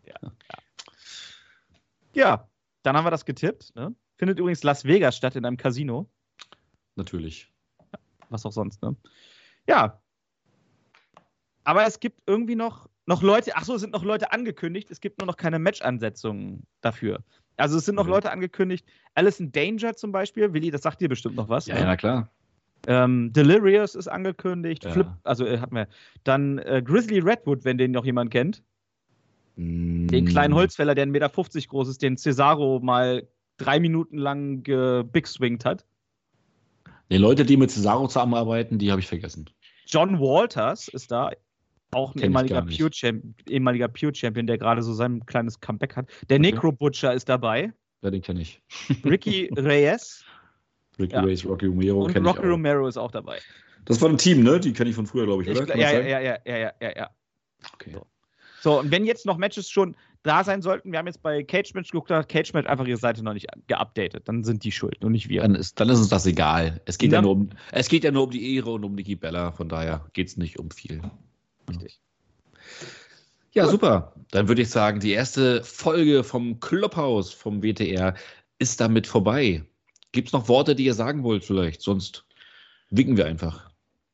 Ja, dann haben wir das getippt. Ne? Findet übrigens Las Vegas statt in einem Casino. Natürlich. Was auch sonst, ne? Ja. Aber es gibt irgendwie noch Leute, es sind noch Leute angekündigt, es gibt nur noch keine Match-Ansetzungen dafür. Also es sind noch Leute angekündigt. Alison Danger zum Beispiel. Willi, das sagt dir bestimmt noch was. Ja, na klar. Delirious ist angekündigt. Ja. Flip, hatten wir. Dann Grizzly Redwood, wenn den noch jemand kennt. Den kleinen Holzfäller, der 1,50 Meter groß ist, den Cesaro mal 3 Minuten lang big-swingt hat. Die Leute, die mit Cesaro zusammenarbeiten, die habe ich vergessen. John Walters ist da. Auch ein ehemaliger ich Pure Champion, der gerade so sein kleines Comeback hat. Der Necro Butcher ist dabei. Ja, den kenne ich. Ricky Reyes. Reyes, Rocky Romero und Rocky Romero ist auch dabei. Das war ein Team, ne? Die kenne ich von früher, glaube ich, oder? Ja. Okay. So, und wenn jetzt noch Matches schon da sein sollten, wir haben jetzt bei Cage Match geguckt, hat Cage Match einfach ihre Seite noch nicht geupdatet. Dann sind die schuld und nicht wir. Dann ist uns das egal. Es geht ja nur um die Ehre und um Nikki Bella. Von daher geht es nicht um viel. Richtig. Ja, super. Dann würde ich sagen, die erste Folge vom Clubhouse vom WTR ist damit vorbei. Gibt es noch Worte, die ihr sagen wollt vielleicht? Sonst winken wir einfach.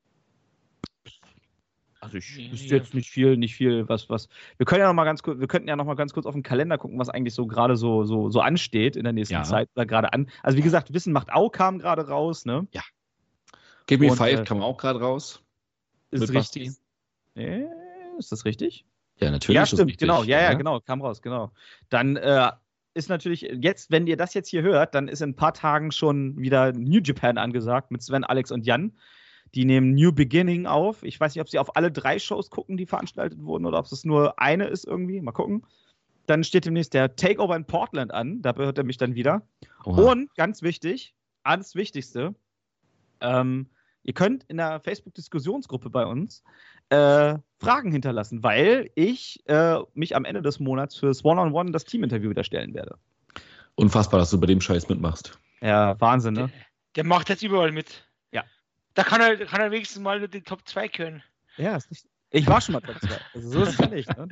Also ich wüsste jetzt nicht viel, was. Wir könnten ja noch mal ganz kurz auf den Kalender gucken, was eigentlich so gerade so ansteht in der nächsten Zeit. Gerade an. Also wie gesagt, Wissen macht auch kam gerade raus, ne? Ja. Give Me Five kam auch gerade raus. Ist richtig. Ist das richtig? Ja, natürlich. Ja, stimmt, genau. Ja, genau, kam raus, genau. Dann ist natürlich jetzt, wenn ihr das jetzt hier hört, dann ist in ein paar Tagen schon wieder New Japan angesagt mit Sven, Alex und Jan. Die nehmen New Beginning auf. Ich weiß nicht, ob sie auf alle 3 Shows gucken, die veranstaltet wurden, oder ob es nur eine ist irgendwie. Mal gucken. Dann steht demnächst der Takeover in Portland an. Da hört er mich dann wieder. Oha. Und ganz wichtig, alles Wichtigste, ihr könnt in der Facebook-Diskussionsgruppe bei uns Fragen hinterlassen, weil ich mich am Ende des Monats fürs One-on-One das Teaminterview wieder stellen werde. Unfassbar, dass du bei dem Scheiß mitmachst. Ja, Wahnsinn, ne? Der macht jetzt überall mit. Ja. Da kann er wenigstens mal die Top 2 können. Ja, ist nicht. Ich war schon mal Top 2. Also so ist es ja nicht. Ne?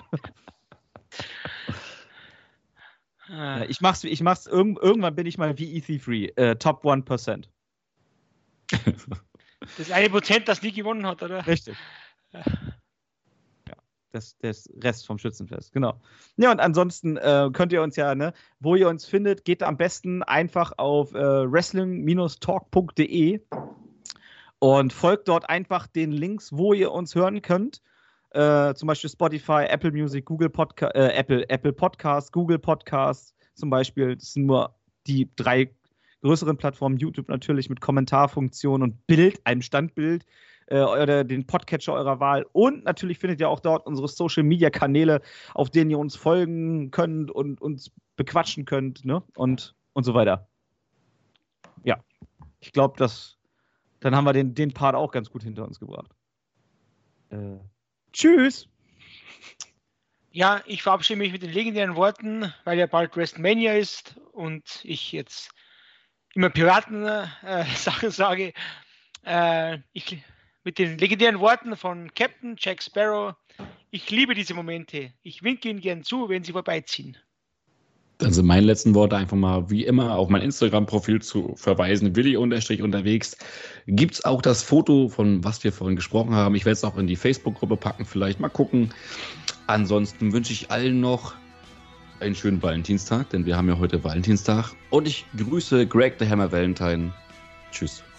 Ja, ich mach's irgendwann bin ich mal wie EC3, Top 1%. Das 1%, das nie gewonnen hat, oder? Richtig. Ja, das Rest vom Schützenfest, genau. Ja, und ansonsten könnt ihr uns ja, ne, wo ihr uns findet, geht am besten einfach auf wrestling-talk.de und folgt dort einfach den Links, wo ihr uns hören könnt. Zum Beispiel Spotify, Apple Music, Apple Podcasts, Google Podcasts zum Beispiel. Das sind nur die 3 größeren Plattformen. YouTube natürlich mit Kommentarfunktion und einem Standbild. Oder den Podcatcher eurer Wahl. Und natürlich findet ihr auch dort unsere Social-Media-Kanäle, auf denen ihr uns folgen könnt und uns bequatschen könnt, ne? Und so weiter. Ja, ich glaube, dann haben wir den Part auch ganz gut hinter uns gebracht. Tschüss! Ja, ich verabschiede mich mit den legendären Worten, weil ja bald WrestleMania ist und ich jetzt immer Piraten-Sachen sage. Mit den legendären Worten von Captain Jack Sparrow: Ich liebe diese Momente. Ich winke ihnen gern zu, wenn sie vorbeiziehen. Dann sind meine letzten Worte einfach mal wie immer auf mein Instagram-Profil zu verweisen. Willi_unterwegs. Gibt es auch das Foto, von was wir vorhin gesprochen haben. Ich werde es auch in die Facebook-Gruppe packen, vielleicht mal gucken. Ansonsten wünsche ich allen noch einen schönen Valentinstag, denn wir haben ja heute Valentinstag. Und ich grüße Greg the Hammer Valentine. Tschüss.